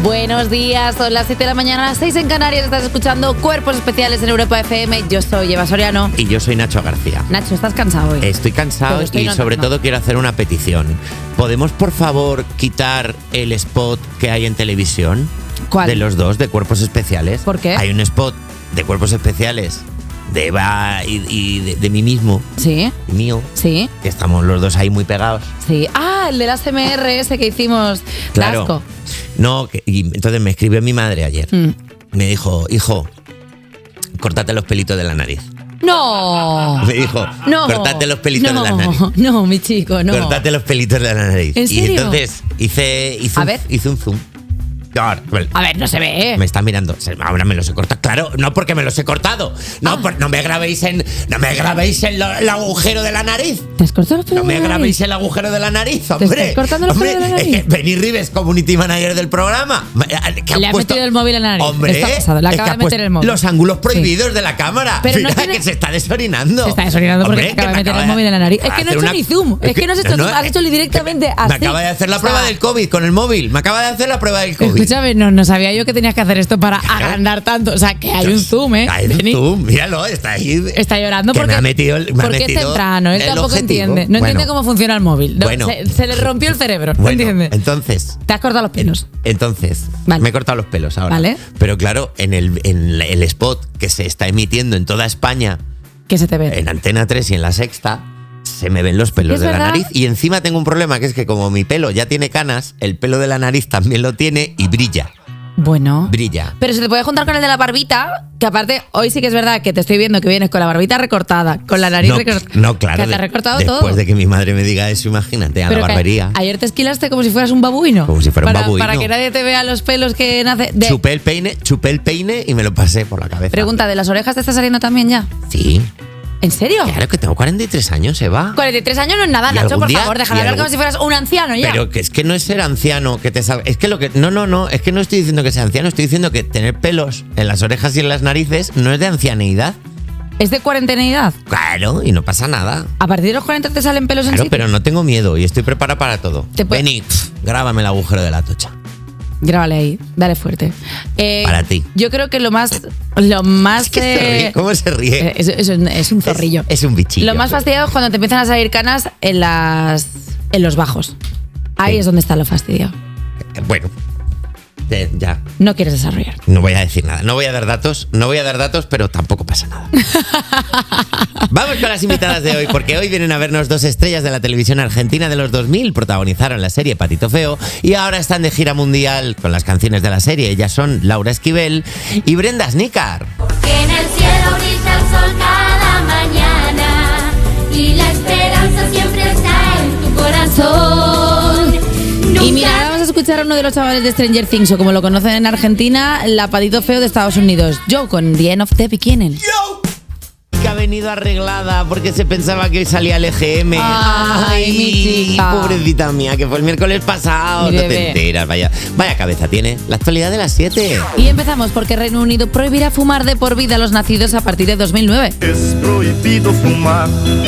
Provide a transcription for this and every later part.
Buenos días, son las 7 de la mañana, las 6 en Canarias. Estás escuchando Cuerpos Especiales en Europa FM. Yo soy Eva Soriano. Y yo soy Nacho García. Nacho, ¿estás cansado hoy? Estoy cansado y sobre todo quiero hacer una petición. ¿Podemos, por favor, quitar el spot que hay en televisión? ¿Cuál? De los dos, de Cuerpos Especiales. ¿Por qué? Hay un spot de Cuerpos Especiales de Eva y de mí mismo. Sí. Y mío. Sí. Que estamos los dos ahí muy pegados. Sí. Ah, el del ASMR ese que hicimos. Claro. Asco. No, y entonces me escribió mi madre ayer. Me dijo, hijo, córtate los pelitos de la nariz. No. Me dijo, No. córtate los pelitos de la nariz. No, mi chico, no. Córtate los pelitos de la nariz. ¿En serio? Y entonces hice un zoom. A ver, no se ve. Me está mirando. Ahora me los he cortado. Claro, no porque me los he cortado. No, no me grabéis en el agujero de la nariz. ¿Te has cortado los pelos No de me la grabéis nariz? el agujero de la nariz, ¿Te hombre. estás cortando los pelos de la nariz? Es que Benny Rives, community manager del programa, Le ha metido el móvil en la nariz. Hombre, Está pasado, le es que acaba ha de meter puesto el móvil. los ángulos prohibidos de la cámara. Pero mira no tiene- que se está desorinando. Se está desorinando porque Hombre, acaba de que me meter el acaba móvil en la nariz. Es que no he hacer hecho ni zoom. Es que no has hecho zoom. Has hecho directamente así. Me acaba de hacer la prueba del COVID con el móvil. Me acaba de hacer la prueba del COVID. Escúchame, no sabía yo que tenías que hacer esto para agrandar tanto. O sea, que hay un zoom, ¿eh? Hay un Benny zoom, míralo, está ahí. está llorando Que porque, me ha metido el- me ha porque es metido temprano. Él el tampoco objetivo. entiende. No entiende Bueno. cómo funciona el móvil. No, Bueno. se le rompió el cerebro. No Bueno, entiende. entonces, Te has cortado los pelos. me he cortado los pelos ahora. Vale. Pero claro, en el spot que se está emitiendo en toda España, ¿Qué se te ve? en Antena 3 y en La Sexta, se me ven los pelos ¿Es de la verdad? nariz. Y encima tengo un problema, que es que como mi pelo ya tiene canas, el pelo de la nariz también lo tiene y brilla. Bueno. Brilla. Pero se te puede juntar con el de la barbita, que aparte, hoy sí que es verdad que te estoy viendo que vienes con la barbita recortada, con la nariz recortada. No, claro. Que te has recortado después todo. de que mi madre me diga eso, imagínate, a Pero la que barbería. ayer te esquilaste como si fueras un babuino. Como si fuera un babuino. Para que nadie te vea los pelos que nace. Chupé el peine y me lo pasé por la cabeza. Pregunta, ¿de las orejas te está saliendo también ya? Sí. ¿En serio? Claro que tengo 43 años, Eva. 43 años no es nada, ¿Y Nacho, algún por día- favor, deja y de hablar algún- como si fueras un anciano ya. Pero que es que no es ser anciano que te salga. Es que lo que. No. Es que no estoy diciendo que sea anciano. Estoy diciendo que tener pelos en las orejas y en las narices no es de ancianeidad. ¿Es de cuarenteneidad? Claro, y no pasa nada. ¿A partir de los 40 te salen pelos en Claro, sitio? pero no tengo miedo y estoy preparado para todo. Te puede- Vení, grábame el agujero de la tocha. Grábale ahí, dale fuerte. Para ti. Yo creo que lo más Es que se ríe. ¿Cómo se ríe? Es un zorrillo. Es un bichillo. Lo más fastidiado es cuando te empiezan a salir canas en los bajos. Ahí Sí. es donde está lo fastidio. Bueno, ya. No quieres desarrollar. No voy a decir nada. No voy a dar datos, pero tampoco pasa nada. Vamos con las invitadas de hoy, porque hoy vienen a vernos dos estrellas de la televisión argentina de los 2000. Protagonizaron la serie Patito Feo y ahora están de gira mundial con las canciones de la serie. Ellas son Laura Esquivel y Brenda Asnícar. Que en el cielo brilla el sol cada mañana y la esperanza siempre está en tu corazón. Y mira, ahora vamos a escuchar a uno de los chavales de Stranger Things, o como lo conocen en Argentina, la Patito Feo de Estados Unidos. Joe con The End of the Beginning. Que ha venido arreglada porque se pensaba que hoy salía el EGM. Ay, mi chica. Pobrecita mía, que fue el miércoles pasado. Mi No bebé. te enteras, vaya cabeza tiene. La actualidad de las 7. Y empezamos porque Reino Unido prohibirá fumar de por vida a los nacidos a partir de 2009. Es proibido fumar,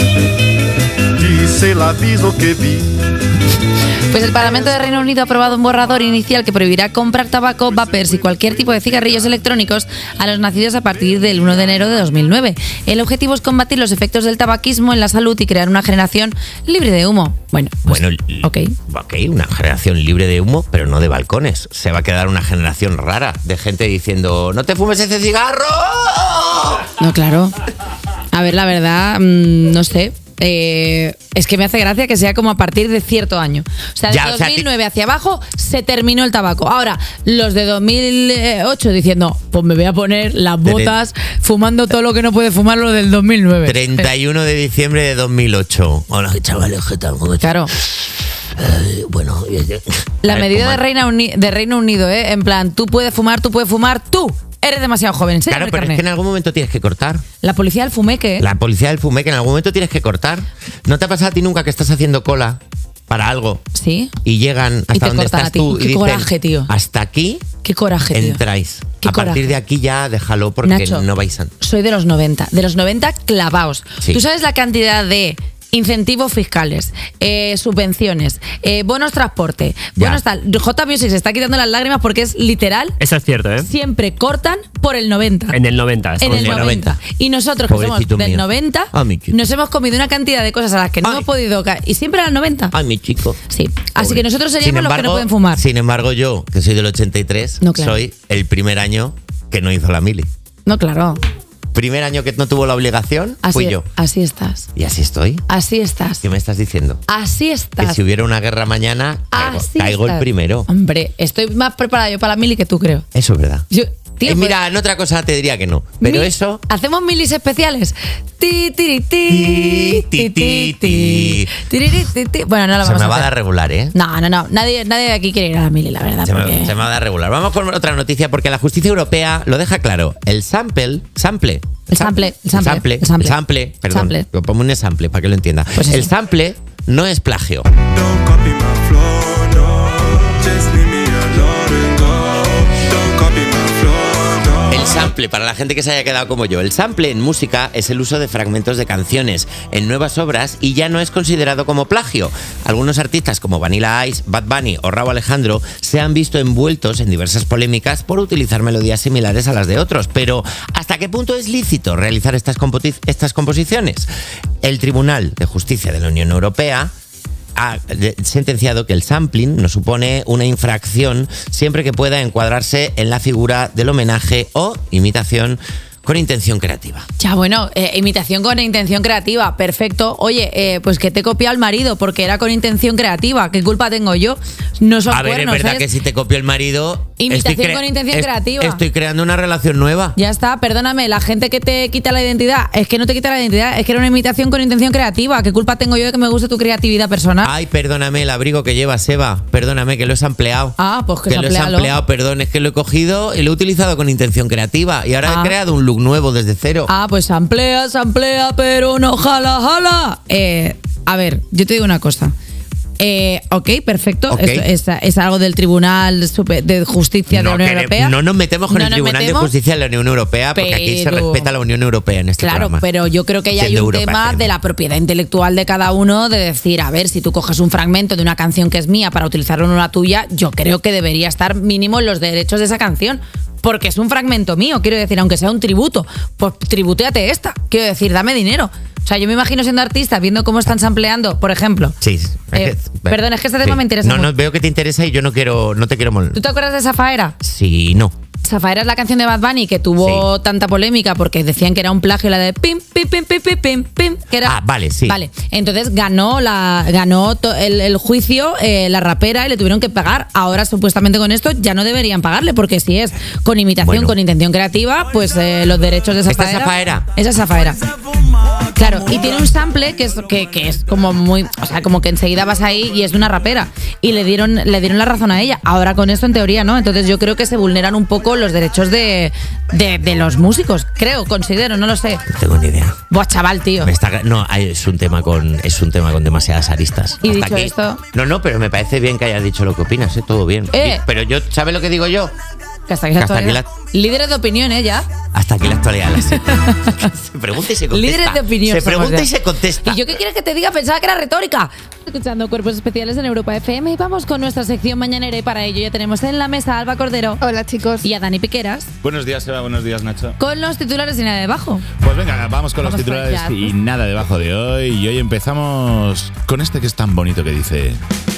dice el aviso que vi. Pues el Parlamento de Reino Unido ha aprobado un borrador inicial que prohibirá comprar tabaco, vapers y cualquier tipo de cigarrillos electrónicos a los nacidos a partir del 1 de enero de 2009. El objetivo es combatir los efectos del tabaquismo en la salud y crear una generación libre de humo. Bueno, ok. Ok, una generación libre de humo, pero no de balcones. Se va a quedar una generación rara de gente diciendo, ¡no te fumes ese cigarro! No, claro. A ver, la verdad, no sé. Es que me hace gracia que sea como a partir de cierto año. O sea, de Ya, o sea, 2009 hacia abajo se terminó el tabaco. Ahora, los de 2008 diciendo, pues me voy a poner las botas fumando todo lo que no puede fumar lo del 2009. 31 de diciembre de 2008. Hola, chavales, ¿qué tal? ¿Cómo están? Claro. Bueno, La a ver, medida ¿cómo? de Reino Unido, en plan, tú puedes fumar, tú eres demasiado joven. Claro, pero es que en algún momento tienes que cortar. La policía del fumeque. La policía del fumeque, en algún momento tienes que cortar. ¿No te ha pasado a ti nunca que estás haciendo cola para algo Sí. y llegan Y hasta te donde cortan estás a ti? tú y Qué dicen, coraje, tío. hasta aquí Qué coraje, tío. entráis? Qué A partir coraje. de aquí ya déjalo porque Nacho, no vais a... soy de los 90 clavaos. Sí. ¿Tú sabes la cantidad de incentivos fiscales, subvenciones, bonos transporte, bonos tal. J Music se está quitando las lágrimas porque es literal. Eso es cierto, ¿eh? Siempre cortan por el 90. En el 90. En el 90. Y nosotros, que Pobrecito somos del mío. 90, mi chico. nos hemos comido una cantidad de cosas a las que no hemos podido caer. Y siempre al 90. Ay, mi chico. Sí. Así Pobre. que nosotros seríamos los que no pueden fumar. Sin embargo, yo, que soy del 83, No, claro. soy el primer año que no hizo la mili. No, claro. Primer año que no tuvo la obligación, fui yo. Así estás. Y así estoy. Así estás. ¿Qué me estás diciendo? Así Que estás. si hubiera una guerra mañana, Así caigo el estás. primero. Hombre, estoy más preparada yo para la mili que tú, creo. Eso es verdad. Yo, tío, Mira, en otra cosa te diría que no. Pero eso... ¿Hacemos milis especiales? Ti, tiri, ti, ti, ti, ti. Tiriri, ti, ti. Bueno, no lo Se vamos me a va a hacer. dar regular, ¿eh? No. Nadie de aquí quiere ir a la mili, la verdad. Se me porque- va a dar regular. Vamos con otra noticia porque la justicia europea lo deja claro. El sample, perdón, pongo un sample para que lo entienda. Pues eso. El sample no es plagio. Don't copy my flow, no. Just leave me alone and go. Don't copy my flow, no. El sample, para la gente que se haya quedado como yo, el sample en música es el uso de fragmentos de canciones en nuevas obras y ya no es considerado como plagio. Algunos artistas como Vanilla Ice, Bad Bunny o Rauw Alejandro se han visto envueltos en diversas polémicas por utilizar melodías similares a las de otros. Pero, ¿hasta qué punto es lícito realizar estas composiciones? El Tribunal de Justicia de la Unión Europea ha sentenciado que el sampling no supone una infracción siempre que pueda encuadrarse en la figura del homenaje o imitación con intención creativa. Ya, bueno, imitación con intención creativa, perfecto. Oye, pues que te copia al marido porque era con intención creativa. ¿Qué culpa tengo yo? No son A ver, cuernos, es verdad ¿eh? que si te copio el marido... Imitación con intención creativa. Estoy creando una relación nueva. Ya está, perdóname, la gente que te quita la identidad, es que no te quita la identidad, es que era una imitación con intención creativa. ¿Qué culpa tengo yo de que me guste tu creatividad personal? Ay, perdóname el abrigo que llevas, Eva. Perdóname que lo he sampleado. Ah, pues que lo he sampléalo. sampleado, perdón, es que lo he cogido y lo he utilizado con intención creativa. Y ahora he creado un look nuevo desde cero. Ah, pues samplea, pero no jala. A ver, yo te digo una cosa. Ok, perfecto. Ok. Esto es algo del Tribunal de Justicia de la Unión Europea. No nos metemos con No el nos Tribunal metemos, de Justicia de la Unión Europea porque aquí se pero- respeta la Unión Europea en este Claro, programa. pero yo creo que ya hay Siendo un Europa, tema creo. de la propiedad intelectual de cada uno, de decir, a ver, si tú coges un fragmento de una canción que es mía para utilizarlo en una tuya, yo creo que debería estar mínimo en los derechos de esa canción. Porque es un fragmento mío, quiero decir, aunque sea un tributo, pues tributéate esta. Quiero decir, dame dinero. O sea, yo me imagino siendo artista, viendo cómo están sampleando, por ejemplo. Sí. Perdón, es que este tema me interesa No, mucho. veo que te interesa y yo no te quiero molestar. ¿Tú te acuerdas de Zafaera? Sí, no. Zafaera es la canción de Bad Bunny que tuvo tanta polémica porque decían que era un plagio, la de pim, pim, pim, pim, pim, pim, pim, que era... Ah, vale, sí. Vale, entonces ganó el juicio la rapera y le tuvieron que pagar. Ahora, supuestamente con esto, ya no deberían pagarle porque si es con imitación, Bueno. con intención creativa, pues los derechos de ¿Esta Zafaera... es Zafaera? Esa es Zafaera. Claro, y tiene un sample que es como muy... O sea, como que enseguida vas ahí y es de una rapera. Y le dieron la razón a ella. Ahora con esto, en teoría, ¿no? Entonces yo creo que se vulneran un poco los derechos de los músicos. Considero, no lo sé. No tengo ni idea. Buah, chaval, tío. Es un tema con demasiadas aristas. Y Hasta dicho aquí. esto- No, pero me parece bien que hayas dicho lo que opinas, todo bien. Pero yo, ¿sabes lo que digo yo? Que hasta aquí la que hasta aquí actualidad. Líderes de opinión, ya. Hasta aquí la actualidad. Se pregunta y se contesta. Líderes de opinión. Se somos pregunta ya. y se contesta. ¿Y yo qué quieres que te diga? Pensaba que era retórica. Escuchando Cuerpos Especiales en Europa FM y vamos con nuestra sección mañanera y para ello ya tenemos en la mesa a Alba Cordero. Hola, chicos. Y a Dani Piqueras Buenos días, Eva. Buenos días, Nacho. con los titulares y nada debajo. Pues venga, vamos con los Vamos titulares allá. y nada debajo de hoy. Y hoy empezamos con este que es tan bonito que dice: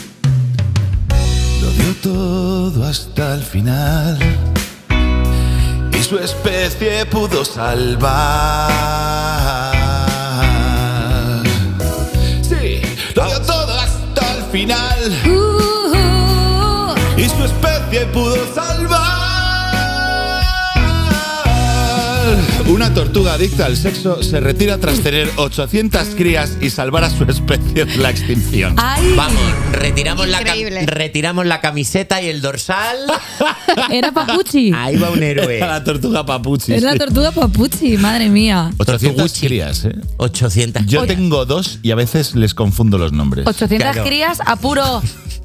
lo dio todo hasta el final y su especie pudo salvar. Sí, lo dio todo hasta el final y su especie pudo salvar. Una tortuga adicta al sexo se retira tras tener 800 crías y salvar a su especie de la extinción. ¡Ay! Vamos, retiramos Increíble. retiramos la camiseta y el dorsal. Era Papuchi. Ahí va un héroe. La tortuga papuchi. Es la tortuga Papuchi, madre mía. 800 Tortuguchi. crías, ¿eh? 800. Yo tengo 2 y a veces les confundo los nombres. 800 Claro. crías a puro...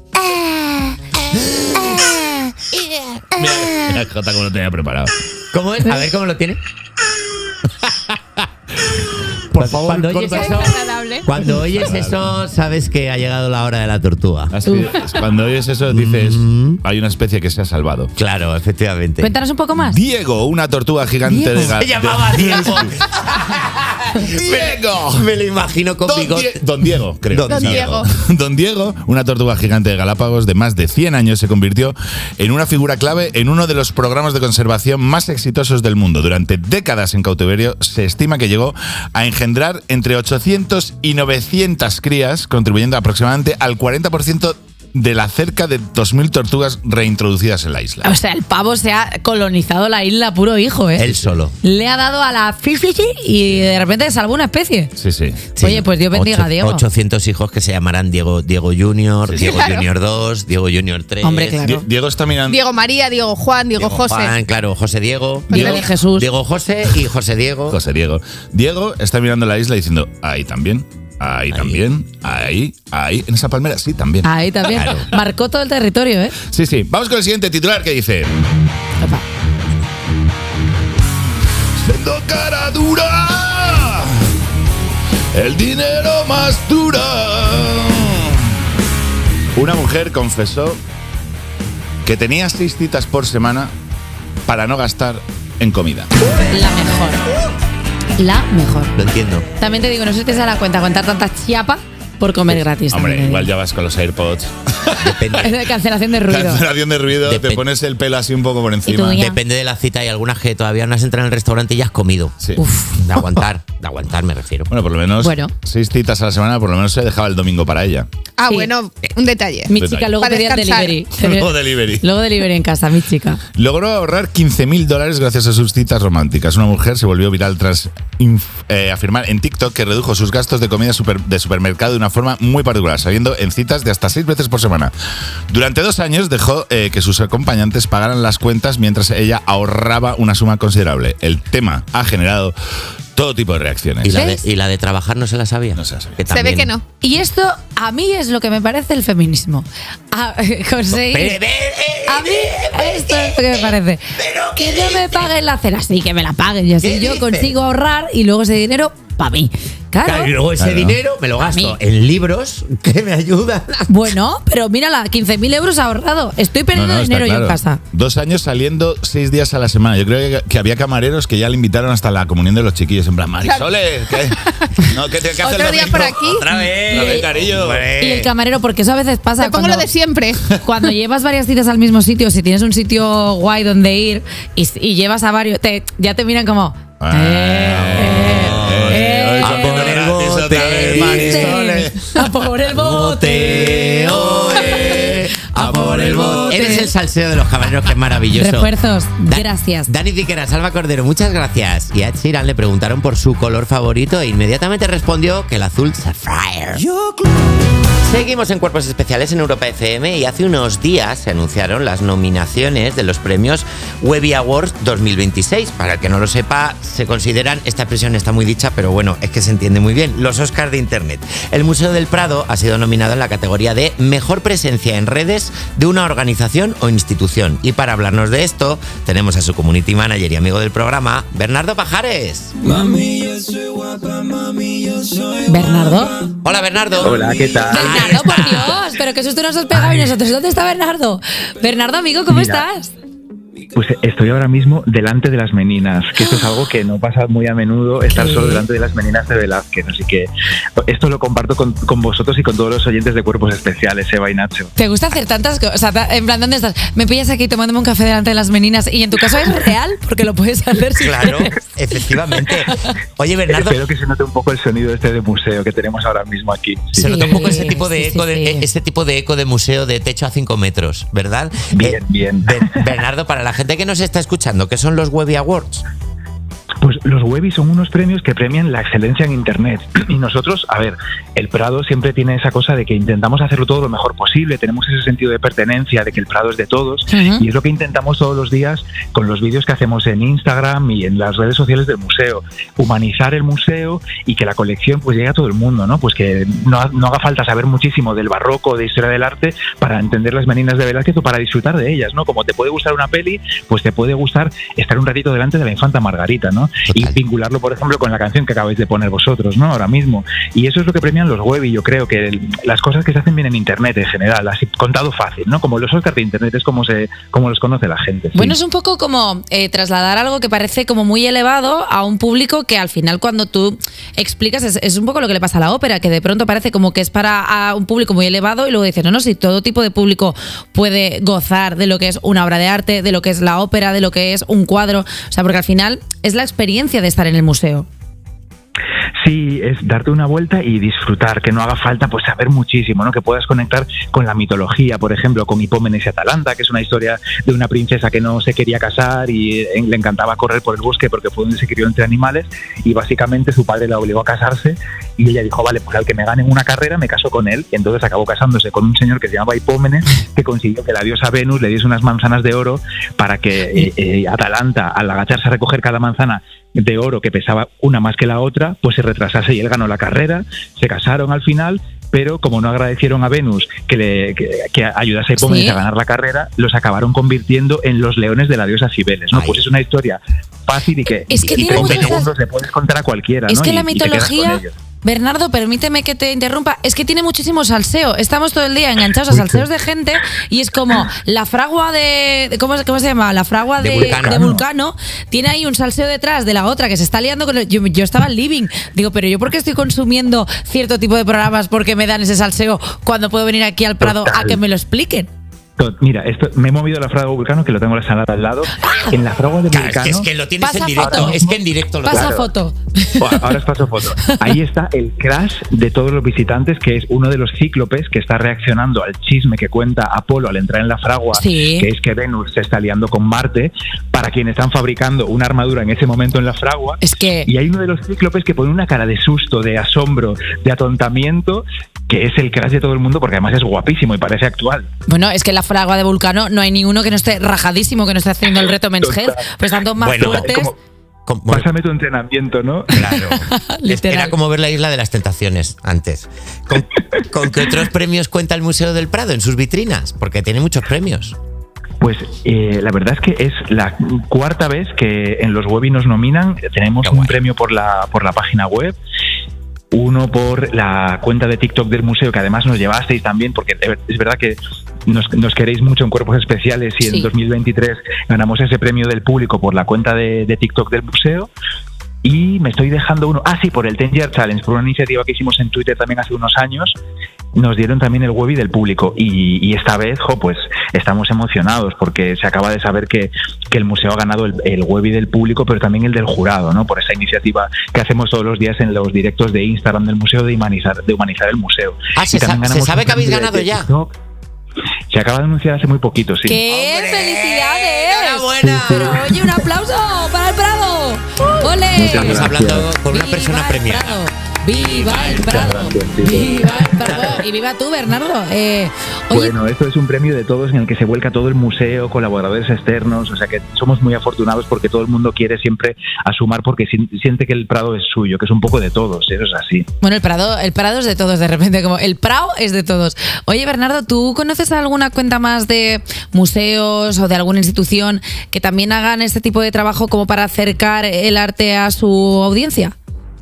Mira, Jota, como lo tenía preparado. ¿Cómo es? A ver cómo lo tiene. Por favor, cuando oyes corta. eso, Agradable. cuando oyes eso, sabes que ha llegado la hora de la tortuga. Así es, cuando oyes eso dices, hay una especie que se ha salvado. Claro, efectivamente. Cuéntanos un poco más. Diego, una tortuga gigante de Se llamaba Diego. ¡Diego! Me lo imagino con bigote. Don Diego, creo. Don Diego. Don Diego, una tortuga gigante de Galápagos de más de 100 años, se convirtió en una figura clave en uno de los programas de conservación más exitosos del mundo. Durante décadas en cautiverio, se estima que llegó a engendrar entre 800 y 900 crías, contribuyendo aproximadamente al 40% de la cerca de 2.000 tortugas reintroducidas en la isla. O sea, el pavo se ha colonizado la isla puro hijo, ¿eh? Él solo. Le ha dado a la fifi y de repente salvó una especie. Sí, sí. Oye, pues Dios bendiga a Diego. 800 hijos que se llamarán Diego Junior, Sí, sí. Diego Claro. Junior 2, Diego Junior 3. Hombre, claro. Diego está mirando. Diego María, Diego Juan, Diego José. Juan, claro, José Diego. Diego Jesús. Diego José y José Diego. José Diego. Diego está mirando la isla diciendo, ahí también, ahí también, ahí, en esa palmera, sí, también. Ahí también. Claro. Marcó todo el territorio, ¿eh? Sí, sí. Vamos con el siguiente titular que dice... Opa. Siendo cara dura, el dinero más dura. Una mujer confesó que tenía 6 citas por semana para no gastar en comida. La mejor. La mejor. Lo entiendo. También te digo, no sé si te sale la cuenta contar tanta chiapa por comer gratis. Hombre, también, igual ya vas con los AirPods. Depende. Es de cancelación de ruido. Cancelación de ruido, te Depende. pones el pelo así un poco por tú encima. ya. Depende de la cita. Hay algunas que todavía no has entrado en el restaurante y ya has comido. Sí. De aguantar me refiero. Bueno, por lo menos Bueno. 6 citas a la semana, por lo menos se dejaba el domingo para ella. Ah, Sí. bueno, un detalle. Mi Detalle. chica luego Para pedía el descansar. delivery. Luego delivery. Luego delivery en casa, mi chica. Logró ahorrar $15.000 gracias a sus citas románticas. Una mujer se volvió viral tras afirmar en TikTok que redujo sus gastos de comida de supermercado de una forma muy particular, saliendo en citas de hasta 6 veces por semana. Durante 2 años dejó que sus acompañantes pagaran las cuentas mientras ella ahorraba una suma considerable. El tema ha generado todo tipo de reacciones. ¿Y la de trabajar no se la sabía? No se la sabía. Que Se ve también- que no. Y esto a mí es lo que me parece el feminismo. Conseguir. A mí esto es lo que me parece. Que no me paguen la cena, sí, que me la paguen. Y así ¿Qué yo dices? consigo ahorrar y luego ese dinero para mí. Claro, y luego ese Claro. dinero me lo gasto mí. en libros que me ayudan. Bueno, pero mírala, 15.000 euros ahorrado. Estoy perdiendo está dinero yo en claro. casa. 2 años saliendo 6 días a la semana. Yo creo que había camareros que ya le invitaron hasta la comunión de los chiquillos. En plan, Marisole, ¿qué? No, ¿qué hace Otro el día domingo? por aquí. Otra vez. A ver, cariño. Hombre. Y el camarero, porque eso a veces pasa Te pongo cuando, lo de siempre. cuando llevas varias citas al mismo sitio, si tienes un sitio guay donde ir y llevas a varios, ya te miran como... A por el bote, Marisole. A por el bote. A por el bote. Eres el salseo de los camareros, que es maravilloso. Refuerzos, Da- gracias. Dani Ziquera, Salva Cordero, muchas gracias. Y a Ed Sheeran le preguntaron por su color favorito e inmediatamente respondió que el azul Sapphire. Seguimos en Cuerpos Especiales en Europa FM y hace unos días se anunciaron las nominaciones de los premios Webby Awards 2026. Para el que no lo sepa, se consideran, esta expresión está muy dicha, pero bueno, es que se entiende muy bien, los Oscars de Internet. El Museo del Prado ha sido nominado en la categoría de Mejor Presencia en Redes de una organización o institución. Y para hablarnos de esto, tenemos a su community manager y amigo del programa, Bernardo Pajares. Bernardo. Hola, Bernardo. Hola, ¿qué tal? Bernardo, por Dios, pero qué susto nos has pegado y nosotros. ¿Dónde está Bernardo? Bernardo, amigo, ¿cómo Mira. estás? Pues estoy ahora mismo delante de las meninas, que esto es algo que no pasa muy a menudo, estar solo delante de las meninas de Velázquez. Así que esto lo comparto con vosotros y con todos los oyentes de Cuerpos Especiales, Eva y Nacho. ¿Te gusta hacer tantas cosas? O sea, en plan, ¿dónde estás? Me pillas aquí tomándome un café delante de las meninas y en tu caso es real porque lo puedes hacer si Claro, quieres. efectivamente. Oye, Bernardo, Espero que se note un poco el sonido este de museo que tenemos ahora mismo aquí. se nota un poco ese Sí, tipo de sí, eco, sí, sí. ese tipo de eco de museo de techo a 5 metros, ¿verdad? Bien, bien. Bernardo, para la gente que nos está escuchando, ¿qué son los Webby Awards? Pues los Webby son unos premios que premian la excelencia en Internet. Y nosotros, a ver, el Prado siempre tiene esa cosa de que intentamos hacerlo todo lo mejor posible, tenemos ese sentido de pertenencia, de que el Prado es de todos, Ujú. y es lo que intentamos todos los días con los vídeos que hacemos en Instagram y en las redes sociales del museo. Humanizar el museo y que la colección pues llegue a todo el mundo, ¿no? Pues que no haga falta saber muchísimo del barroco, de historia del arte, para entender las meninas de Velázquez o para disfrutar de ellas, ¿no? Como te puede gustar una peli, pues te puede gustar estar un ratito delante de la infanta Margarita, ¿no? y vincularlo, por ejemplo, con la canción que acabáis de poner vosotros, ¿no? Ahora mismo. Y eso es lo que premian los Webby, yo creo, que las cosas que se hacen bien en Internet en general, así contado fácil, ¿no? Como los Oscars de Internet es como los conoce la gente. Sí. Bueno, es un poco como trasladar algo que parece como muy elevado a un público que al final cuando tú explicas es un poco lo que le pasa a la ópera, que de pronto parece como que es para un público muy elevado y luego dices, no, si todo tipo de público puede gozar de lo que es una obra de arte, de lo que es la ópera, de lo que es un cuadro, o sea, porque al final es la experiencia de estar en el museo. Sí, es darte una vuelta y disfrutar, que no haga falta pues saber muchísimo, ¿no? Que puedas conectar con la mitología, por ejemplo, con Hipómenes y Atalanta, que es una historia de una princesa que no se quería casar y le encantaba correr por el bosque porque fue donde se crió entre animales y básicamente su padre la obligó a casarse y ella dijo, vale, pues al que me gane en una carrera me caso con él, y entonces acabó casándose con un señor que se llamaba Hipómenes, que consiguió que la diosa Venus le diese unas manzanas de oro para que Atalanta, al agacharse a recoger cada manzana de oro que pesaba una más que la otra, pues se retrasase y él ganó la carrera, se casaron al final, pero como no agradecieron a Venus que ayudase a Hipómenes a ganar la carrera, los acabaron convirtiendo en los leones de la diosa Cibeles, ¿no? Pues es una historia fácil y que, es que y 30 segundos le puedes contar a cualquiera, es ¿no? que la y te quedas con mitología... ellos. Bernardo, permíteme que te interrumpa, es que tiene muchísimo salseo, estamos todo el día enganchados a salseos de gente y es como la fragua de... ¿Cómo se llama? La fragua de Vulcano tiene ahí un salseo detrás de la otra que se está liando con yo estaba en living, digo, pero yo ¿por qué estoy consumiendo cierto tipo de programas porque me dan ese salseo cuando puedo venir aquí al Prado a que me lo expliquen? Mira, me he movido la fragua de Vulcano, que lo tengo en la salada al lado. En la fragua de Vulcano... Es que lo tienes pasa en directo. Foto. Es que en directo lo pasa claro. foto. Bueno, ahora os paso foto. Ahí está el crash de todos los visitantes, que es uno de los cíclopes que está reaccionando al chisme que cuenta Apolo al entrar en la fragua, sí. Que es que Venus se está liando con Marte, para quienes están fabricando una armadura en ese momento en la fragua. Es que... Y hay uno de los cíclopes que pone una cara de susto, de asombro, de atontamiento, que es el crash de todo el mundo, porque además es guapísimo y parece actual. Bueno, es que en la fragua de Vulcano no hay ni uno que no esté rajadísimo, que no esté haciendo el reto Men's Health, pues están todos más fuertes. Pásame tu entrenamiento, ¿no? Claro. Es que era como ver la Isla de las Tentaciones antes. ¿Con qué otros premios cuenta el Museo del Prado en sus vitrinas? Porque tiene muchos premios. Pues la verdad es que es la cuarta vez que en los Webby nos nominan. Tenemos un premio por la página web, uno por la cuenta de TikTok del museo, que además nos llevasteis también, porque es verdad que nos queréis mucho en Cuerpos Especiales y en 2023 ganamos ese premio del público por la cuenta de TikTok del museo. Y me estoy dejando uno, por el 10 Year Challenge, por una iniciativa que hicimos en Twitter también hace unos años, nos dieron también el Webby del público y esta vez, pues estamos emocionados porque se acaba de saber que el museo ha ganado el Webby del público, pero también el del jurado, ¿no? Por esa iniciativa que hacemos todos los días en los directos de Instagram del museo de humanizar el museo. ¿Se sabe que habéis ganado ya? Se acaba de anunciar hace muy poquito, sí. ¡Qué felicidades! ¡Enhorabuena! Pero oye, un aplauso para el Prado. ¡Ole! Estamos hablando con una persona premiada. ¡Viva el Prado! ¡Viva el Prado! Y viva tú, Bernardo. Oye, bueno, esto es un premio de todos en el que se vuelca todo el museo, colaboradores externos, o sea que somos muy afortunados porque todo el mundo quiere siempre asumar porque siente que el Prado es suyo, que es un poco de todos, eso es así. Bueno, el Prado es de todos, de repente, como el Prado es de todos. Oye, Bernardo, ¿tú conoces alguna cuenta más de museos o de alguna institución que también hagan este tipo de trabajo como para acercar el arte a su audiencia?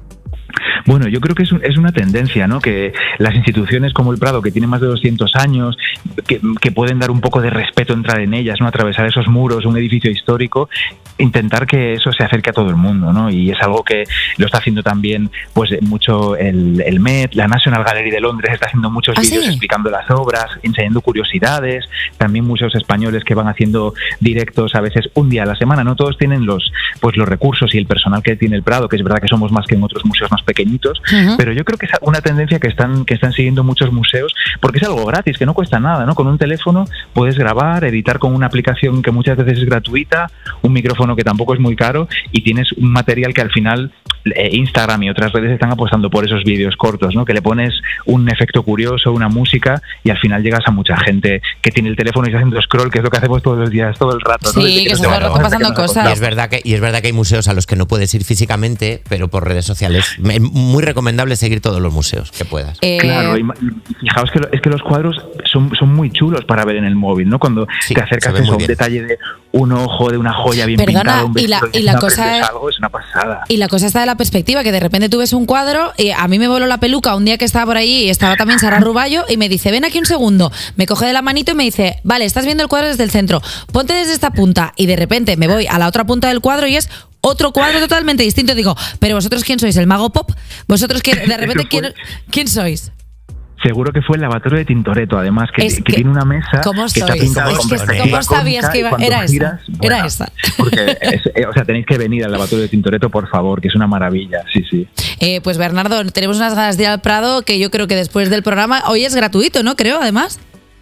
Bueno, yo creo que es una tendencia, ¿no? Que las instituciones como el Prado, que tienen más de 200 años, que pueden dar un poco de respeto entrar en ellas, ¿no? Atravesar esos muros, un edificio histórico, intentar que eso se acerque a todo el mundo, ¿no? Y es algo que lo está haciendo también pues mucho el Met, la National Gallery de Londres está haciendo muchos vídeos explicando las obras, enseñando curiosidades, también museos españoles que van haciendo directos a veces un día a la semana, no todos tienen los recursos y el personal que tiene el Prado, que es verdad que somos más que en otros museos más pequeñitos, pero yo creo que es una tendencia que están siguiendo muchos museos, porque es algo gratis, que no cuesta nada, ¿no? Con un teléfono puedes grabar, editar con una aplicación que muchas veces es gratuita, un micrófono que tampoco es muy caro, y tienes un material que al final Instagram y otras redes están apostando por esos vídeos cortos, ¿no? Que le pones un efecto curioso, una música, y al final llegas a mucha gente que tiene el teléfono y está haciendo scroll, que es lo que hacemos todos los días, todo el rato, ¿no? Sí, que se está pasando cosas. Y es verdad que hay museos a los que no puedes ir físicamente, pero por redes sociales. Muy recomendable seguir todos los museos que puedas. Claro, y fijaos que los cuadros son muy chulos para ver en el móvil, ¿no? Cuando te acercas a un detalle de un ojo de una joya bien Perdona, pintado, un y la- vestido, y la no cosa aprendes es- algo, es una pasada. Y la cosa está de la perspectiva, que de repente tú ves un cuadro y a mí me voló la peluca un día que estaba por allí y estaba también Sara Ruballo y me dice, ven aquí un segundo. Me coge de la manito y me dice, vale, estás viendo el cuadro desde el centro, ponte desde esta punta. Y de repente me voy a la otra punta del cuadro y es otro cuadro totalmente distinto. Digo, pero vosotros ¿quién sois? ¿El mago pop? ¿Vosotros que de repente quién sois? Seguro que fue el lavatorio de Tintoretto, además, que Es que- tiene una mesa ¿Cómo que está sois? pintada Es con que perspectiva ¿cómo sabías cónica que y iba- cuando era esa? giras, Era esa. Porque o sea, tenéis que venir al lavatorio de Tintoretto, por favor, que es una maravilla, sí, sí. Pues Bernardo, tenemos unas ganas de ir al Prado que yo creo que después del programa, hoy es gratuito, ¿no? Creo, además.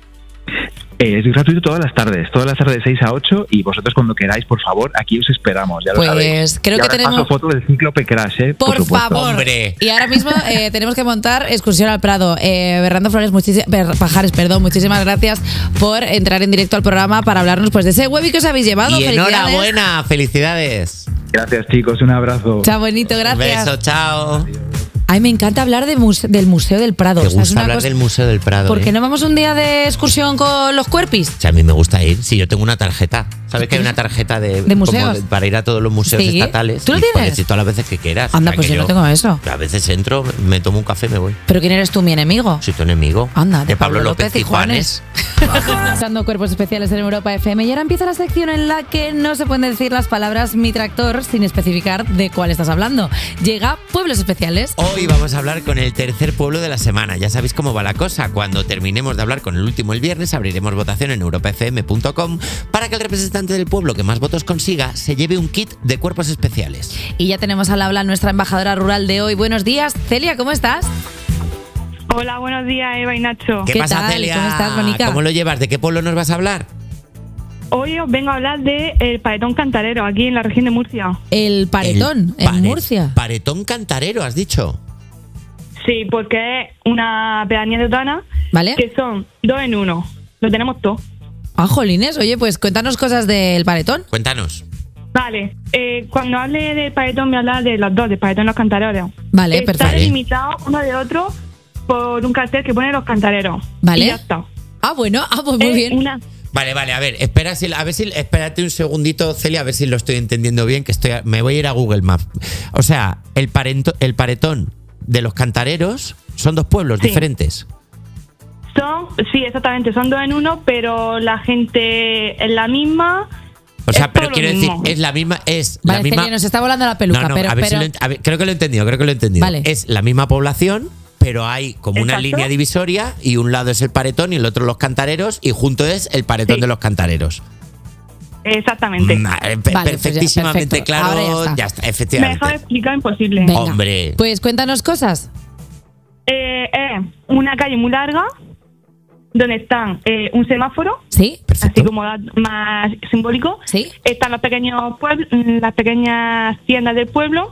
Es gratuito todas las tardes de 6 a 8 y vosotros cuando queráis, por favor, aquí os esperamos, ya lo Pues sabéis. creo Y que ahora tenemos- paso foto del Cíclope Crash, Por supuesto. favor. Hombre. Y ahora mismo tenemos que montar excursión al Prado. Bernardo Flores, Pajares, perdón, muchísimas gracias por entrar en directo al programa para hablarnos pues de ese huevi que os habéis llevado. Y Felicidades. enhorabuena, felicidades. Gracias, chicos, un abrazo. Chao, bonito, Un gracias. beso, chao. Ay, me encanta hablar del Museo del Prado. Te O sea, es gusta una hablar cosa- del Museo del Prado. ¿Por qué ¿eh? no vamos un día de excursión con los cuerpis? O sea, a mí me gusta ir. Si yo tengo una tarjeta. ¿Sabes que hay una tarjeta de museos? como para ir a todos los museos Sí. estatales? ¿Tú lo Y tienes? puedes ir todas las veces que quieras. Anda, O sea, pues que yo no tengo eso. A veces entro, me tomo un café y me voy. ¿Pero quién eres tú, mi enemigo? Soy tu enemigo. Anda, de Pablo López y Juanes. Escuchando Cuerpos Especiales en Europa FM y ahora empieza la sección en la que no se pueden decir las palabras mi tractor sin especificar de cuál estás hablando. Llega Pueblos Especiales. Hoy vamos a hablar con el tercer pueblo de la semana. Ya sabéis cómo va la cosa. Cuando terminemos de hablar con el último el viernes, abriremos votación en europafm.com para que el representante del pueblo que más votos consiga se lleve un kit de cuerpos especiales. Y ya tenemos al habla nuestra embajadora rural de hoy. Buenos días, Celia, ¿cómo estás? Hola, buenos días, Eva y Nacho. ¿Qué, ¿Qué pasa, tal? Celia? ¿Cómo estás, Mónica? ¿Cómo lo llevas? ¿De qué pueblo nos vas a hablar? Hoy os vengo a hablar del paletón cantarero, aquí en la región de Murcia. El paretón, El en Murcia. Paretón cantarero, has dicho. Sí, porque es una pedanía de Otana, ¿Vale? que son 2 en 1. Lo tenemos todo. Ah, jolines, oye, pues cuéntanos cosas del paretón. Cuéntanos. Vale, cuando hable del paletón, voy a hablar de los dos, del paletón y los cantareros. Vale, Está perfecto. delimitado uno de otro por un cartel que pone los cantareros. Vale. Y ya está. Ah, bueno, pues muy Es bien. una- Vale, a ver, espérate un segundito, Celia, a ver si lo estoy entendiendo bien, que me voy a ir a Google Maps. O sea, el paretón de los cantareros son dos pueblos Sí. diferentes. Sí, exactamente, son 2 en 1, pero la gente es la misma. O sea, es pero todo quiero lo decir, mismo. es la misma, es Vale, la misma. Celia, nos está volando la peluca, No, pero... a ver si pero- a ver, creo que lo he entendido. Vale. Es la misma población, pero hay como una Exacto. línea divisoria y un lado es el paretón y el otro los cantareros y junto es el paretón Sí. de los cantareros. Exactamente. Vale, pues ya, Perfectísimamente perfecto. claro. Ahora ya Ya está. está, Me efectivamente. dejaba explicar imposible. Venga, Hombre. pues cuéntanos cosas. Es una calle muy larga donde están un semáforo, ¿Sí? Perfecto. así como más simbólico. ¿Sí? Están los pequeños las pequeñas tiendas del pueblo.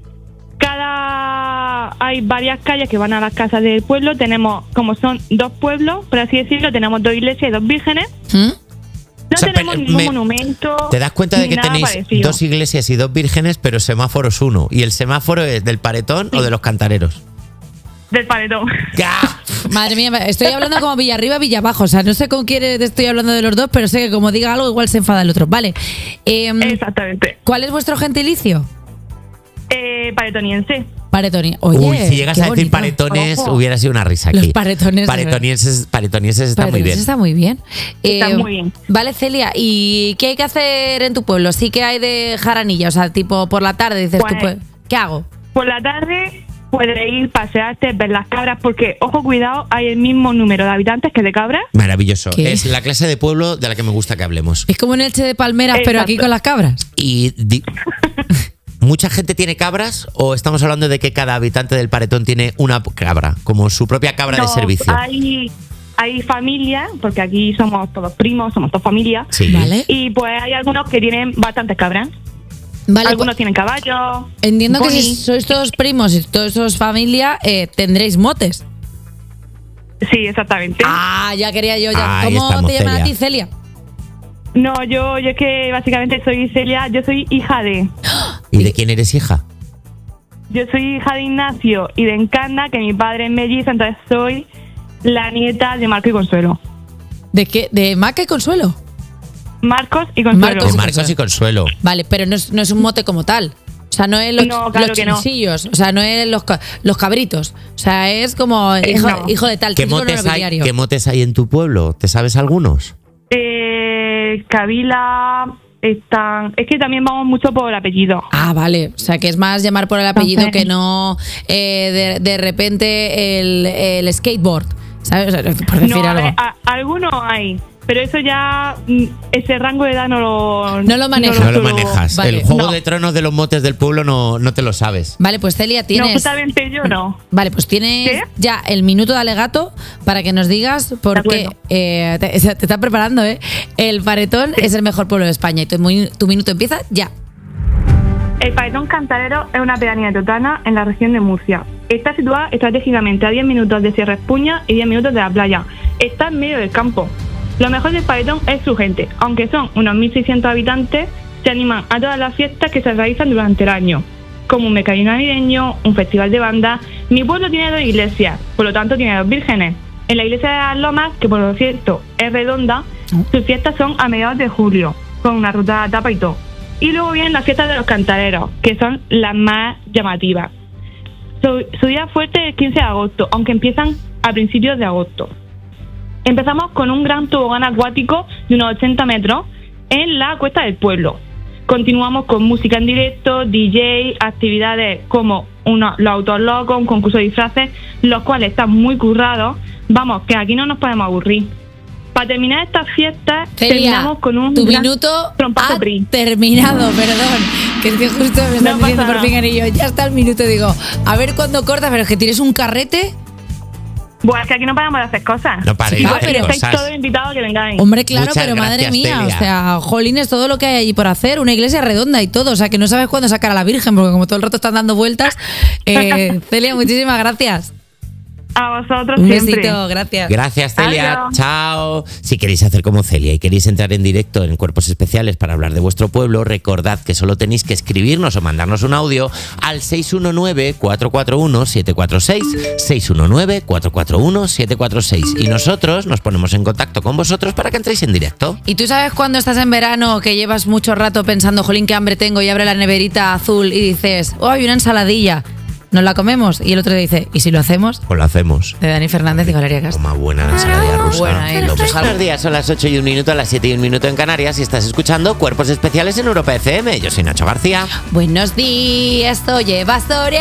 Hay varias calles que van a las casas del pueblo. Tenemos, como son dos pueblos, por así decirlo, tenemos 2 iglesias y 2 vírgenes. ¿Mm? No O sea, tenemos pero ningún monumento. ¿Te das cuenta de ni que nada tenéis parecido. 2 iglesias y 2 vírgenes, pero semáforos uno? ¿Y el semáforo es del paretón o de los cantareros? Del paletón. ¡Gah! Madre mía, estoy hablando como Villarriba, Villabajo. O sea, no sé con quién estoy hablando de los dos, pero sé que como diga algo, igual se enfada el otro. Vale. Exactamente. ¿Cuál es vuestro gentilicio? Paletoniense. Paretoni. Oye, Uy, si llegas qué a decir bonito. paretones, Ojo. hubiera sido una risa aquí. Los paretones, Paretonienses está Paretoni, muy bien. Está muy bien. Está muy bien. Vale, Celia, ¿y qué hay que hacer en tu pueblo? Sí que hay de jaranilla, o sea, tipo por la tarde dices Pues- tú, pues, ¿qué hago? Por la tarde puedes ir, pasearte, ver las cabras, porque, ojo, cuidado, hay el mismo número de habitantes que de cabras. Maravilloso. ¿Qué? Es la clase de pueblo de la que me gusta que hablemos. Es como en Elche de Palmeras, pero Exacto. aquí con las cabras. Y ¿mucha gente tiene cabras o estamos hablando de que cada habitante del paretón tiene una cabra, como su propia cabra de No, servicio? hay familias, porque aquí somos todos primos, somos todos familias, Sí. Vale. y pues hay algunos que tienen bastantes cabras. Vale, Algunos pues, tienen caballos. entiendo que pony. si sois todos primos y todos sois familia, tendréis motes. Sí, exactamente. Ah, ya quería yo ya. Ahí ¿Cómo estamos, te llaman a Celia. ti, Celia? No, yo es que básicamente soy Celia, yo soy hija de... ¿Y de quién eres hija? Yo soy hija de Ignacio y de Encanda, que mi padre es melliza, entonces soy la nieta de Marco y Consuelo. ¿De qué? ¿De Maca y Consuelo? Marcos y Consuelo. Marcos. Marcos y Consuelo. Vale, pero no es un mote como tal. O sea, no es los, No, claro los que no. chinchillos, o sea, no es los cabritos. O sea, es como No. hijo de tal. ¿Qué típico motes, nobiliario. ¿Qué motes hay en tu pueblo? ¿Te sabes algunos? Kabila, están... Es que también vamos mucho por el apellido. Ah, vale. O sea, que es más llamar por el apellido sé. que no de repente el skateboard. ¿Sabes? O sea, por decir No, algo. algunos hay, pero eso ya, ese rango de edad no lo... No lo manejas. No lo suelo- manejas. Vale. El juego No. de tronos de los motes del pueblo no te lo sabes. Vale, pues Celia, No, tienes. justamente yo no. Vale, pues tienes ¿Qué? ya el minuto de alegato para que nos digas por De qué acuerdo. te estás preparando, ¿eh? El Paretón es el mejor pueblo de España y tu minuto empieza ya. El Paretón Cantarero es una pedanía totana en la región de Murcia. Está situada estratégicamente a 10 minutos de Sierra Espuña y 10 minutos de la playa. Está en medio del campo. Lo mejor del Paretón es su gente. Aunque son unos 1.600 habitantes, se animan a todas las fiestas que se realizan durante el año, como un mercadillo navideño, un festival de bandas. Mi pueblo tiene 2 iglesias, por lo tanto tiene 2 vírgenes. En la iglesia de las Lomas, que por cierto es redonda, sus fiestas son a mediados de julio, con una ruta a tapa y todo. Y luego vienen las fiestas de los cantareros, que son las más llamativas. Su día fuerte es el 15 de agosto, aunque empiezan a principios de agosto. Empezamos con un gran tobogán acuático de unos 80 metros en la cuesta del pueblo. Continuamos con música en directo, DJ, actividades como los autos locos, un concurso de disfraces, los cuales están muy currados. Vamos, que aquí no nos podemos aburrir. Para terminar estas fiestas, Celia, terminamos con un tu gran minuto trompazo ha PRI. terminado, perdón. Que es que justo me están No diciendo pasa por fin y yo, ya está el minuto. Digo, a ver cuándo corta, pero es que tienes un carrete. Bueno, es que aquí no paramos de hacer cosas. No paréis Sí, de ah, hacer pero estáis cosas. todos invitados a que vengáis. Hombre, claro, Muchas pero madre gracias, mía, Celia. o sea, jolines, todo lo que hay allí por hacer, una iglesia redonda y todo, o sea, que no sabes cuándo sacar a la Virgen, porque como todo el rato están dando vueltas. Celia, muchísimas gracias. A vosotros Un siempre. besito, gracias. Gracias, Celia. Adiós. Chao. Si queréis hacer como Celia y queréis entrar en directo en Cuerpos Especiales para hablar de vuestro pueblo, recordad que solo tenéis que escribirnos o mandarnos un audio al 619-441-746. 619-441-746. Y nosotros nos ponemos en contacto con vosotros para que entréis en directo. ¿Y tú sabes cuando estás en verano que llevas mucho rato pensando, jolín, qué hambre tengo, y abre la neverita azul y dices, oh, hay una ensaladilla, nos la comemos? Y el otro te dice, ¿y si lo hacemos? Pues lo hacemos. De Dani Fernández y Valeria Castro. Toma buena la ensalada rusa. Buena, Lo pues algo. Buenos días, son las 8 y 1 minuto, las 7 y 1 minuto en Canarias y estás escuchando Cuerpos Especiales en Europa FM. Yo soy Nacho García. Buenos días, soy Eva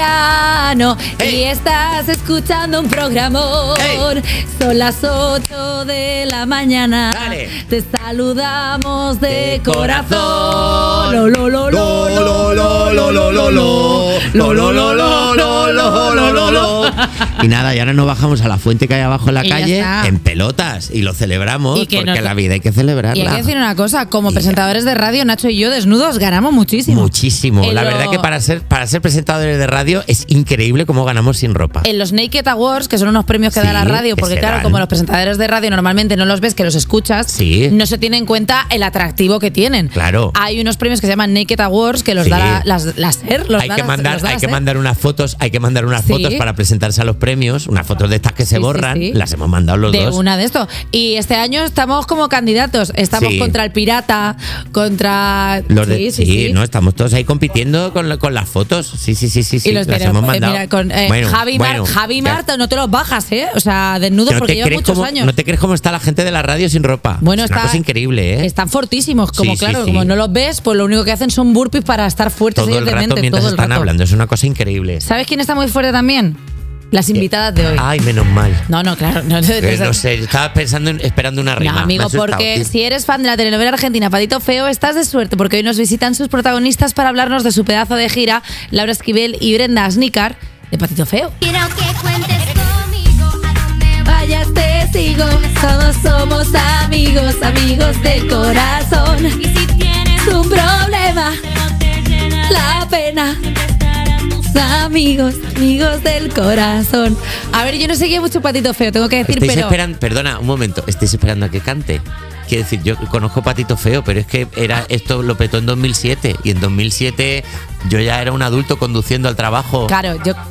Soriano Hey. y estás escuchando un programón. Hey. Son las 8 de la mañana. Dale. Te saludamos de De corazón. corazón. Lo, lo, lo, lo, lo, lo, lo, lo, lo, lo. Lo, lo, lo, lo, lo, lo, lo, lo. Y nada, y ahora nos bajamos a la fuente que hay abajo en la Y ya calle está. en pelotas y lo celebramos Y que porque nos- la vida hay que celebrarla. Y hay que decir una cosa, como Y presentadores de radio, Nacho y yo desnudos ganamos muchísimo. Muchísimo. En La lo- verdad que para ser presentadores de radio es increíble cómo ganamos sin ropa. En los Naked Awards, que son unos premios que Sí, da la radio, que porque se claro, dan. como los presentadores de radio normalmente no los ves, que los escuchas, Sí. no se tiene en cuenta el atractivo que tienen. Claro. Hay unos premios que se llaman Naked Awards que los Sí. da la SER. Los Hay da que la- mandar, los da hay la que SER. mandar unas fotos, Sí. para presentarse a los premios, unas fotos de estas que se Sí, sí, borran, sí. las hemos mandado los De dos. una de esto. Y este año estamos como candidatos. Estamos Sí. contra el pirata, contra. Los de- sí, no, estamos todos ahí compitiendo con las fotos. Sí, Y los las de- hemos mandado. mira, con Bueno, Javi bueno, Marta, no te los bajas, ¿eh? O sea, desnudo que no porque te lleva crees muchos cómo- años. No te crees cómo está la gente de la radio sin ropa. Bueno, es una cosa increíble, ¿eh? Están fortísimos, como Sí, sí, claro, sí. como no los ves, pues lo único que hacen son burpees para estar fuertes, Todo el rato evidentemente, mientras todo el están rato. hablando. Es una cosa increíble. ¿Sabes quién está muy fuerte también? Las invitadas de hoy. Ay, menos mal. No, claro. No, No sé, yo estaba esperando una rima. No, Me ha amigo, asustado, porque tío. si eres fan de la telenovela argentina Patito Feo, estás de suerte porque hoy nos visitan sus protagonistas para hablarnos de su pedazo de gira, Laura Esquivel y Brenda Asnícar, de Patito Feo. Quiero que cuentes conmigo a dónde Vayas, te sigo, todos somos amigos, amigos del corazón. y si tienes Un problema, no te llena la pena. estaremos Amigos, amigos del corazón. A ver, yo no seguía mucho Patito Feo, tengo que decir, Estáis pero esperando, perdona, un momento, estáis esperando a que cante. Quiero decir, yo conozco Patito Feo, pero es que esto lo petó en 2007 y en 2007 yo ya era un adulto conduciendo al trabajo. claro, yo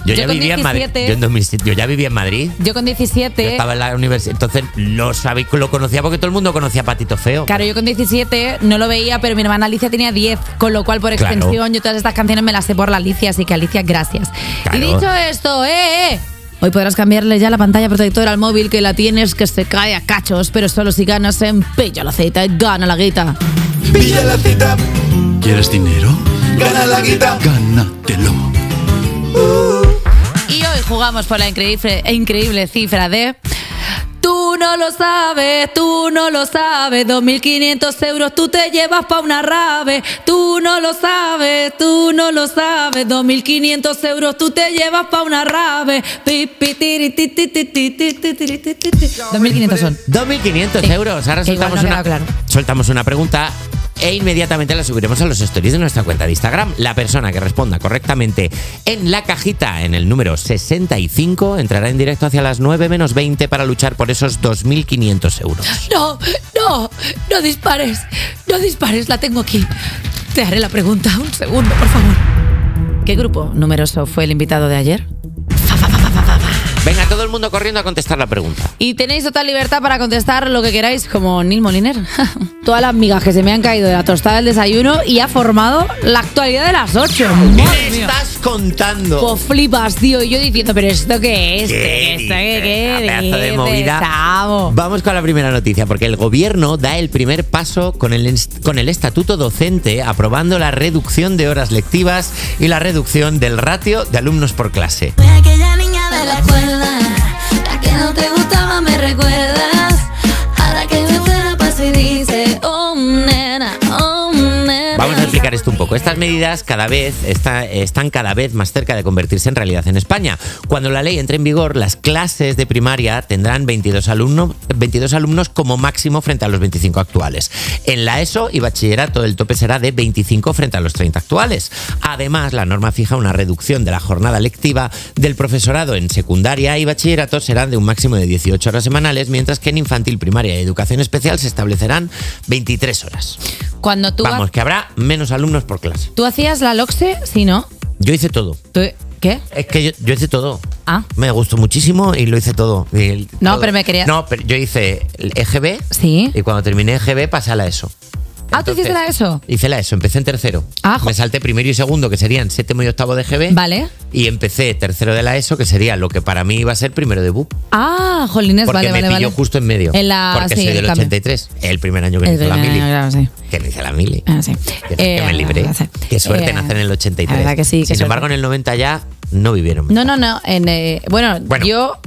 Yo Yo ya con vivía en Madrid. 17. Yo en 2007, yo ya vivía en Madrid. Yo con 17. Yo estaba en la universidad. Entonces lo conocía porque todo el mundo conocía a Patito Feo. Claro, yo con 17 no lo veía, pero mi hermana Alicia tenía 10, con lo cual por Claro. extensión yo todas estas canciones me las sé por la Alicia, así que Alicia, gracias. Claro. Y dicho esto, hoy podrás cambiarle ya la pantalla protectora al móvil, que la tienes que se cae a cachos, pero solo si ganas en Pilla la Cita y gana la guita. Pilla la cita, ¿Quieres dinero? gana la guita. Gánatelo. Y hoy jugamos por la increíble cifra de... Tú no lo sabes, 2.500 euros tú te llevas pa' una rave. Tú no lo sabes, 2.500 euros tú te llevas pa' una rave. 2.500 son. 2.500 Sí. euros. Ahora Que igual soltamos, no ha quedado claro. soltamos una pregunta e inmediatamente la subiremos a los stories de nuestra cuenta de Instagram. La persona que responda correctamente en la cajita en el número 65 entrará en directo hacia las 9 menos 20 para luchar por esos 2.500 euros. No dispares, la tengo aquí. Te haré la pregunta, un segundo, por favor. ¿Qué grupo numeroso fue el invitado de ayer? Venga, todo el mundo corriendo a contestar la pregunta. Y tenéis total libertad para contestar lo que queráis, como Neil Moliner. Todas las migas que se me han caído de la tostada del desayuno y ha formado la actualidad de las 8. ¿Qué ¡Madre me mía! estás contando? Pues flipas, tío. Y yo diciendo, ¿pero esto qué es? ¿Qué ¿Esto dices? qué Una pedazo de dices, movida. chavo? Vamos con la primera noticia, porque el gobierno da el primer paso con el estatuto docente, aprobando la reducción de horas lectivas y la reducción del ratio de alumnos por clase. Fue aquella niña de la escuela, la que no te gustaba, me recuerdas. Ahora que me fuera paso y dice, oh nena, oh nena. Vamos a explicar esto un poco. Estas medidas cada vez están cada vez más cerca de convertirse en realidad en España. Cuando la ley entre en vigor, las clases de primaria tendrán 22 alumnos como máximo frente a los 25 actuales. En la ESO y bachillerato el tope será de 25 frente a los 30 actuales. Además, la norma fija una reducción de la jornada lectiva del profesorado en secundaria y bachillerato serán de un máximo de 18 horas semanales, mientras que en infantil, primaria y educación especial se establecerán 23 horas. Cuando tú, Vamos, que habrá menos alumnos por clase. ¿tú hacías la LOCSE? Sí, ¿no? Yo hice todo. ¿Qué? Es que yo hice todo. Ah. Me gustó muchísimo y lo hice todo. No, Todo. pero me quería- No, pero yo hice el EGB Sí. y cuando terminé EGB pasé a la ESO. Ah, ¿tú hiciste la ESO? Hice la ESO, empecé en tercero. Ah, jo- Me salté primero y segundo, que serían séptimo y octavo de EGB. Vale. Y empecé tercero de la ESO, que sería lo que para mí iba a ser primero de BUP. Ah, jolines, Porque vale, me vale, pilló vale. justo en medio. En la- porque sí, soy el del cambio. 83. El primer año que El hice la primer mili. año, claro, sí. Que no hice la mili. Ah, sí. Que me libré. la verdad, sí. Qué suerte nacer en el 83. La verdad que sí, qué Sin suerte. embargo, en el 90 ya no vivieron. No. Bueno, Bueno. yo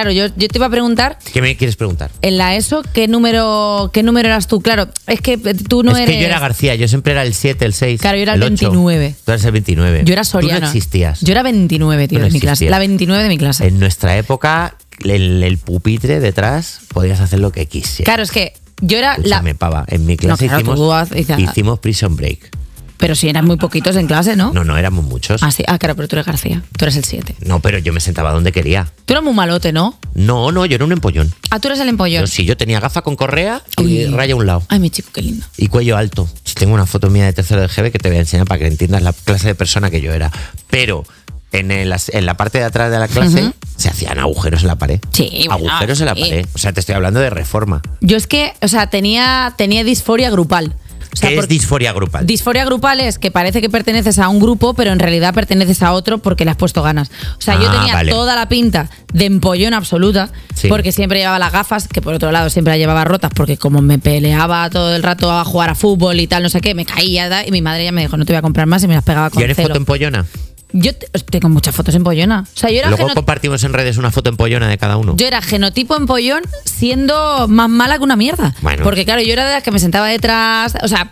te iba a preguntar, ¿Qué me quieres preguntar? en la ESO, ¿qué número eras tú? Claro, es que tú no es eres... que yo era García, yo siempre era el 7, el 6. Claro, yo era el 8. 29. Tú eres el 29. Yo era Tú Soriana. no existías. Yo era 29, tío, Tú no de mi clase. existías. La 29 de mi clase. En nuestra época, el pupitre detrás, podías hacer lo que quisieras. Claro, es que yo era Escúchame, pava. En mi clase No, claro, tú hicimos Prison Break. Pero si eran muy poquitos en clase, ¿no? No, éramos muchos. Ah, sí. Ah, claro, pero tú eres García. Tú eres el 7. No, pero yo me sentaba donde quería. Tú eras muy malote, ¿no? No, yo era un empollón. Ah, tú eres el empollón. Yo tenía gafa con correa y Uy. raya a un lado. Ay, mi chico, qué lindo. Y cuello alto. Tengo una foto mía de tercero de GB que te voy a enseñar para que entiendas la clase de persona que yo era. Pero en la parte de atrás de la clase Ujú. se hacían agujeros en la pared. Sí, bueno, Agujeros en la sí. pared. O sea, te estoy hablando de reforma. Yo es que, o sea, tenía disforia grupal. O sea, ¿Qué es porque- disforia grupal? Disforia grupal es que parece que perteneces a un grupo, pero en realidad perteneces a otro porque le has puesto ganas. O sea, yo Ah, tenía vale. toda la pinta de empollón absoluta, Sí. porque siempre llevaba las gafas, que por otro lado siempre las llevaba rotas, porque como me peleaba todo el rato a jugar a fútbol y tal, no sé qué, me caía y mi madre ya me dijo, no te voy a comprar más y me las pegaba con ¿Quieres celo. foto empollona? Yo tengo muchas fotos empollona. O sea, Luego compartimos en redes una foto empollona de cada uno. yo era genotipo empollón siendo más mala que una mierda. Bueno. Porque claro, yo era de las que me sentaba detrás, o sea,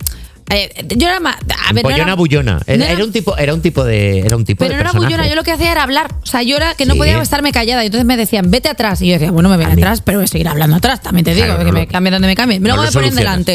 yo era más... A ver, no Empollona era- bullona. no Era un tipo de pero no era personaje. bullona, yo lo que hacía era hablar. O sea, yo era que no Sí. podía estarme callada. Y entonces me decían, vete atrás. Y yo decía, bueno, me voy A mí. atrás, pero voy a seguir hablando atrás. También te digo, Claro, que no me lo- cambien donde me cambien. Luego no me lo ponen solucionas. delante.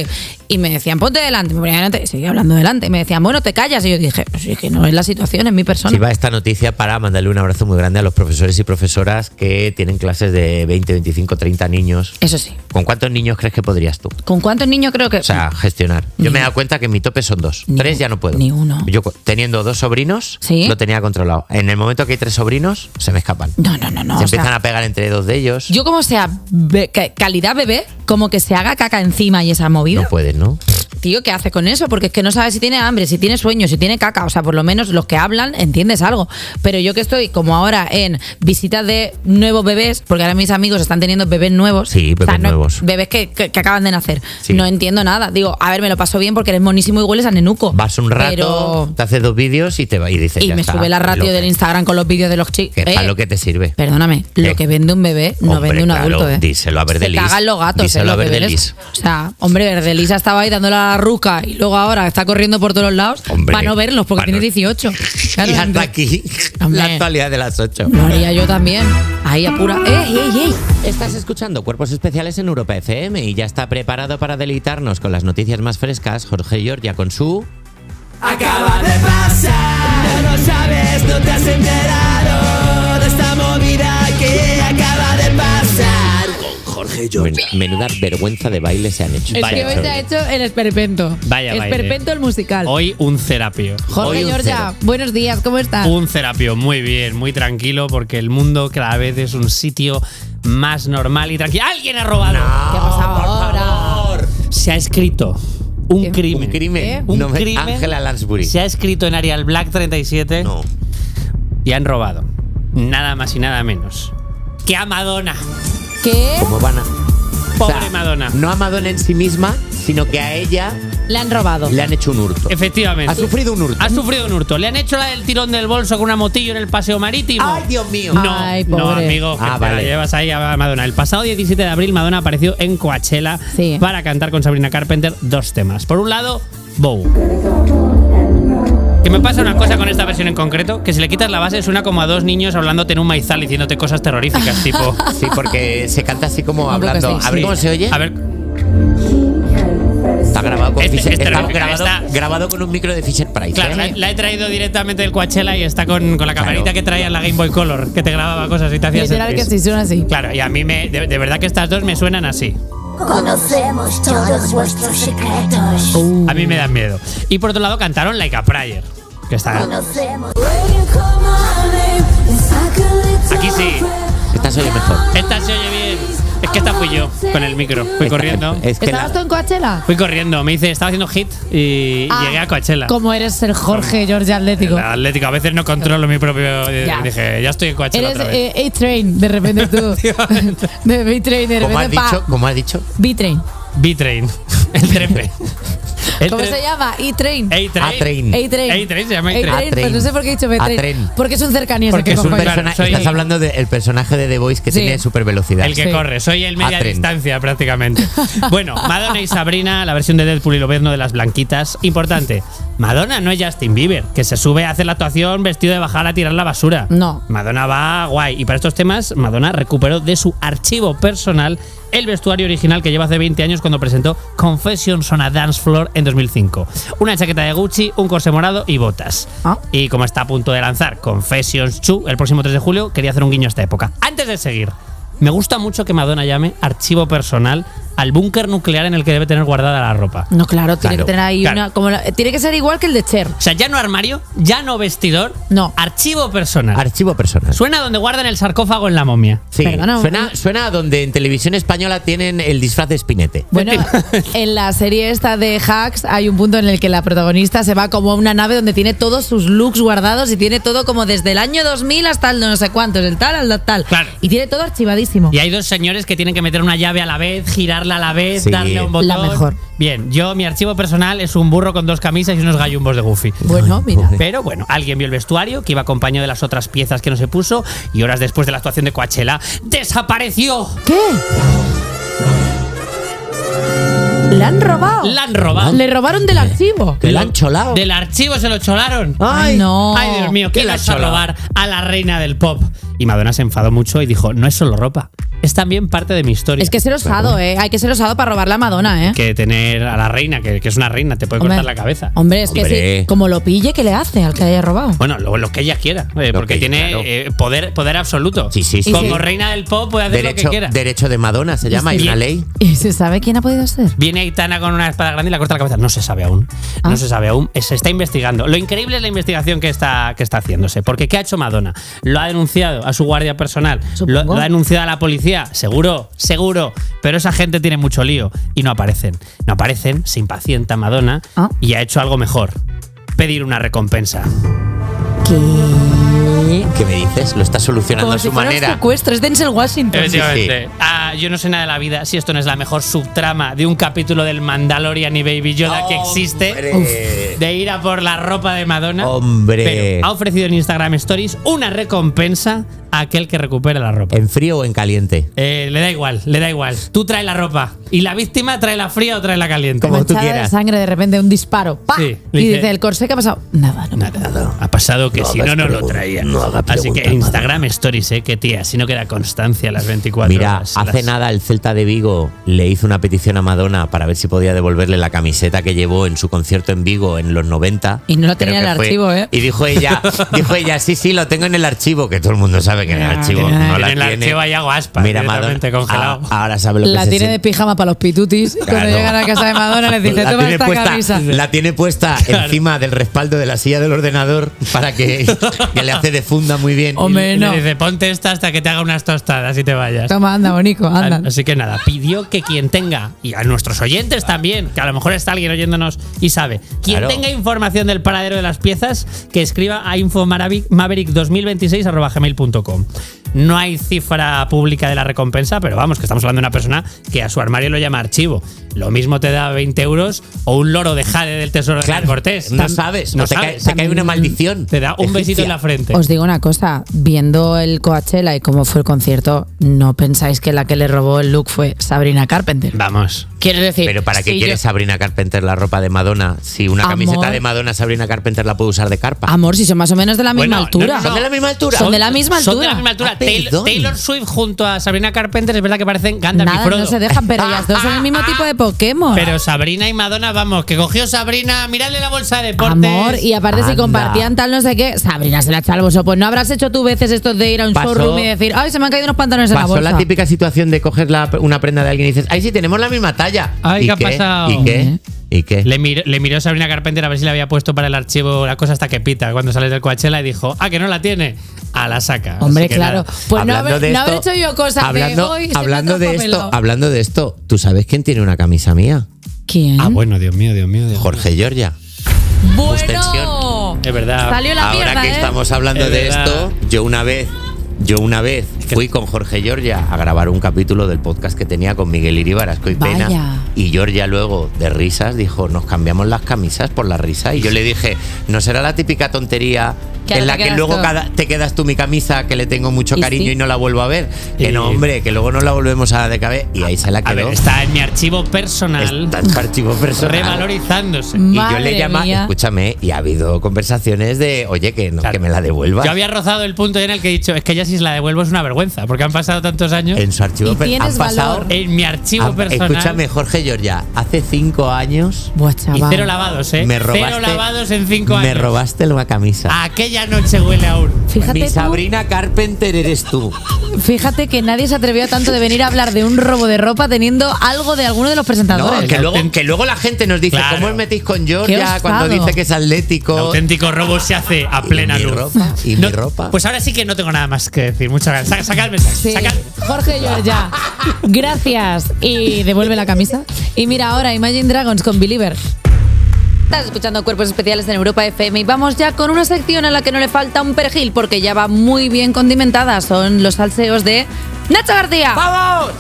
y me decían, ponte delante, me ponía delante, y seguía hablando delante, y me decían, bueno, te callas, y yo dije, pues es que no es la situación, es mi persona. Sí, va esta noticia para mandarle un abrazo muy grande a los profesores y profesoras que tienen clases de 20, 25, 30 niños. Eso sí. ¿Con cuántos niños crees que podrías tú? ¿Con cuántos niños creo que...? O sea, gestionar. Yo me he dado cuenta que mi tope son 2. Ni 3 ya no puedo. ni uno. Yo teniendo 2 sobrinos, ¿Sí? lo tenía controlado. En el momento que hay 3 sobrinos, se me escapan. No. Se o sea, empiezan a pegar entre 2 de ellos. yo como sea calidad bebé, como que se haga caca encima y esa movida. No pueden, ¿no? Tío, ¿qué hace con eso? Porque es que no sabe si tiene hambre, si tiene sueño, si tiene caca. O sea, por lo menos los que hablan entiendes algo. Pero yo que estoy como ahora en visitas de nuevos bebés, porque ahora mis amigos están teniendo bebés nuevos. Sí, bebés nuevos. Bebés que acaban de nacer. Sí. No entiendo nada. Digo, a ver, me lo paso bien porque eres monísimo y hueles a nenuco. Vas un rato, Pero... te haces 2 vídeos y te va y dices Y ya me está, sube la ratio del Instagram con los vídeos de los chicos. Que para lo que te sirve. Perdóname, lo que vende un bebé no Hombre, vende un claro, adulto, ¿eh? díselo a Verdelis. Se cagan los gatos, Díselo a los Verdelis. bebés. O sea, hombre, Verdelis estaba ahí dándole a la ruca y luego ahora está corriendo por todos los lados Hombre, para no verlos porque tiene 18. Claro, Y hasta entonces, aquí Hombre. la actualidad de las 8. lo haría yo también. Ahí apura. ¡Ey! Estás escuchando Cuerpos Especiales en Europa FM y ya está preparado para deleitarnos con las noticias más frescas Jorge Giorgia con su... Acaba de pasar, no sabes, no te has enterado de esta movida que acaba de pasar con Jorge Giorgia. Menuda vergüenza de baile se han hecho. Es que hoy se ha hecho el esperpento. Vaya baile. Esperpento el musical. Hoy un terapio. Jorge hoy un Giorgia, cero. buenos días, ¿cómo estás? Un terapio, muy bien, muy tranquilo, porque el mundo cada vez es un sitio más normal y tranquilo. ¡Alguien ha robado! ¿Qué ha pasado ahora? Se ha escrito un ¿Qué? crimen. Un crimen. ¿Qué? Un No me- crimen. Ángela Lansbury. Se ha escrito en Arial Black 37 No. y han robado nada más y nada menos que a Madonna. ¿Qué? ¿Cómo van a...? Pobre Madonna. No a Madonna en sí misma, sino que a ella Le han robado. le han hecho un hurto. Efectivamente. Ha sufrido un hurto. Ha sufrido un hurto. Le han hecho la del tirón del bolso con una motillo en el paseo marítimo. ¡Ay, Dios mío! No, Ay, no, pobre. amigo, que Ah, te vale. la llevas ahí a Madonna. El pasado 17 de abril, Madonna apareció en Coachella Sí. para cantar con Sabrina Carpenter 2 temas. Por un lado, Bow. Que me pasa una cosa con esta versión en concreto, que si le quitas la base suena como a 2 niños hablándote en un maizal diciéndote cosas terroríficas, tipo... Sí, porque se canta así como Hombre, hablando. que sí, A ver Sí. cómo se oye. A ver, Está grabado con Fisher- está terrible. grabado con un micro de Fisher Price. claro, ¿eh? la he traído directamente del Coachella y está con la camarita Claro. que traía en la Game Boy Color, que te grababa cosas y te hacía Literal que selfies. sí, suena así. Claro, y a mí de verdad que estas dos me suenan así. Conocemos todos vuestros secretos. A mí me dan miedo. Y por otro lado cantaron Like a Prayer, que está... Conocemos. Aquí sí. Esta se oye mejor. Esta se oye bien. Es que esta fui yo con el micro. Fui corriendo. Es que ¿Estabas tú en Coachella? Fui corriendo. Me dice, estaba haciendo hit y llegué a Coachella. Como eres el Jorge Giorgia Atlético. El Atlético. A veces no controlo mi propio... Ya. Dije, ya estoy en Coachella Eres otra vez. A-Train, de repente tú. Efectivamente. De B-Train, de ¿Cómo has repente dicho? ¿Cómo has dicho? B-Train. B-Train. El trepe. ¿Cómo se llama? E-Train. A-Train. A-Train. A-Train se llama A-Train, A-Train. pues no sé por qué he dicho B-Train. A-Train. Porque es un cercanías. Porque el es que un cojo yo. persona- soy- Estás hablando del personaje de The Voice que Sí. tiene super velocidad. El que Sí. corre, soy el media A-Train. distancia prácticamente. Bueno, Madonna y Sabrina, la versión de Deadpool y Lobezno de las Blanquitas. Importante, Madonna no es Justin Bieber, que se sube a hacer la actuación vestido de bajar a tirar la basura. No. Madonna va guay. Y para estos temas, Madonna recuperó de su archivo personal el vestuario original que lleva hace 20 años cuando presentó Confessions on a Dance Floor en 2005. Una chaqueta de Gucci, un corsé morado y botas. Ah. Y como está a punto de lanzar Confessions 2 el próximo 3 de julio, quería hacer un guiño a esta época. Antes de seguir, me gusta mucho que Madonna llame archivo personal al búnker nuclear en el que debe tener guardada la ropa. No, claro, tiene Claro, que tener ahí claro. una. Tiene que ser igual que el de Cher. O sea, ya no armario, ya no vestidor, No. archivo personal. Archivo personal. Suena donde guardan el sarcófago en la momia. Sí, Perdona, suena a donde en televisión española tienen el disfraz de Spinete. Bueno, en la serie esta de Hacks hay un punto en el que la protagonista se va como a una nave donde tiene todos sus looks guardados y tiene todo como desde el año 2000 hasta el no sé cuántos, el tal al tal. Claro. Y tiene todo archivadísimo. Y hay 2 señores que tienen que meter una llave a la vez, girarla a la vez, Sí. darle un botón. La mejor. Bien, mi archivo personal es un burro con 2 camisas y unos gallumbos de Goofy. Bueno, mira. Pero bueno, alguien vio el vestuario que iba acompañado de las otras piezas que no se puso y horas después de la actuación de Coachella ¡desapareció! ¿Qué? ¿La han robado? ¡La han robado! Le robaron del archivo. Que la han cholado. Del archivo se lo cholaron. Ay, no. Ay, Dios mío, ¿Qué ¿quién la vas a chola? robar a la reina del pop? Y Madonna se enfadó mucho y dijo, no es solo ropa, es también parte de mi historia. Es que ser osado, hay que ser osado para robar la Madonna, Que tener a la reina, que es una reina, te puede cortar la cabeza. Hombre, es que sí, como lo pille, ¿qué le hace al que haya robado? Bueno, lo que ella quiera, porque tiene poder absoluto. Sí. Como reina del pop puede hacer lo que quiera. Derecho de Madonna se llama, hay una ley. ¿Y se sabe quién ha podido ser? Viene Aitana con una espada grande y la corta la cabeza. No se sabe aún. No se sabe aún. Se está investigando. Lo increíble es la investigación que está haciéndose. Porque ¿qué ha hecho Madonna? Lo ha denunciado a su guardia personal. Lo ha denunciado a la policía. Seguro. Pero esa gente tiene mucho lío y no aparecen. Se impacienta Madonna y ha hecho algo mejor. Pedir una recompensa. ¿Qué me dices? Lo está solucionando Como a su si fuera manera. un secuestro, es Denzel Washington. Efectivamente. Yo no sé nada de la vida si esto no es la mejor subtrama de un capítulo del Mandalorian y Baby Yoda que existe. De ir a por la ropa de Madonna. Hombre. Pero ha ofrecido en Instagram Stories una recompensa a aquel que recupere la ropa. ¿En frío o en caliente? Le da igual. Tú traes la ropa. Y la víctima trae la fría o trae la caliente. Como tú Manchada de quieras. sangre, de repente un disparo. ¡Pah! Sí, Y dice, ¿el corsé qué ha pasado? Nada. Ha pasado que No si no hagas lo preguntas, traía. no hagas Así que preguntas, Instagram Stories, que tía, si no queda constancia a las 24 Mira, horas. hace nada el Celta de Vigo le hizo una petición a Madonna para ver si podía devolverle la camiseta que llevó en su concierto en Vigo en los 90. Y no lo Creo tenía en el que fue. archivo, ¿eh? Y dijo ella, sí, lo tengo en el archivo, que todo el mundo sabe que en el archivo no la en el tiene. archivo hay agua aspa. Mira, Madonna, congelado. ahora sabe lo que La se tiene siente. de pijama para los pitutis. Claro. Cuando llegan a casa de Madonna les dice, toma tiene esta camisa. La tiene puesta encima del respaldo de la silla del ordenador para que le hace de funda muy bien. Hombre, Y no. le dice, ponte esta hasta que te haga unas tostadas y te vayas. Toma, anda, bonico, anda. Así que nada, pidió que quien tenga, y a nuestros oyentes también, que a lo mejor está alguien oyéndonos y sabe, quien Claro. tenga información del paradero de las piezas, que escriba a infomaverick2026@gmail.com. No hay cifra pública de la recompensa, pero vamos, que estamos hablando de una persona que a su armario lo llama archivo. Lo mismo te da 20 euros o un loro de jade del tesoro de Gran Cortés. No sabes, No te sabes. cae una maldición. Te da un besito egipcia. en la frente. Os digo una cosa, viendo el Coachella y cómo fue el concierto, ¿no pensáis que la que le robó el look fue Sabrina Carpenter? Vamos. Quiero decir, Pero ¿para qué si quiere yo- Sabrina Carpenter la ropa de Madonna? Si una Amor. camiseta de Madonna Sabrina Carpenter la puede usar de carpa. Amor, si son más o menos de la misma Bueno, altura. no. ¿Son de la misma altura? Son de la misma Son de altura. la misma altura. Ah, perdón. Taylor Swift junto a Sabrina Carpenter es verdad que parecen Gandalf y Nada, Frodo. no se dejan, pero ellas dos son el mismo tipo de Pokémon. Pero Sabrina y Madonna, vamos, que cogió Sabrina, miradle la bolsa de deportes. Amor, y aparte si Anda. compartían tal no sé qué, Sabrina se la echa al bolso. Pues no habrás hecho tú veces estos de ir a un Pasó- showroom y decir, ay, se me han caído unos pantalones en la Pasó bolsa. la típica situación de coger una prenda de alguien y dices, ay, sí, tenemos la misma talla. Ay, ¿Y ¿qué ha pasado? ¿Y qué? ¿Y qué? Le miró Sabrina Carpenter a ver si le había puesto para el archivo la cosa hasta que pita cuando sales del Coachella y dijo, que no la tiene. A la saca. Hombre, Así que claro. nada. Pues no Hablando haber, de no haber esto- hecho yo cosas hablando, de hoy. se me ha hablando de esto, traspapelado. hablando de esto, ¿tú sabes quién tiene una camisa mía? ¿Quién? Bueno, Dios mío. Jorge Giorgia. Bueno, mío. Es verdad. salió la Ahora mierda, que ¿eh? estamos hablando Es de verdad. esto, yo una vez fui con Jorge Giorgia a grabar un capítulo del podcast que tenía con Miguel Iribar, Asco y Pena. Vaya. Y Giorgia luego, de risas, dijo, nos cambiamos las camisas por la risa. Y yo le dije, ¿no será la típica tontería Que en ahora la te que quedas luego tú? te quedas tú mi camisa, que le tengo mucho Y cariño sí. y no la vuelvo a ver? Que no, Y- hombre, que luego no la volvemos a decaber. Y ahí se la A quedó. ver, está en mi archivo personal. Está en su archivo personal. Revalorizándose. Y yo Madre le llama, mía. escúchame, y ha habido conversaciones de, oye, que, no, Claro. que me la devuelvas. Yo había rozado el punto en el que he dicho, es que ya si la devuelvo es una vergüenza, porque han pasado tantos años En su archivo Y personal. tienes valor. en mi archivo personal. Escúchame, Jorge Giorgia, hace 5 años Buah, Y chaval. 0 lavados, ¿eh? me robaste. 0 lavados en 5 años. Me robaste una camisa. Aquella noche huele aún. Fíjate Mi tú, Sabrina Carpenter eres tú. fíjate que nadie se atrevió tanto de venir a hablar de un robo de ropa teniendo algo de alguno de los presentadores. No, que luego la gente nos dice, Claro. ¿cómo os metéis con Qué Giorgia osado. cuando dice que es atlético? El auténtico robo se hace a plena mi luz. ropa, y mi ropa. Pues ahora sí que no tengo nada más que decir. Muchas gracias. Saca el mensaje. Sí. Saca- Jorge Giorgia, gracias. Y devuelve la camisa. Y mira ahora Imagine Dragons con Believer. Estás escuchando Cuerpos Especiales en Europa FM y vamos ya con una sección a la que no le falta un perejil porque ya va muy bien condimentada. Son los salseos de Nacho García. ¡Vamos!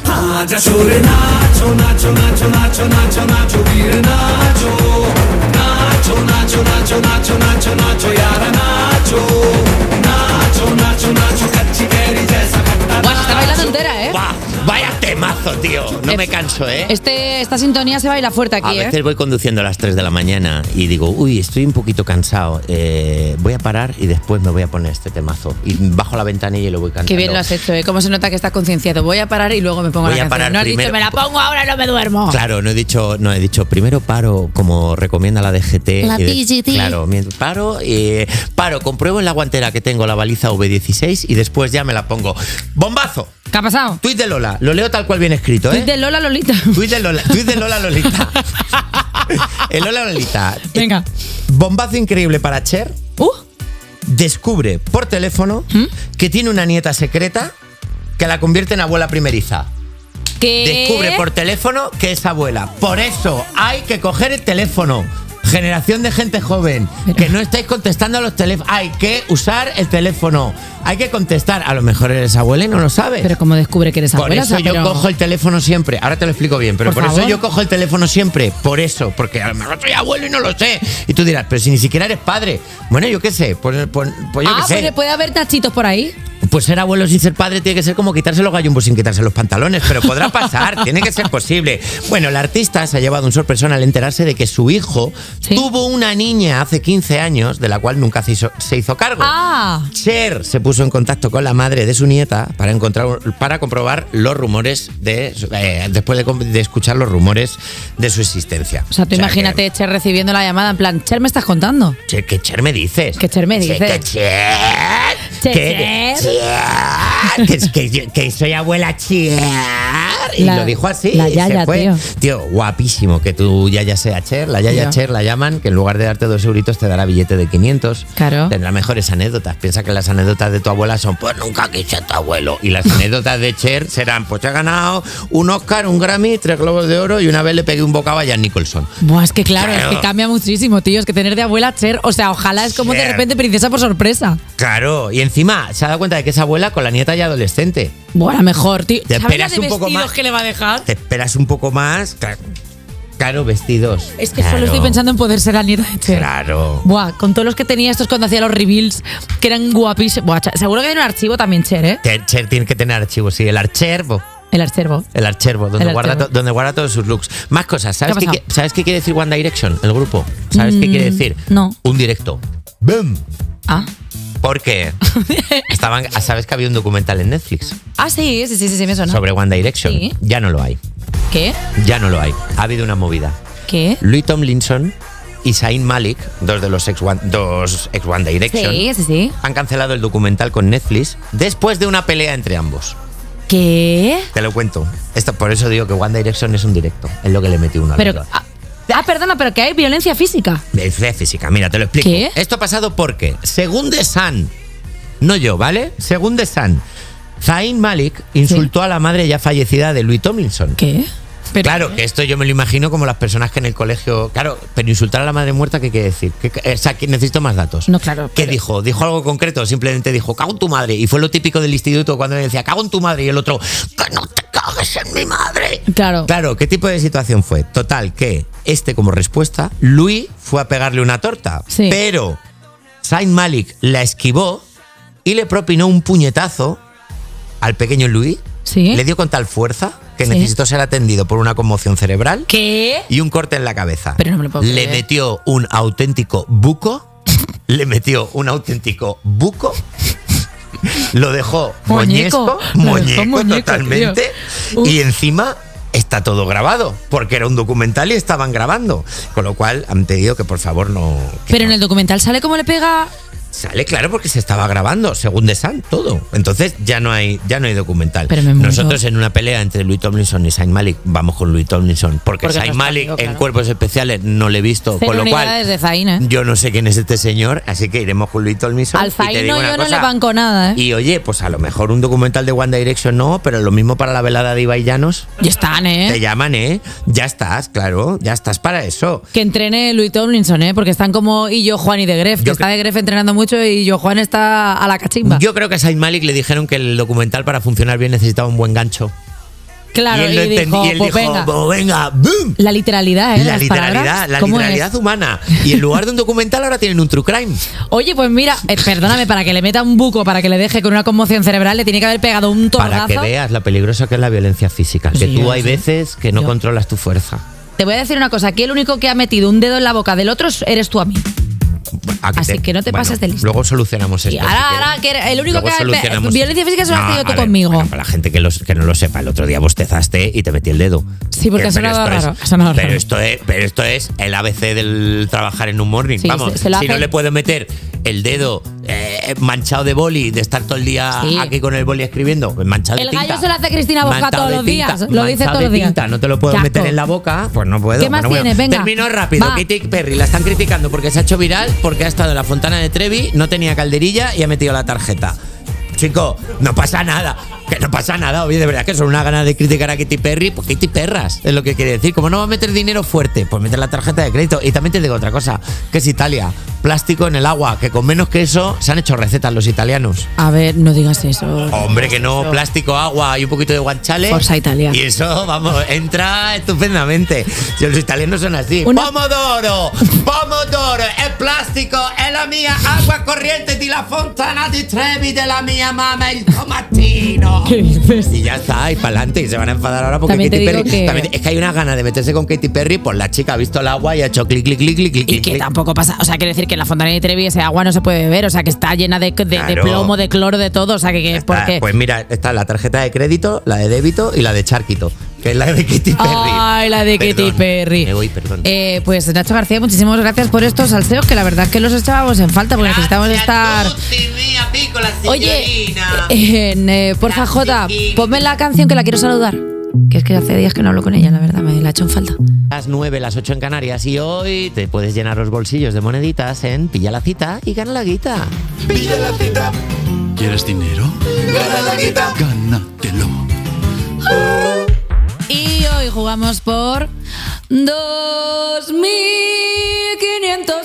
Buah, se está bailando entera, ¿eh? ¡Buah! ¡Vaya temazo! temazo, tío. No me canso, ¿eh? Esta sintonía se baila fuerte aquí, A veces voy conduciendo a las 3 de la mañana y digo, uy, estoy un poquito cansado. Voy a parar y después me voy a poner este temazo. Y bajo la ventanilla y lo voy cantando. Qué bien lo has hecho, ¿eh? Cómo se nota que estás concienciado. Voy a parar y luego me pongo Voy la a canción. parar No has primero. dicho, me la pongo ahora y no me duermo. Claro, no he dicho primero paro como recomienda la DGT. La y DGT. Claro, paro, compruebo en la guantera que tengo la baliza V16 y después ya me la pongo. ¡Bombazo! ¿Qué ha pasado? Tuit de Lola, lo leo tal cual viene escrito, ¿eh? Tuit de Lola Lolita. Tuit de Lola Lolita. El Lola Lolita. Venga. Bombazo increíble para Cher. Descubre por teléfono que tiene una nieta secreta que la convierte en abuela primeriza. ¿Qué? Descubre por teléfono que es abuela. Por eso hay que coger el teléfono. Generación de gente joven, que no estáis contestando a los teléfonos. Hay que usar el teléfono. Hay que contestar. A lo mejor eres abuela y no lo sabes. Pero ¿cómo descubre que eres Por abuela? eso yo cojo el teléfono siempre. Ahora te lo explico bien, pero por eso favor. yo cojo el teléfono siempre. Por eso, porque a lo mejor soy abuelo y no lo sé. Y tú dirás, pero si ni siquiera eres padre. Bueno, yo qué sé. Pues yo qué sé. Pues puede haber tachitos por ahí. Pues ser abuelo sin ser padre tiene que ser como quitarse los gallumbos sin quitarse los pantalones, pero podrá pasar, tiene que ser posible. Bueno, la artista se ha llevado un sorpresón al enterarse de que su hijo tuvo una niña hace 15 años, de la cual nunca se hizo cargo. Cher se puso en contacto con la madre de su nieta para comprobar los rumores después de escuchar los rumores de su existencia. O sea, tú imagínate Cher recibiendo la llamada en plan, Cher, ¿me estás contando? ¿Qué Cher me dices? ¿Qué Cher me dices? ¿Qué Cher? Que soy abuela Cher. Y lo dijo así. La y yaya, se fue. tío. Tío, guapísimo que tu yaya sea Cher. La yaya Tío. Cher la llaman, que en lugar de darte 2 euritos te dará billete de 500. Claro. Tendrá mejores anécdotas. Piensa que las anécdotas de tu abuela son, pues nunca quise a tu abuelo. Y las anécdotas de Cher serán, pues he ganado un Oscar, un Grammy, 3 Globos de Oro y una vez le pegué un bocado a Jan Nicholson. Buah, es que claro, Claro. es que cambia muchísimo, tío. Es que tener de abuela Cher, o sea, ojalá es como de Cher. repente princesa por sorpresa. Claro, y encima se ha dado cuenta de que es abuela con la nieta ya adolescente. Bueno, mejor, tío. Te ¿Sabes la esperas de un poco vestidos más. que le va a dejar? Te esperas un poco más. Claro, vestidos. Es que Claro. solo estoy pensando en poder ser la nieta de Cher. Claro. Buah, con todos los que tenía estos cuando hacía los reveals, que eran guapísimos. Buah, seguro que hay un archivo también, Cher, ¿eh? Cher tiene que tener archivos, sí, el archivo. El archivo. El archivo, donde, El archivo. donde guarda todos sus looks. Más cosas. ¿Sabes ¿Qué ha qué, ¿Sabes qué quiere decir One Direction, el grupo? ¿Sabes qué quiere decir? No. Un directo. ¡Bum! Ah. Porque ¿sabes que había un documental en Netflix Ah, sí, me suena. sobre One Direction? Sí. Ya no lo hay. ¿Qué? Ya no lo hay. Ha habido una movida. ¿Qué? Louis Tomlinson y Zayn Malik, dos ex One Direction, Sí. han cancelado el documental con Netflix después de una pelea entre ambos. ¿Qué? Te lo cuento. Por eso digo que One Direction es un directo. Es lo que le metió uno al Pero, otro. perdona, pero que hay violencia física. De física, mira, te lo explico. ¿Qué? Esto ha pasado porque, según The Sun, no yo, ¿vale? Según The Sun, Zayn Malik insultó a la madre ya fallecida de Louis Tomlinson. ¿Qué? Pero, claro, que esto yo me lo imagino como las personas que en el colegio... Claro, pero insultar a la madre muerta, ¿qué quiere decir? O sea, que necesito más datos. No, claro. ¿Qué dijo? ¿Dijo algo concreto? Simplemente dijo, cago en tu madre. Y fue lo típico del instituto cuando le decía, cago en tu madre. Y el otro, que no te cagues en mi madre. Claro. Claro, ¿qué tipo de situación fue? Total, que como respuesta, Louis fue a pegarle una torta. Sí. Pero Zayn Malik la esquivó y le propinó un puñetazo al pequeño Louis. Sí. Le dio con tal fuerza que Sí. necesitó ser atendido por una conmoción cerebral ¿Qué? y un corte en la cabeza. Pero no me lo puedo Le creer. metió un auténtico buco. Lo dejó Muñeco. muñeco Muñeco, totalmente. tío. Y encima está todo grabado, porque era un documental y estaban grabando. Con lo cual han pedido que por favor no... Pero en el documental sale cómo le pega. Sale claro porque se estaba grabando, según The Sun, todo. Entonces ya no hay documental. Pero me muero. Nosotros en una pelea entre Louis Tomlinson y Zayn Malik vamos con Louis Tomlinson, porque Porque Zayn no es Malik amigo, claro. en Cuerpos Especiales no le he visto, Cero con lo cual unidades de Zayn, ¿eh? yo no sé quién es este señor, así que iremos con Louis Tomlinson. Al Y te Zayn digo no, una yo no cosa, le banco nada, ¿eh? y oye, pues a lo mejor un documental de One Direction no, pero lo mismo para la velada de Ibai Llanos. Ya están, Te ¿eh? llaman, ya estás, claro, ya estás para eso. Que entrene Louis Tomlinson, ¿eh? Porque están como Illo, Juan y De Gref. Que está De Gref entrenando mucho y Illo, Juan está a la cachimba. Yo creo que a Zayn Malik le dijeron que el documental para funcionar bien necesitaba un buen gancho. Claro, y él, y dijo, y él pues dijo, venga. "Pues venga, ¡boom! La literalidad, ¿eh? La Las literalidad, palabras. la ¿Cómo literalidad es? humana. Y en lugar de un documental ahora tienen un true crime. Oye, pues mira, perdóname, para que le meta un buco, para que le deje con una conmoción cerebral, le tiene que haber pegado un torgazo. Para que veas lo peligroso que es la violencia física. Que Sí, tú yo hay sé. veces que no Yo. controlas tu fuerza. Te voy a decir una cosa, aquí el único que ha metido un dedo en la boca del otro eres tú a mí. Así que no te pases de listo. Luego solucionamos esto. Y ahora que el único Luego que ha solucionamos. violencia física se lo has tenido tú a ver, conmigo. bueno, para la gente que no lo sepa, el otro día bostezaste y te metí el dedo. Sí, porque ha sonado raro. Ha sonado pero, raro. esto es el ABC del trabajar en un morning. Sí, Vamos, se lo si no hace- le puedo meter el dedo manchado de boli, de estar todo el día Sí. aquí con el boli escribiendo, manchado de El tinta. gallo se lo hace Cristina Boja Manchado todos de los tinta, días. Lo dice manchado todos los de días. tinta, no te lo puedo Qué meter asco. en la boca, pues no puedo. ¿Qué más Bueno, tienes? Venga. Termino rápido. Va. Katy Perry la están criticando porque se ha hecho viral, porque ha estado en la Fontana de Trevi, no tenía calderilla y ha metido la tarjeta. Chico, no pasa nada. Que no pasa nada, oye, de verdad que son una ganas de criticar a Katy Perry, pues Katy Perras, es lo que quiere decir. Como no va a meter dinero fuerte, pues meter la tarjeta de crédito. Y también te digo otra cosa, que es Italia, plástico en el agua, que con menos que eso se han hecho recetas los italianos. A ver, no digas eso. Hombre, que no, plástico, agua y un poquito de guanciale. Forza Italia. Y eso, vamos, entra estupendamente. Si los italianos son así. Una- Pomodoro, es plástico, es la mía agua corriente de la Fontana di Trevi de la mía mamá, el tomatino. ¿Qué dices? Y ya está, y para adelante. Y se van a enfadar ahora porque También te Katy digo Perry. que- También, es que hay una gana de meterse con Katy Perry, pues la chica ha visto el agua y ha hecho clic, clic, clic, clic, clic. Y que clic. tampoco pasa, o sea, quiero decir que en la Fontana de Trevi ese agua no se puede beber, o sea, que está llena de Claro. plomo, de cloro, de todo, o sea, que Está, porque pues mira, está la tarjeta de crédito, la de débito y la de charquito, que es la de Katy Perry. Ay, la de Katy Perdón, Perry. Me voy, perdón. Pues Nacho García, muchísimas gracias por estos salseos, que la verdad es que los echábamos en falta, porque necesitamos estar. Oye, porfa, Jota, ponme la canción que la quiero saludar. Que es que hace días que no hablo con ella, la verdad, me la he hecho en falta. Las 9, las 8 en Canarias y hoy te puedes llenar los bolsillos de moneditas en Pilla la Cita y gana la guita. Pilla la cita. ¿Quieres dinero? Gana la guita. Gánatelo. Y hoy jugamos por 2.500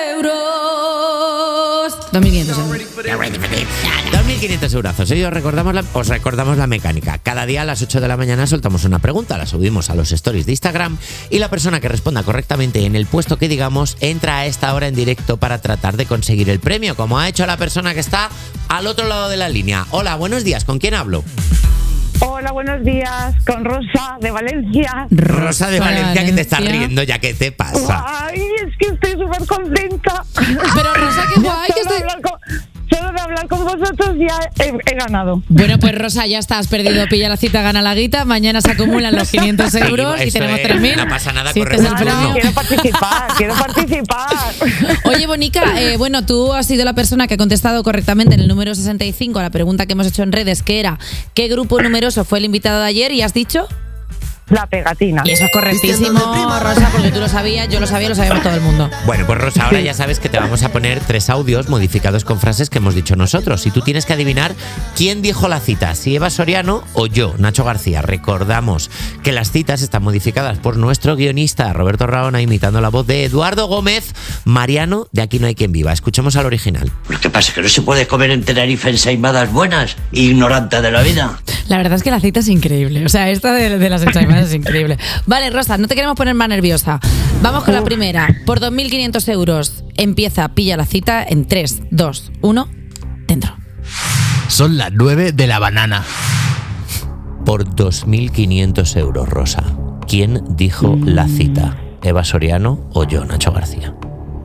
euros. 2.500 euros. 2.500 eurazos. Hoy os recordamos la mecánica. Cada día a las 8 de la mañana soltamos una pregunta, la subimos a los stories de Instagram y la persona que responda correctamente en el puesto que digamos entra a esta hora en directo para tratar de conseguir el premio, como ha hecho la persona que está al otro lado de la línea. Hola, buenos días. ¿Con quién hablo? Hola, buenos días, con Rosa de Valencia. Rosa de Valencia, que te estás Valencia. riendo ya. ¿Qué te pasa? Ay, es que estoy súper contenta. Pero Rosa, qué guay que estoy. Solo de hablar con vosotros ya he ganado. Bueno, pues Rosa, ya está, has perdido. Pilla la cita, gana la guita. Mañana se acumulan los 500 euros y Esto tenemos es, 3.000. no pasa nada, Sí, corre este es el por premio. uno. Quiero participar. Oye, Bonica, bueno, tú has sido la persona que ha contestado correctamente en el número 65 a la pregunta que hemos hecho en redes, que era ¿qué grupo numeroso fue el invitado de ayer? Y has dicho... La pegatina. Y eso es correctísimo, Rosa, porque tú lo sabías, yo lo sabía, lo sabemos todo el mundo. Bueno, pues Rosa, ahora ya sabes que te vamos a poner 3 audios modificados con frases que hemos dicho nosotros. Y tú tienes que adivinar quién dijo la cita, si Eva Soriano o yo, Nacho García. Recordamos que las citas están modificadas por nuestro guionista Roberto Raona, imitando la voz de Eduardo Gómez Mariano de Aquí no hay quien viva. Escuchemos al original. ¿Qué pasa? ¿Que no se puede comer en Tenerife ensaimadas buenas? Ignorante de la vida. La verdad es que la cita es increíble. O sea, esta de las ensaimadas es increíble. Vale, Rosa, no te queremos poner más nerviosa. Vamos con la primera. Por 2.500 euros empieza Pilla la Cita en 3, 2, 1, dentro. Son las 9 de la banana. Por 2.500 euros, Rosa. ¿Quién dijo la cita? ¿Eva Soriano o yo, Nacho García?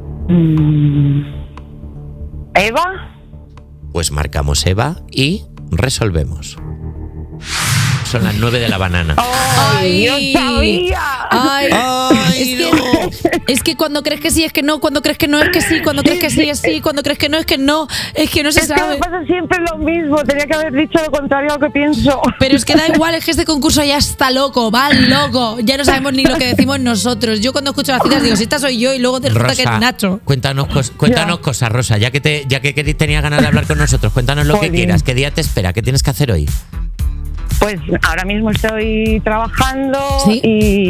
¿Eva? Pues marcamos Eva y resolvemos. Son las 9 de la banana. ¡Ay, yo sabía! Ay, Ay, es que cuando crees que sí es que no, cuando crees que no es que sí, cuando crees que sí es sí, cuando crees que no es no se Es que me sabe. pasa siempre lo mismo. Tenía que haber dicho lo contrario a lo que pienso. Pero es que da igual, es que este concurso ya está loco, va loco. Ya no sabemos ni lo que decimos nosotros. Yo cuando escucho las citas digo, si esta soy yo y luego te resulta que es Nacho. Cuéntanos cosas, Rosa, ya que tenías ganas de hablar con nosotros, cuéntanos lo que Jolín. quieras. ¿Qué día te espera? ¿Qué tienes que hacer hoy? Pues ahora mismo estoy trabajando ¿Sí?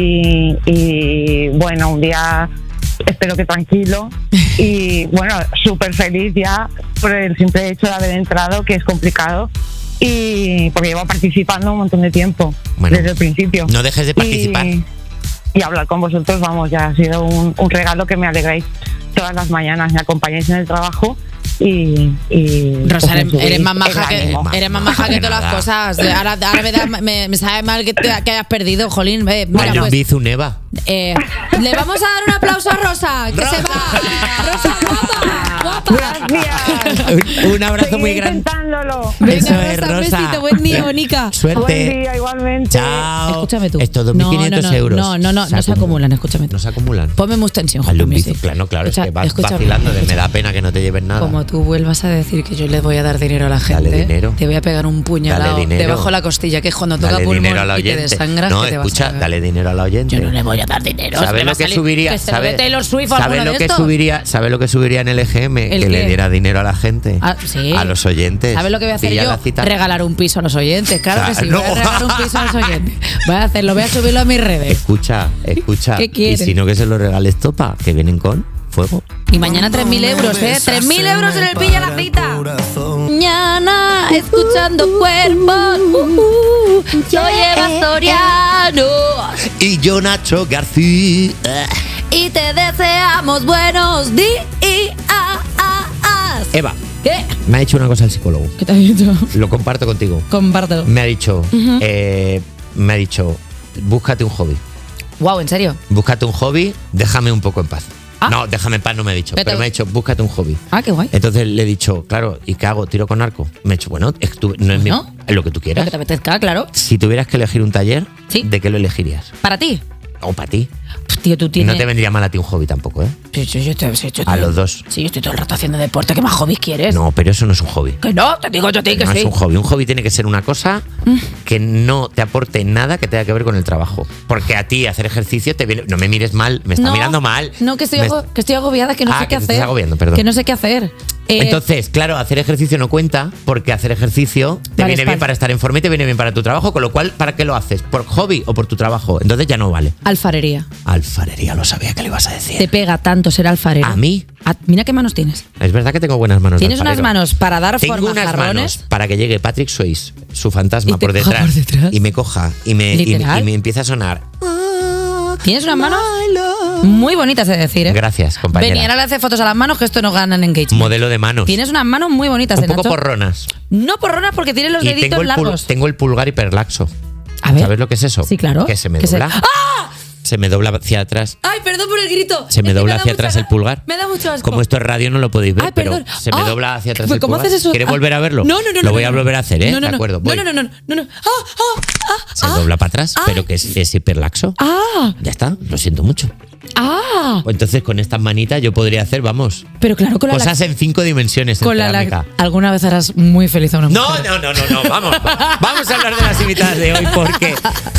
y bueno, un día espero que tranquilo y bueno, súper feliz ya por el simple hecho de haber entrado, que es complicado, y porque llevo participando un montón de tiempo, desde el principio. No dejes de participar. Y hablar con vosotros, vamos, ya ha sido un regalo que me alegráis todas las mañanas, me acompañáis en el trabajo. Y Rosa, pues, eres más maja que todas las Nada. cosas. Ahora me sabe mal que hayas perdido, jolín. Mira, Año pues, Bizu Neva. le vamos a dar un aplauso a Rosa, que se va. Rosa, guapa. Gracias. Un abrazo muy grande. Intentándolo. Venga, Eso es, Rosa, un Rosa. besito, buen día, Bonica. Suerte. Buen día, igualmente. Chao. Escúchame tú. Esto, 2.500 euros. No se acumulan, escúchame tú. No se acumulan. Ponme mucha tensión, Hazle un José bizu. Luis. Claro, es que vas Escúchame, vacilando de me da pena que no te lleven nada. Como tú vuelvas a decir que yo le voy a dar dinero a la gente, Dale dinero. te voy a pegar un puñalado Dale dinero. debajo de la costilla, que es cuando toca Dale pulmón dinero a la y te oyente. desangras. No, que te vas escucha, a... dale dinero a la oyente. Yo no le voy a dar dinero. ¿Sabe lo que subiría? Que se lo dé Taylor Swift o alguno de estos. ¿Sabe lo que subiría en el EGM? ¿El Que le qué? diera dinero a la gente. Sí. A los oyentes. ¿Sabes lo que voy a hacer Pilla yo? la cita. Regalar un piso a los oyentes. Claro que sí. No. Voy a regalar un piso a los oyentes. Voy a hacerlo, voy a subirlo a mis redes. Escucha. ¿Qué Y quieres? si no, que se lo regales Topa, que vienen con fuego. Y mañana 3.000 euros, ¿eh? 3.000 euros en el Pilla la Cita. Mañana, escuchando cuerpos. Soy Eva Soriano. Y yo, Nacho García. Y te deseamos buenos días. Eva, ¿Qué? me ha dicho una cosa el psicólogo. ¿Qué te ha dicho? Lo comparto contigo. Compártelo. Me ha dicho, Ujú. búscate un hobby. Wow, ¿en serio? Búscate un hobby, déjame un poco en paz. Ah. No, déjame en paz no me ha dicho, Vete. pero me ha dicho, búscate un hobby. Ah, qué guay. Entonces le he dicho, claro, ¿y qué hago? ¿Tiro con arco? Me ha dicho, bueno, no es Bueno. es lo que tú Lo quieras. que te apetezca, claro. Si tuvieras que elegir un taller, Sí. ¿de qué lo elegirías? Para ti. O para ti. Pues, tío, tú tienes... No te vendría mal a ti un hobby tampoco, ¿eh? Yo A los dos. Sí, yo estoy todo el rato haciendo deporte. ¿Qué más hobbies quieres? No, pero eso no es un hobby. Que no, te digo yo a ti que No sí. es un hobby. Un hobby tiene que ser una cosa que no te aporte nada que tenga que ver con el trabajo. Porque a ti hacer ejercicio te viene... No me mires mal, me está No, mirando mal. No, que estoy, Me- que estoy agobiada, que no sé Ah, qué que te hacer. estás agobiando, perdón. Que no sé qué hacer. Entonces, claro, hacer ejercicio no cuenta porque hacer ejercicio te Vale, viene bien para estar en forma y te viene bien para tu trabajo, con lo cual, ¿para qué lo haces? ¿Por hobby o por tu trabajo? Entonces ya no vale. Alfarería. Alfarería, lo sabía que le ibas a decir. Te pega tanto ser alfarero. ¿A mí? Mira qué manos tienes. Es verdad que tengo buenas manos. de Tienes unas alfarero. manos para dar Tengo forma a unas jarrones. manos para que llegue Patrick Swayze, su fantasma, Y te por coja detrás, por detrás. y me coja y me ¿Literal? empieza a sonar. Tienes unas manos muy bonitas, de decir, ¿eh? Gracias, compañera. Ven, y ahora le hace fotos a las manos, que esto no gana en engagement. Modelo de manos. Tienes unas manos muy bonitas, un ¿eh, poco Nacho? porronas. No porronas porque tienes los Y deditos tengo largos. tengo el pulgar hiperlaxo. A ver. ¿Sabes lo que es eso? Sí, claro. Que se me Que se- dobla. ¡Ah! Se me dobla hacia atrás. Ay, perdón por el grito. Se me Es que dobla da hacia mucha- atrás el pulgar. Me da mucho asco. Como esto es radio no lo podéis ver, Ay, perdón. pero se me Ah, dobla hacia atrás pues el ¿cómo pulgar. haces eso? ¿Quieres Ah. volver a verlo? No. Lo voy a volver a hacer, ¿eh? No. De acuerdo, voy. No. Se dobla para atrás, pero que es hiperlaxo. Ah, Ya está, lo siento mucho. ah. Entonces con estas manitas yo podría hacer, vamos, Pero claro, con la cosas en 5 dimensiones en con la cerámica. alguna vez harás muy feliz a una No, mujer. no, vamos a hablar de las invitadas de hoy porque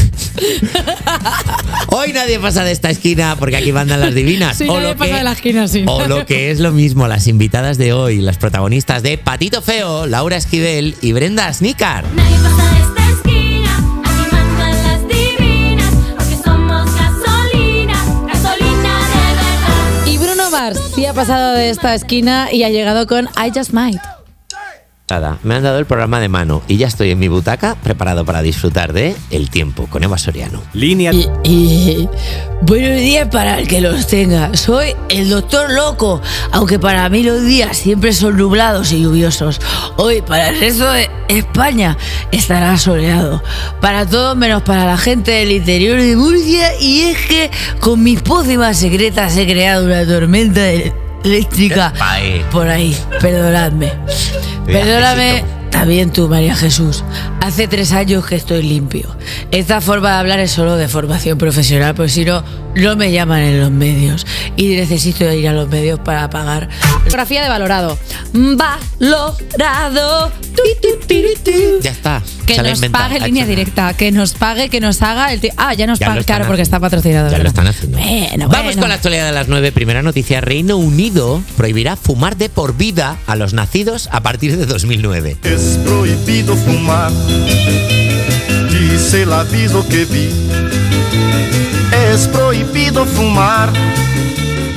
hoy nadie pasa de esta esquina porque aquí mandan las divinas. Sí, o, nadie lo pasa que, de la esquina, sí. o lo que es lo mismo, las invitadas de hoy, las protagonistas de Patito Feo, Laura Esquivel y Brenda Snícar. Nadie pasa de esta esquina, aquí mandan las divinas, porque somos gasolina, gasolina de verdad. Y Bruno Mars sí ha pasado de esta esquina y ha llegado con I Just Might. Nada, me han dado el programa de mano y ya estoy en mi butaca preparado para disfrutar de El Tiempo con Eva Soriano. Línea. Y buenos días para el que los tenga. Soy el doctor loco, aunque para mí los días siempre son nublados y lluviosos. Hoy para el resto de España estará soleado. Para todos menos para la gente del interior de Murcia. Y es que con mis pócimas secretas he creado una tormenta eléctrica por ahí. Perdonadme. Perdóname también tú, María Jesús. Hace 3 años que estoy limpio. Esta forma de hablar es solo de formación profesional, pues si no, no me llaman en los medios. Y necesito ir a los medios para pagar. Fotografía de valorado. Valorado. Ya está. Que se la ha nos inventado. pague en Ha línea hecho- directa. Que nos pague, que nos haga el... ya nos Ya lo paga, están claro, porque haciendo. está patrocinado. Ya lo ¿verdad? están haciendo. Bueno, Vamos bueno. con la actualidad de las 9. Primera noticia. Reino Unido prohibirá fumar de por vida a los nacidos a partir de 2009. Es prohibido fumar, dice el aviso que vi. Es prohibido fumar.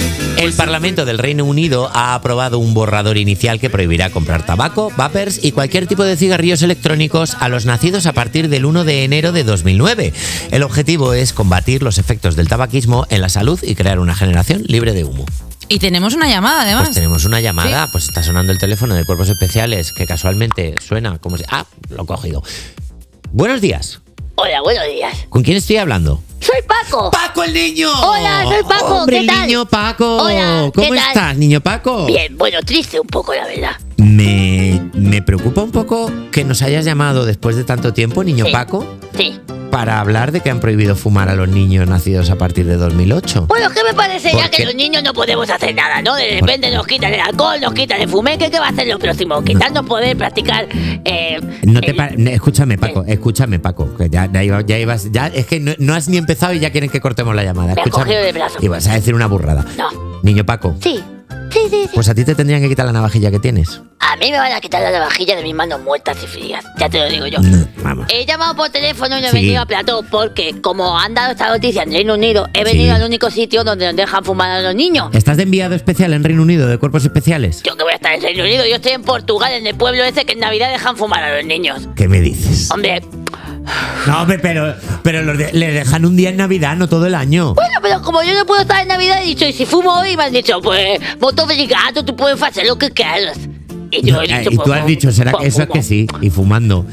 El Parlamento del Reino Unido ha aprobado un borrador inicial que prohibirá comprar tabaco, vapers y cualquier tipo de cigarrillos electrónicos a los nacidos a partir del 1 de enero de 2009. El objetivo es combatir los efectos del tabaquismo en la salud y crear una generación libre de humo. Y tenemos una llamada, además. Pues tenemos una llamada, Sí. pues está sonando el teléfono de Cuerpos Especiales, que casualmente suena como si... Ah, lo he cogido. Buenos días. Hola, buenos días. ¿Con quién estoy hablando? Soy Paco. ¡Paco el niño! Hola, soy Paco. ¡Hombre, ¿Qué tal? niño Paco! Hola, ¿qué ¿Cómo tal? estás, niño Paco? Bien, bueno, triste un poco, la verdad. Me preocupa un poco que nos hayas llamado después de tanto tiempo, niño Sí. Paco, Sí. para hablar de que han prohibido fumar a los niños nacidos a partir de 2008. Bueno, ¿qué me parece ¿Por ya que qué? los niños no podemos hacer nada, ¿no? De repente nos quitan el alcohol, nos quitan el fumeque, ¿qué va a hacer lo próximo? Quitarnos poder practicar... Escúchame, Paco, que ya ibas, es que no has ni empezado y ya quieren que cortemos la llamada. Me has Escúchame. cogido de brazo. Y vas a decir una burrada. No. Niño Paco, Sí. Sí. pues a ti te tendrían que quitar la navajilla que tienes. A mí me van a quitar la navajilla de mis manos muertas y frías. Ya te lo digo yo. Vamos. He llamado por teléfono y no he Sí. venido a plató porque, como han dado esta noticia en Reino Unido, he venido al único sitio donde nos dejan fumar a los niños. ¿Estás de enviado especial en Reino Unido de Cuerpos Especiales? Yo que voy a estar en Reino Unido, yo estoy en Portugal, en el pueblo ese que en Navidad dejan fumar a los niños. ¿Qué me dices? Hombre, No, pero le dejan un día en Navidad, no todo el año. bueno, pero como yo no puedo estar en Navidad, he dicho, y si fumo hoy, me han dicho, pues, moto gato, tú puedes hacer lo que quieras. Y yo he dicho, Y tú has dicho, será que eso es que sí, y fumando.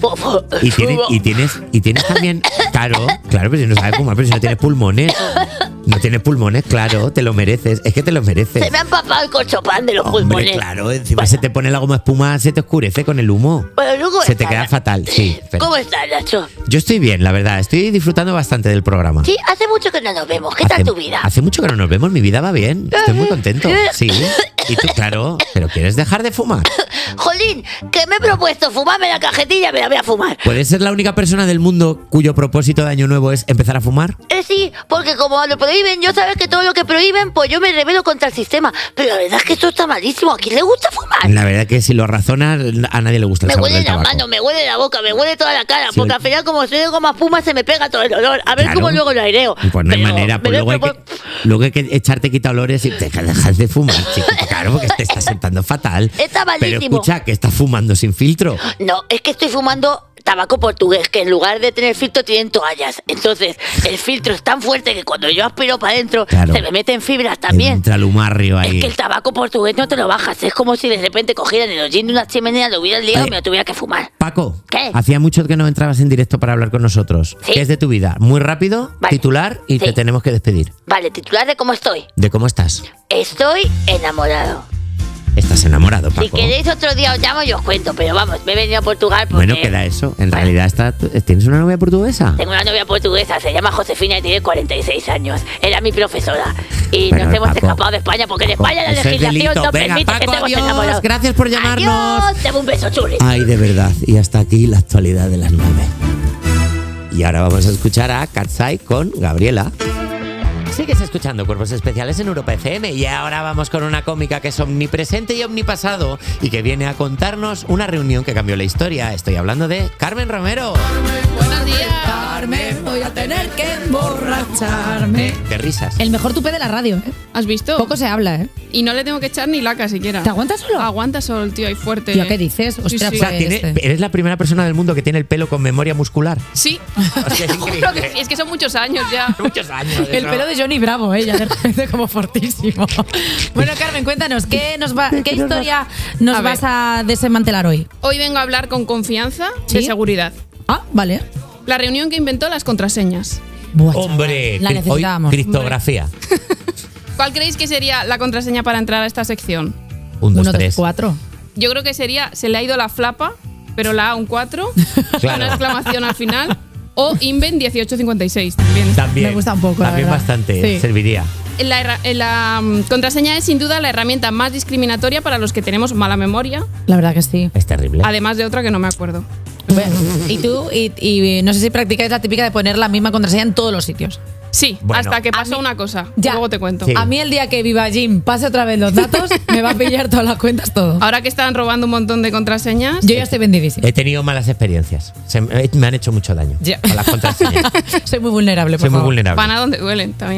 Y tienes también, claro, pero si no sabes fumar, pero si no tienes pulmones. No tienes pulmones, claro, te lo mereces. Es que te lo mereces. Se me han papado el corchopán de los Hombre, pulmones. claro, encima se te pone la goma espuma, se te oscurece con el humo. Pero luego Se te queda fatal, sí. Pero ¿Cómo estás, Nacho? yo estoy bien, la verdad. Estoy disfrutando bastante del programa. Sí, hace mucho que no nos vemos. ¿Qué tal tu vida? Hace mucho que no nos vemos, mi vida va bien. Estoy muy contento. Sí. Y tú, claro, pero ¿quieres dejar de fumar? Jolín, que me he propuesto fumarme la cajetilla, me la voy a fumar. ¿Puedes ser la única persona del mundo cuyo propósito de año nuevo es empezar a fumar? Sí, porque como lo prohíben, yo sabes que todo lo que prohíben, pues yo me rebelo contra el sistema. Pero la verdad es que esto está malísimo. ¿A quién le gusta fumar? La verdad que si lo razonas, a nadie le gusta el Me sabor huele del la tabaco. mano, me huele la boca, me huele toda la cara. Sí, Porque al final, como soy de goma espuma, se me pega todo el olor. A ver Claro. cómo luego lo aireo. Pues no hay Pero manera, pues me lo luego hay que echarte quita olores y dejas de fumar, chico. Claro, porque te estás sentando fatal. Está malísimo. Pero escucha, que estás fumando sin filtro. No, es que estoy fumando tabaco portugués, que en lugar de tener filtro tienen toallas. Entonces, el filtro es tan fuerte que cuando yo aspiro para adentro, Claro. se me meten fibras también. Entra el humarrio ahí. Es que el tabaco portugués no te lo bajas. Es como si de repente cogieran el hollín de una chimenea, lo hubieran liado y me lo tuviera que fumar. Paco, ¿Qué? hacía mucho que no entrabas en directo para hablar con nosotros. ¿Sí? ¿Qué es de tu vida? Muy rápido, Vale. titular y Sí. te tenemos que despedir. Vale, titular de cómo estoy. ¿De cómo estás? Estoy enamorado. Estás enamorado, Paco. Si queréis otro día os llamo y os cuento, pero vamos, me he venido a Portugal porque Bueno, queda eso. En realidad ¿tienes una novia portuguesa? tengo una novia portuguesa, se llama Josefina y tiene 46 años. Era mi profesora. Y Pero, nos hemos Paco, escapado de España porque en España la eso es legislación delito. no Venga, permite que Paco, estemos adiós. enamorados. Gracias por llamarnos. Adiós, dame un beso, chuli. Ay, de verdad. Y hasta aquí la actualidad de las 9. Y ahora vamos a escuchar a Katsai con Gabriela. Sigues escuchando Cuerpos Especiales en Europa FM y ahora vamos con una cómica que es omnipresente y omnipasado y que viene a contarnos una reunión que cambió la historia. Estoy hablando de Carmen Romero. Buenos días. Carmen, voy a tener que emborracharme. De risas. El mejor tupé de la radio, ¿eh? ¿Has visto? Poco se habla, ¿eh? Y no le tengo que echar ni laca siquiera. ¿Te aguantas solo? Aguanta solo el tío ahí fuerte. Tío, ¿qué dices? Sí, Ostras, sí. O sea, eres la primera persona del mundo que tiene el pelo con memoria muscular. Sí. Hostia, es increíble. Juro que sí, es que son muchos años ya. Muchos años. El pelo de Johnny Bravo, ya de repente como fortísimo. Bueno, Carmen, cuéntanos, ¿qué historia nos A ver. vas a desmantelar hoy? Hoy vengo a hablar con confianza de ¿Sí? seguridad. Ah, vale. La reunión que inventó las contraseñas. Buah, Hombre, la hoy necesitábamos. criptografía. ¿Cuál creéis que sería la contraseña para entrar a esta sección? 1, 2, 1, 2, 3. 4. Yo creo que sería se le ha ido la flapa, pero la A un 4, Claro. una exclamación al final, o Inven 1856 también. También. Me gusta un poco, la También verdad. bastante. Sí. Serviría. La contraseña es sin duda la herramienta más discriminatoria para los que tenemos mala memoria, La verdad que sí. Es terrible. además de otra que no me acuerdo. Bueno, y tú, y no sé si practicáis la típica de poner la misma contraseña en todos los sitios. Sí, Bueno. hasta que pasó una cosa. Ya. Luego te cuento. Sí. A mí el día que Viva Jim pase otra vez los datos, me va a pillar todas las cuentas todo. Ahora que están robando un montón de contraseñas, Yo ya estoy vendidísima. He tenido malas experiencias. Me han hecho mucho daño Ya. con las contraseñas. Soy muy vulnerable, por Soy muy favor. vulnerable. van a donde duelen también.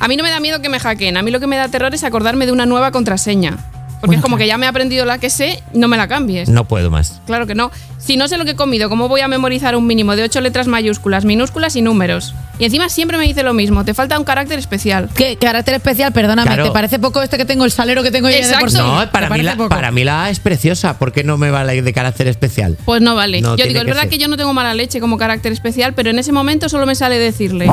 A mí no me da miedo que me hackeen. A mí lo que me da terror es acordarme de una nueva contraseña. Porque es como que ya me he aprendido la que sé, no me la cambies. No puedo más. Claro que no. Si no sé lo que he comido, ¿cómo voy a memorizar un mínimo de 8 letras mayúsculas, minúsculas y números? Y encima siempre me dice lo mismo, te falta un carácter especial. ¿Qué carácter especial? Perdóname, Claro. ¿te parece poco este que tengo, el salero que tengo yo de por sí? No, ¿Te para parece poco? mí la A es preciosa. ¿Por qué no me vale de carácter especial? Pues no vale. No, yo tiene digo, es que verdad ser. que yo no tengo mala leche como carácter especial, pero en ese momento solo me sale decirle.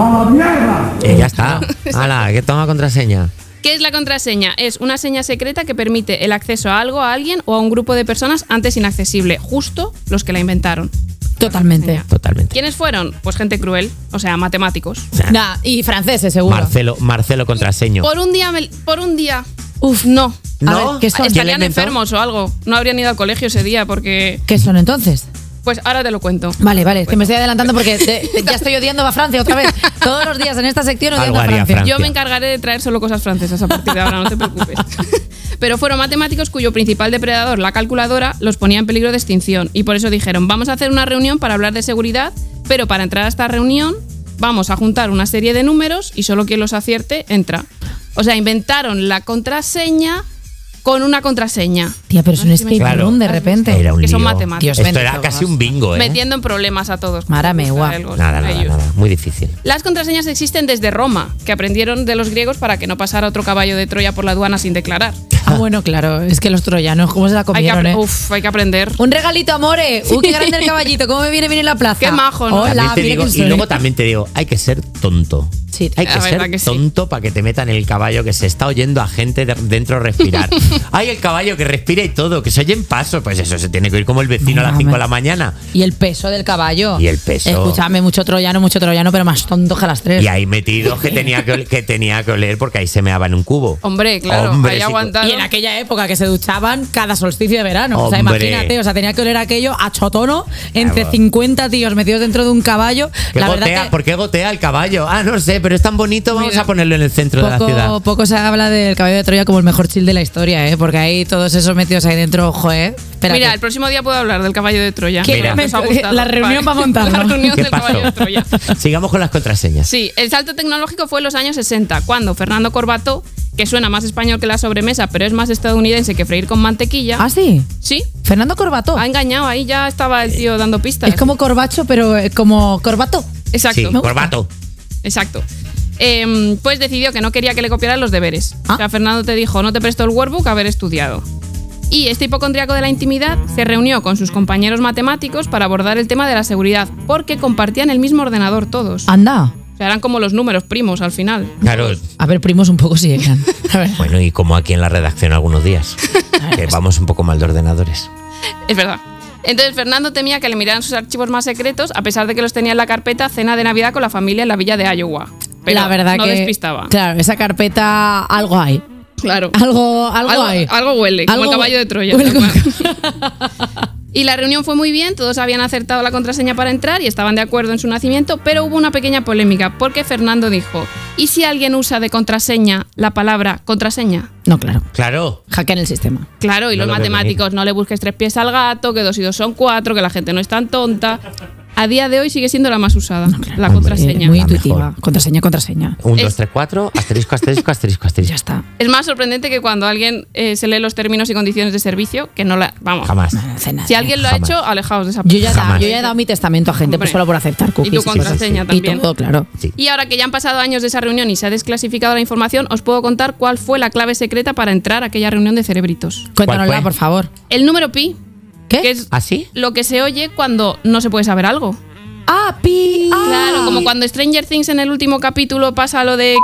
Ya está. Hala, que toma contraseña. ¿Qué es la contraseña? Es una seña secreta que permite el acceso a algo, a alguien o a un grupo de personas antes inaccesible, justo los que la inventaron. Totalmente. Totalmente. ¿Quiénes fueron? Pues gente cruel, o sea, matemáticos. Nah, y franceses, seguro. Marcelo contraseño. Por un día. Uf, no. ¿No? A ver, ¿qué son? Estarían ¿Quién la inventó? enfermos o algo. No habrían ido al colegio ese día porque. ¿Qué son entonces? Pues ahora te lo cuento. Vale, es que me estoy adelantando porque ya estoy odiando a Francia otra vez. Todos los días en esta sección odiando a Algo haría Francia. Yo me encargaré de traer solo cosas francesas a partir de ahora, no te preocupes. Pero fueron matemáticos cuyo principal depredador, la calculadora, los ponía en peligro de extinción. Y por eso dijeron, vamos a hacer una reunión para hablar de seguridad, pero para entrar a esta reunión vamos a juntar una serie de números y solo quien los acierte entra. O sea, inventaron la contraseña con una contraseña. Tía, pero es un escape Claro. room de repente. Era un Que son lío. matemáticos. Esto era casi un bingo, ¿eh? Metiendo en problemas a todos. Mara megua. Nada. Muy difícil. Las contraseñas existen desde Roma, que aprendieron de los griegos para que no pasara otro caballo de Troya por la aduana sin declarar. Ah, bueno, claro, es que los troyanos, ¿cómo se la comieron, Hay que aprender. Un regalito, amore. Qué grande el caballito, cómo me viene bien en la plaza. Qué majo, ¿no? Hola, También te mira digo, quién y soy. luego también te digo, hay que ser tonto. Sí, Hay que la verdad ser que sí. tonto para que te metan el caballo que se está oyendo a gente dentro respirar. Hay el caballo que respira y todo, que se oyen pasos. Pues eso se tiene que oír como el vecino a las 5 de la mañana. Y el peso del caballo. Y el peso. Escúchame, mucho troyano, pero más tonto que las tres. Y ahí metidos que tenía que oler porque ahí se meaba en un cubo. Hombre, claro, Hombre, ahí sí. aguantaron. Y en aquella época que se duchaban cada solsticio de verano. O sea, Hombre. imagínate, tenía que oler aquello a chotono entre 50 tíos metidos dentro de un caballo. ¿Qué La gotea? verdad que ¿Por qué gotea el caballo? Ah, no sé, pero es tan bonito, vamos a ponerlo en el centro de la ciudad. poco se habla del caballo de Troya como el mejor chill de la historia, ¿eh? Porque hay todos esos metidos ahí dentro, joder. Espérate. Mira, el próximo día puedo hablar del caballo de Troya. ¿Qué? Mira. Nos ha gustado. La reunión para montarlo. La reunión ¿Qué del caballo de pasó? Troya. Sigamos con las contraseñas. Sí, el salto tecnológico fue en los años 60, cuando Fernando Corbato, que suena más español que la sobremesa, pero es más estadounidense que freír con mantequilla. ¿Ah, sí? Sí. Fernando Corbato. Ha engañado, ahí ya estaba el tío dando pistas. Es como Corbacho, pero como Corbato. Exacto. Sí, Me gusta. Corbato. Exacto. Pues decidió que no quería que le copiaran los deberes. O sea, Fernando te dijo, no te presto el workbook, haber estudiado. Y este hipocondríaco de la intimidad se reunió con sus compañeros matemáticos para abordar el tema de la seguridad, porque compartían el mismo ordenador todos. Anda. O sea, eran como los números primos al final. Claro. A ver, primos un poco sí eran. A ver. Bueno, y como aquí en la redacción algunos días, que vamos un poco mal de ordenadores. Es verdad. Entonces Fernando temía que le miraran sus archivos más secretos, a pesar de que los tenía en la carpeta Cena de Navidad con la familia en la villa de Iowa. Pero la verdad no que despistaba. Claro, esa carpeta algo hay. Claro. Algo hay. Algo huele, como el Algo caballo de Troya. huele tal cual. Y la reunión fue muy bien, todos habían acertado la contraseña para entrar y estaban de acuerdo en su nacimiento, pero hubo una pequeña polémica, porque Fernando dijo, ¿y si alguien usa de contraseña la palabra contraseña? No, claro. Claro. Hackean el sistema. Claro, y No los lo veo matemáticos, no le busques 3 pies al gato, que 2 y 2 son 4, que la gente no es tan tonta. A día de hoy sigue siendo la más usada, la contraseña. Muy La intuitiva. mejor. Contraseña. 1, 2, 3, 4, asterisco, asterisco, asterisco, asterisco. Ya está. Es más sorprendente que cuando alguien se lee los términos y condiciones de servicio, que no la... Vamos. Jamás. Si alguien lo ha Jamás. hecho, alejaos de esa Yo ya, persona. yo ya he dado mi testamento a gente Hombre. pues solo por aceptar cookies. Y tu cosas así. contraseña Y también. todo, claro. Y ahora que ya han pasado años de esa reunión y se ha desclasificado la información, os puedo contar cuál fue la clave secreta para entrar a aquella reunión de cerebritos. Cuéntanosla, fue? por favor. El número pi, ¿Qué? que es ¿Así? lo que se oye cuando no se puede saber algo. Ah, pi. Claro, como cuando Stranger Things en el último capítulo pasa lo de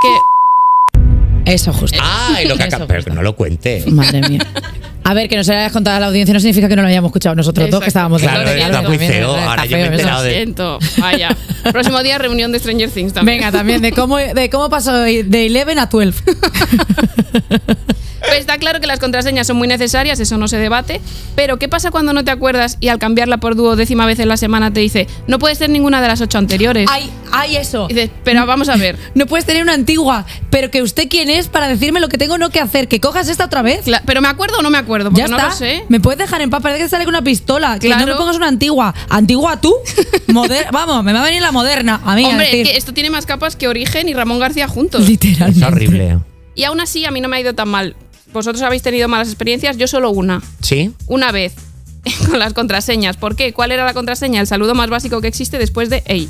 que... Eso, justo. Ah, y lo que Eso, acaba. Pero que no lo cuente. Madre mía. A ver, que no se lo hayas contado a la audiencia no significa que no lo hayamos escuchado nosotros dos, que estábamos de Claro, acuerdo. está muy también, feo. está Ahora yo me he feo eso. enterado de. Siento, vaya. Próximo día reunión de Stranger Things también. Venga, también, de cómo pasó de 11 a 12. Está claro que las contraseñas son muy necesarias, eso no se debate, pero ¿qué pasa cuando no te acuerdas y al cambiarla por 12ª vez en la semana te dice no puedes tener ninguna de las 8 anteriores? Ay, eso. Y dices, pero vamos a ver. No puedes tener una antigua, pero que usted quién es para decirme lo que tengo no que hacer, que cojas esta otra vez. Pero ¿me acuerdo o no me acuerdo? Porque Ya no está. lo sé. Me puedes dejar en paz, parece que sale con una pistola. Que Claro. no me pongas una antigua. ¿Antigua tú? Vamos, me va a venir la moderna. A mí, Hombre, a decir. es que esto tiene más capas que Origen y Ramón García juntos. Literalmente. Es horrible. Y aún así a mí no me ha ido tan mal. Vosotros habéis tenido malas experiencias, yo solo una. ¿Sí? Una vez. Con las contraseñas. ¿Por qué? ¿Cuál era la contraseña? El saludo más básico que existe después de ey.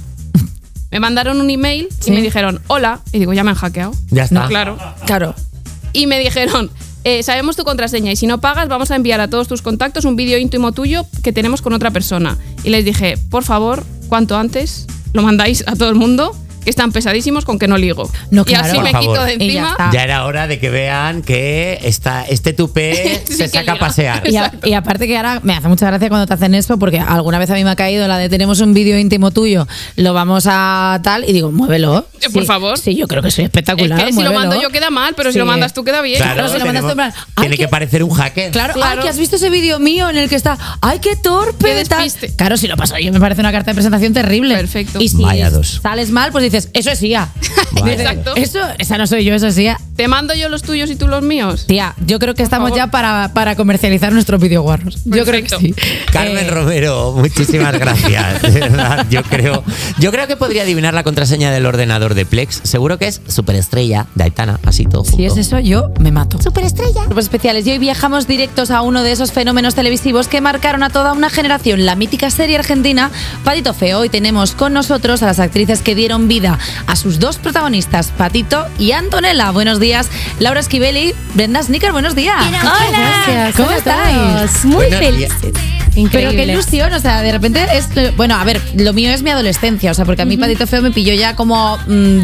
Me mandaron un email y me dijeron hola. Y digo, ya me han hackeado. Ya está. No, claro. Claro. Y me dijeron, sabemos tu contraseña y si no pagas vamos a enviar a todos tus contactos un vídeo íntimo tuyo que tenemos con otra persona. Y les dije, por favor, cuanto antes lo mandáis a todo el mundo, que están pesadísimos con que no ligo. No, y claro. así Por me favor. quito de Y ya encima. está. Ya era hora de que vean que este tupé Sí se que saca a liga. pasear. Y aparte que ahora me hace mucha gracia cuando te hacen eso, porque alguna vez a mí me ha caído la de tenemos un vídeo íntimo tuyo, lo vamos a tal, y digo, muévelo. Por favor. Sí, yo creo que soy espectacular. Es que si lo muévelo. mando yo queda mal, pero si Sí. lo mandas tú queda bien. Claro, si lo mandas tú en plan, tiene que parecer un hacker. Claro, Claro. ay, que has visto ese vídeo mío en el que está, ay, qué torpe, Qué tal. despiste. Claro, si lo paso yo me parece una carta de presentación terrible. Perfecto. Y si Vaya dos. sales mal, pues dices, eso es IA. Vaya. Exacto. Esa no soy yo, eso es IA. ¿Te mando yo los tuyos y tú los míos? Tía, yo creo que estamos favor. ya para comercializar nuestros videoguarros. Yo creo que Perfecto. sí. Carmen Romero, muchísimas gracias. De verdad, yo creo que podría adivinar la contraseña del ordenador de Plex. Seguro que es Superestrella de Aitana, así todo junto. Si es eso, yo me mato. Superestrella. Grupos especiales. Y hoy viajamos directos a uno de esos fenómenos televisivos que marcaron a toda una generación, la mítica serie argentina Patito Feo. Hoy tenemos con nosotros a las actrices que dieron vida a sus dos protagonistas, Patito y Antonella. Buenos días, Laura Esquivel y Brenda Snicker. Buenos días. Hola. ¿Cómo estáis? Muy Buenos días. felices. Pero qué ilusión, o sea, de repente es... Bueno, a ver, lo mío es mi adolescencia, o sea, porque a mí Patito Feo me pilló ya como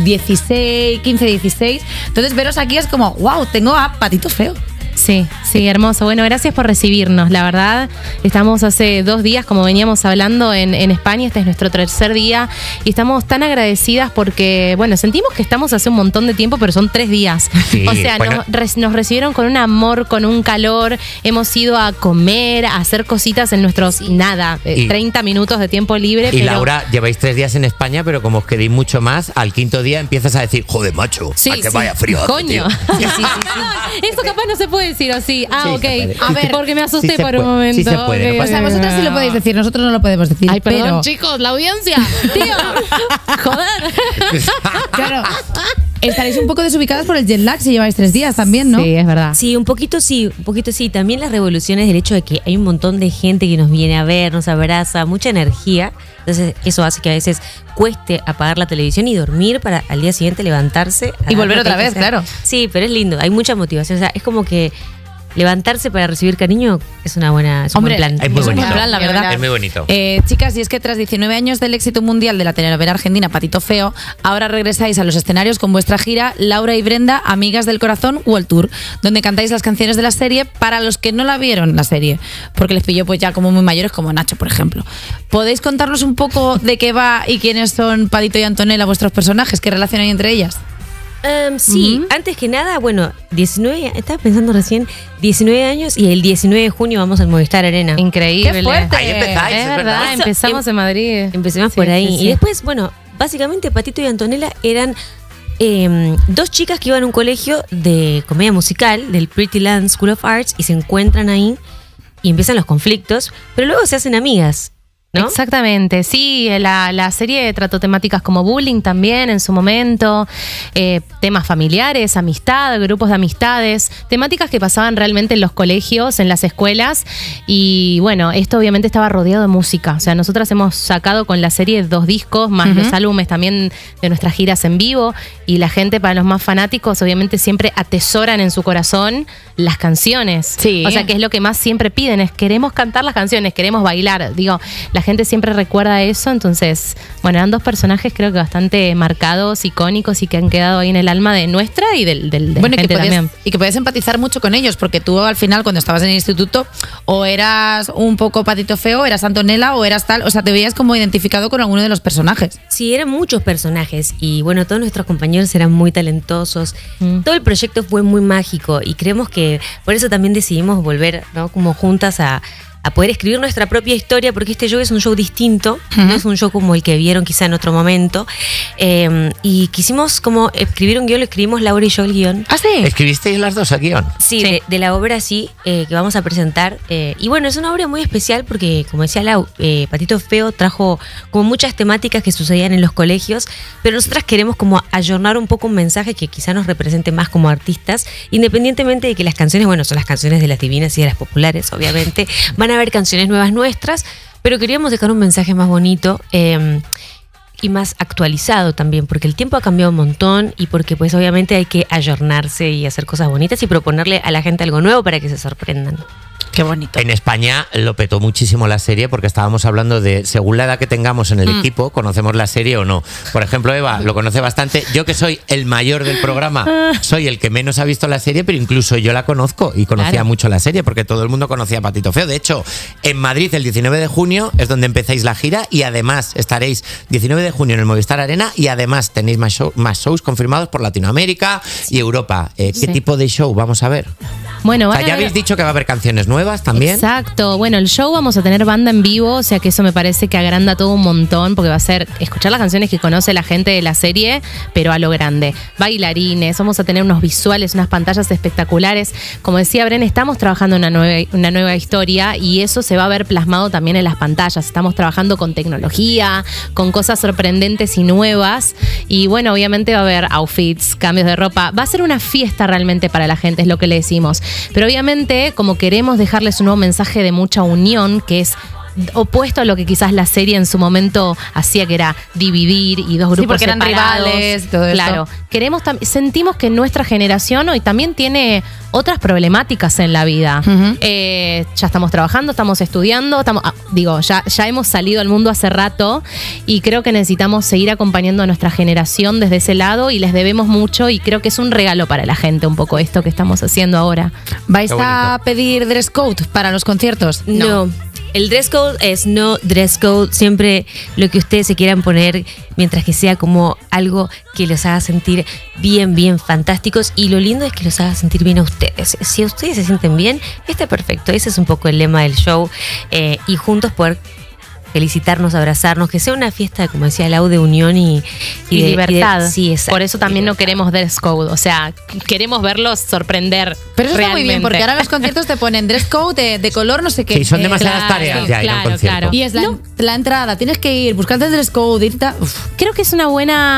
16, 15, 16. Entonces veros aquí es como, wow, tengo a Patito Feo. Sí, sí, hermoso. Bueno, gracias por recibirnos. La verdad, estamos hace 2 días, como veníamos hablando, en España. Este es nuestro 3er día y estamos tan agradecidas porque, bueno, sentimos que estamos hace un montón de tiempo, pero son 3 días. Sí, o sea, bueno. nos recibieron con un amor, con un calor. Hemos ido a comer, a hacer cositas en nuestros, 30 minutos de tiempo libre. Y pero Laura, lleváis 3 días en España, pero como os quedéis mucho más, al 5.º día empiezas a decir, joder, macho, Sí, a que sí. vaya frío. hace, Coño. tío". Eso capaz no se puede decir así. Ah, Sí, ok. se puede. A ver, porque me asusté Sí se por un puede, momento. sí se puede, no O sea, vosotras sí lo podéis decir, nosotros no lo podemos decir. Ay, perdón, pero, chicos, la audiencia. Tío. Joder. claro, estaréis un poco desubicadas por el jet lag si lleváis 3 días también, ¿no? Sí, es verdad. Sí, un poquito sí, un poquito sí. También las revoluciones del hecho de que hay un montón de gente que nos viene a ver, nos abraza, mucha energía. Entonces eso hace que a veces cueste apagar la televisión y dormir para al día siguiente levantarse. a Y dar volver lo que otra hay que vez, hacer. claro. Sí, pero es lindo, hay mucha motivación. O sea, es como que levantarse para recibir cariño es una buena, es un Hombre, buen plan. Es muy Es un bonito. buen plan, la verdad. Es muy bonito. Chicas, y es que tras 19 años del éxito mundial de la telenovela argentina Patito Feo, ahora regresáis a los escenarios con vuestra gira Laura y Brenda, Amigas del Corazón World Tour, donde cantáis las canciones de la serie para los que no la vieron la serie, porque les pilló pues ya como muy mayores, como Nacho, por ejemplo. ¿Podéis contarnos un poco de qué va y quiénes son Patito y Antonella, vuestros personajes? ¿Qué relación hay entre ellas? Sí, antes que nada, bueno, 19, estaba pensando recién, 19 años y el 19 de junio vamos al Movistar Arena. Increíble. ¡Qué fuerte! Ahí empezáis, Es es verdad, verdad. empezamos en Madrid. Empecemos Sí, por ahí. sí, sí. Y después, bueno, básicamente Patito y Antonella eran 2 chicas que iban a un colegio de comedia musical, del Pretty Land School of Arts, y se encuentran ahí y empiezan los conflictos, pero luego se hacen amigas, ¿no? Exactamente, sí, la serie trató temáticas como bullying también en su momento, temas familiares, amistad, grupos de amistades, temáticas que pasaban realmente en los colegios, en las escuelas, y bueno, esto obviamente estaba rodeado de música, o sea, nosotras hemos sacado con la serie 2 discos, más los álbumes también de nuestras giras en vivo, y la gente, para los más fanáticos, obviamente siempre atesoran en su corazón las canciones, Sí. o sea, que es lo que más siempre piden, es queremos cantar las canciones, queremos bailar, digo, la la gente siempre recuerda eso. Entonces, bueno, eran dos personajes creo que bastante marcados, icónicos y que han quedado ahí en el alma de nuestra y de la gente también. Y que podías empatizar mucho con ellos, porque tú al final cuando estabas en el instituto o eras un poco Patito Feo, eras Antonella o eras tal, o sea, te veías como identificado con alguno de los personajes. Sí, eran muchos personajes y bueno, todos nuestros compañeros eran muy talentosos. Todo el proyecto fue muy mágico y creemos que por eso también decidimos volver, ¿no? Como juntas a poder escribir nuestra propia historia, porque este show es un show distinto, no es un show como el que vieron quizá en otro momento. Y quisimos como escribir un guión, lo escribimos Laura y yo el guión. ¿Ah, sí? ¿Escribisteis las dos el guión? Sí, de la obra sí, que vamos a presentar. Y bueno, es una obra muy especial porque, como decía Lau, Patito Feo trajo como muchas temáticas que sucedían en los colegios, pero nosotras queremos como ayornar un poco un mensaje que quizá nos represente más como artistas, independientemente de que las canciones, bueno, son las canciones de las divinas y de las populares, obviamente, van a haber canciones nuevas nuestras, pero queríamos dejar un mensaje más bonito y más actualizado también, porque el tiempo ha cambiado un montón y porque pues obviamente hay que ayornarse y hacer cosas bonitas y proponerle a la gente algo nuevo para que se sorprendan. Qué bonito. En España lo petó muchísimo la serie porque estábamos hablando de, según la edad que tengamos en el equipo, conocemos la serie o no. Por ejemplo, Eva lo conoce bastante. Yo, que soy el mayor del programa, soy el que menos ha visto la serie, pero incluso yo la conozco y conocía mucho la serie porque todo el mundo conocía a Patito Feo. De hecho, en Madrid el 19 de junio es donde empezáis la gira y además estaréis 19 de junio en el Movistar Arena y además tenéis más shows confirmados por Latinoamérica y Europa. ¿Qué tipo de show vamos a ver? Bueno, o sea, ya habéis dicho que va a haber canciones nuevas también. Exacto. Bueno, el show vamos a tener banda en vivo, o sea que eso me parece que agranda todo un montón, porque va a ser escuchar las canciones que conoce la gente de la serie, pero a lo grande. Bailarines, vamos a tener unos visuales, unas pantallas espectaculares. Como decía Bren, estamos trabajando en una nueva historia y eso se va a ver plasmado también en las pantallas. Estamos trabajando con tecnología, con cosas sorprendentes y nuevas. Y bueno, obviamente va a haber outfits, cambios de ropa. Va a ser una fiesta realmente para la gente, es lo que le decimos. Pero obviamente, como queremos dejarles un nuevo mensaje de mucha unión, que es opuesto a lo que quizás la serie en su momento hacía, que era dividir y dos grupos porque eran separados. rivales, todo eso. Claro, sentimos que nuestra generación hoy también tiene otras problemáticas en la vida. Ya estamos trabajando, estamos estudiando, ya hemos salido al mundo hace rato y creo que necesitamos seguir acompañando a nuestra generación desde ese lado y les debemos mucho y creo que es un regalo para la gente un poco esto que estamos haciendo ahora. ¿Vais a pedir dress code para los conciertos? No. El dress code es no dress code, siempre lo que ustedes se quieran poner, mientras que sea como algo que los haga sentir bien, bien fantásticos. Y lo lindo es que los haga sentir bien a ustedes. Si ustedes se sienten bien, está perfecto. Ese es un poco el lema del show. Y juntos poder felicitarnos, abrazarnos, que sea una fiesta, como decía Lau, de unión y libertad. Sí, exacto. Por eso también no queremos dress code, o sea, queremos verlos sorprender. Pero eso realmente. está muy bien, porque ahora los conciertos te ponen dress code de color, no sé qué. Sí, son demasiadas tareas ya ir a un concierto. Y es la entrada, tienes que ir, buscarte el dress code, irte. Creo que es un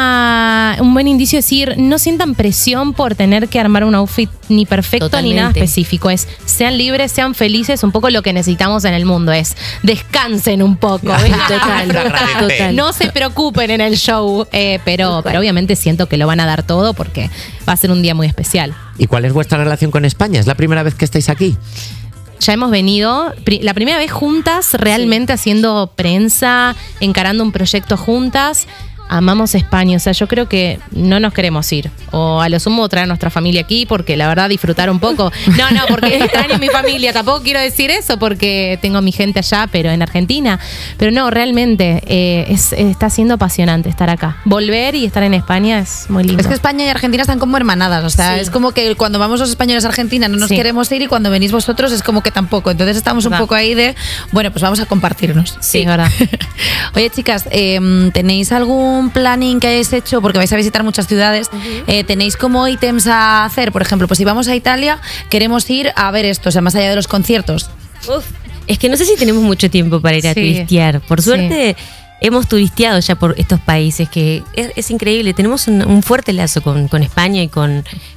buen indicio decir, no sientan presión por tener que armar un outfit ni perfecto ni nada específico. Sean libres, sean felices, un poco lo que necesitamos en el mundo es descansen un poco. Total. No se preocupen en el show, pero obviamente siento que lo van a dar todo porque va a ser un día muy especial. ¿Y cuál es vuestra relación con España? ¿Es la primera vez que estáis aquí? Ya hemos venido, la primera vez juntas, realmente haciendo prensa, encarando un proyecto juntas. Amamos España, o sea, yo creo que no nos queremos ir. O a lo sumo traer a nuestra familia aquí, porque la verdad disfrutar un poco. No, porque extraño mi familia, tampoco quiero decir eso, porque tengo a mi gente allá, pero en Argentina. Pero no, realmente está siendo apasionante estar acá. Volver y estar en España es muy lindo. Es que España y Argentina están como hermanadas, o sea, es como que cuando vamos los españoles a Argentina no nos queremos ir y cuando venís vosotros es como que tampoco. Entonces estamos un poco ahí de, bueno, pues vamos a compartirnos. Sí, es verdad. Oye, chicas, ¿tenéis algún planning que hayáis hecho? Porque vais a visitar muchas ciudades. ¿Tenéis como ítems a hacer? Por ejemplo, pues si vamos a Italia, queremos ir a ver esto, o sea, más allá de los conciertos. Es que no sé si tenemos mucho tiempo para ir a turistear. Por suerte, hemos turisteado ya por estos países, que es increíble. Tenemos un fuerte lazo con España y con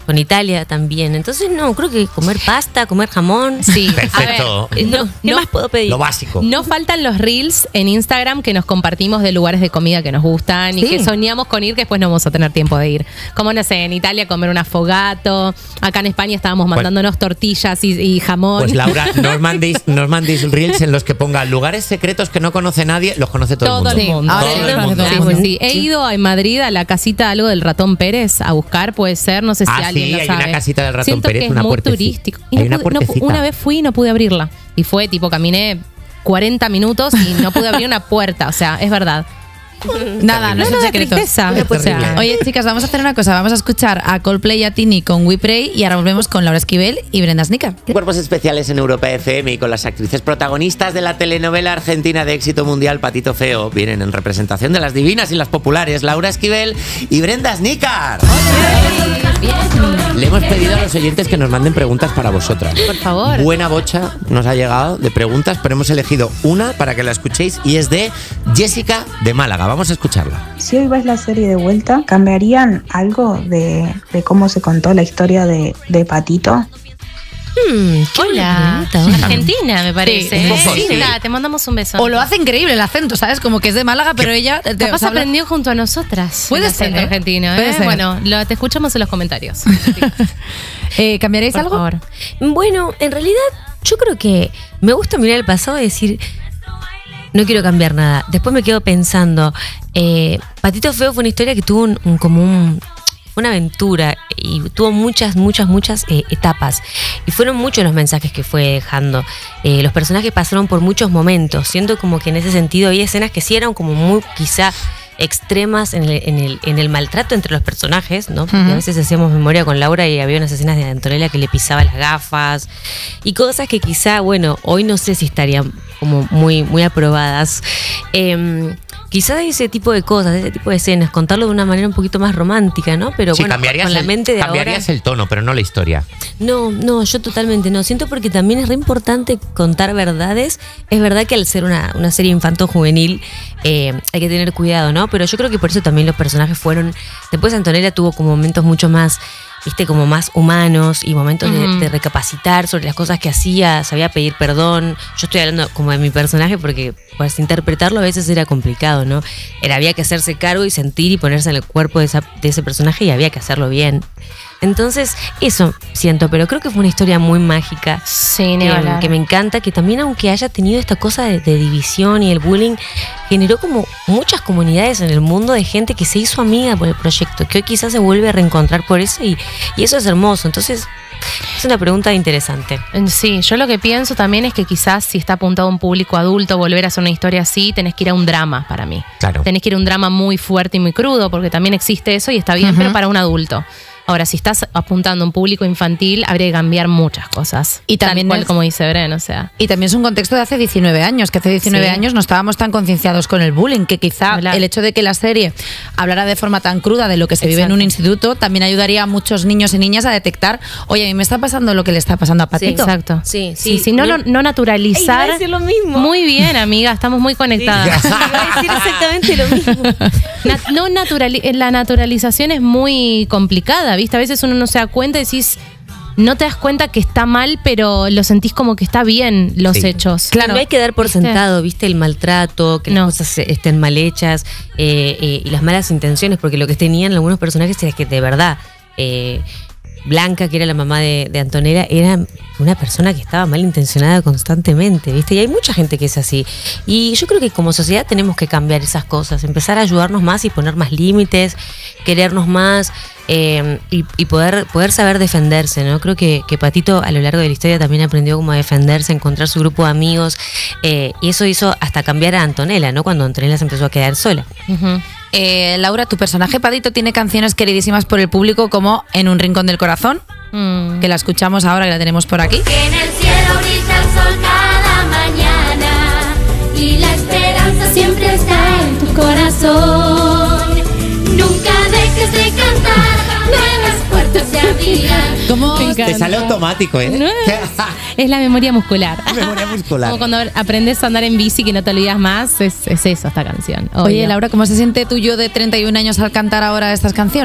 con Italia también. Entonces, no, creo que comer pasta, comer jamón. Sí. Perfecto. A ver, ¿Qué más puedo pedir? Lo básico. No faltan los reels en Instagram que nos compartimos de lugares de comida que nos gustan y Sí. que soñamos con ir, que después no vamos a tener tiempo de ir. Como, no sé, en Italia comer un afogato. Acá en España estábamos mandándonos tortillas y jamón. Pues Laura, nos mandéis reels en los que pongan lugares secretos que no conoce nadie, los conoce todo el mundo. Ahora Todo lo el conoce mundo. todo el mundo. Sí. He ido en Madrid a la casita algo del Ratón Pérez a buscar, puede ser, no sé si Ah, alguien sí, lo hay sabe. una casita del Ratón Siento Pérez, que es una muy puertecita. turístico. Y Hay una puertecita. una vez fui y no pude abrirla. Y fue tipo, caminé 40 minutos y no pude abrir una puerta. O sea, es verdad. Nada, no son da secretos. tristeza. O sea, oye, chicas, vamos a hacer una cosa. Vamos a escuchar a Coldplay y a Tini con We Pray y ahora volvemos con Laura Esquivel y Brenda Snicker. Cuerpos especiales en Europa FM y con las actrices protagonistas de la telenovela argentina de éxito mundial Patito Feo. Vienen en representación de las divinas y las populares Laura Esquivel y Brenda Snicker. Le hemos pedido a los oyentes que nos manden preguntas para vosotras. Por favor. Buena bocha nos ha llegado de preguntas, pero hemos elegido una para que la escuchéis y es de Jessica de Málaga. Vamos a escucharla. Si hoy ves la serie de vuelta, ¿cambiarían algo de cómo se contó la historia de Patito? Hola, Argentina me parece. Sí, un poco, Sí, sí. nada, te mandamos un beso. O lo hace increíble el acento, ¿sabes? Como que es de Málaga, pero ella Capaz aprendió junto a nosotras. Puede el ser, acento argentino. Puede ser. Bueno, te escuchamos en los comentarios. ¿Cambiaréis Por algo? favor. Bueno, en realidad yo creo que me gusta mirar el pasado y decir, no quiero cambiar nada. Después me quedo pensando, Patito Feo fue una historia que tuvo una aventura y tuvo muchas etapas. Y fueron muchos los mensajes que fue dejando. Los personajes pasaron por muchos momentos. Siento como que en ese sentido hay escenas que sí eran como muy quizá extremas en el maltrato entre los personajes, ¿no? Porque a veces hacíamos memoria con Laura y había unas escenas de Antonella que le pisaba las gafas y cosas que quizá, bueno, hoy no sé si estarían como muy aprobadas. Quizá ese tipo de cosas, ese tipo de escenas, contarlo de una manera un poquito más romántica, ¿no? Pero Sí, bueno, con la mente de ahora. cambiarías el tono, pero no la historia. No, yo totalmente no. Siento porque también es re importante contar verdades. Es verdad que al ser una serie infanto-juvenil hay que tener cuidado, ¿no? Pero yo creo que por eso también los personajes fueron... Después Antonella tuvo como momentos mucho más, viste, como más humanos y momentos de recapacitar sobre las cosas que hacía, sabía pedir perdón. Yo estoy hablando como de mi personaje porque pues interpretarlo a veces era complicado, ¿no? Había que hacerse cargo y sentir y ponerse en el cuerpo de ese personaje y había que hacerlo bien. Entonces, eso siento, pero creo que fue una historia muy mágica. Sí, ni hablar. Que me encanta, que también aunque haya tenido esta cosa de división y el bullying, generó como muchas comunidades en el mundo de gente que se hizo amiga por el proyecto, que hoy quizás se vuelve a reencontrar por eso y eso es hermoso. Entonces, es una pregunta interesante. Sí, yo lo que pienso también es que quizás si está apuntado a un público adulto, volver a hacer una historia así, tenés que ir a un drama para mí. Claro. Tenés que ir a un drama muy fuerte y muy crudo, porque también existe eso y está bien, pero para un adulto. Ahora, si estás apuntando a un público infantil, habría que cambiar muchas cosas. Y también tal cual es- como dice Bren, o sea. Y también es un contexto de hace 19 años, que hace 19 Sí. años no estábamos tan concienciados con el bullying, que quizá el hecho de que la serie hablara de forma tan cruda de lo que se vive en un instituto también ayudaría a muchos niños y niñas a detectar, oye, a mí me está pasando lo que le está pasando a Patito. Exacto. Sí, Sí, no naturalizar. Iba a decir lo mismo. Muy bien, amiga, estamos muy conectadas. Iba a decir exactamente lo mismo. La naturalización es muy complicada, ¿viste? A veces uno no se da cuenta y decís, no te das cuenta que está mal, pero lo sentís como que está bien los hechos. Claro. No hay que dar por sentado, viste, el maltrato, que las cosas estén mal hechas y las malas intenciones, porque lo que tenían algunos personajes era que de verdad Blanca, que era la mamá de Antonella, era una persona que estaba malintencionada constantemente, ¿viste? Y hay mucha gente que es así. Y yo creo que como sociedad tenemos que cambiar esas cosas, empezar a ayudarnos más y poner más límites, querernos más y poder saber defenderse, ¿no? Creo que Patito a lo largo de la historia también aprendió como a defenderse, a encontrar su grupo de amigos y eso hizo hasta cambiar a Antonella, ¿no? Cuando Antonella se empezó a quedar sola. Laura, tu personaje Patito tiene canciones queridísimas por el público como En un rincón del corazón, que la escuchamos ahora, que la tenemos por aquí. Que en el cielo brilla el sol cada mañana y la esperanza siempre está en tu corazón. Nunca dejes de cantar, nuevas puertas se abrirán. ¿Cómo? Te sale automático, ¿eh? ¿No? Es la memoria muscular. Memoria muscular. Como cuando aprendes a andar en bici que no te olvidas más, es eso esta canción. Oye, obvio. Laura, ¿cómo se siente tu yo de 31 años al cantar ahora estas canciones?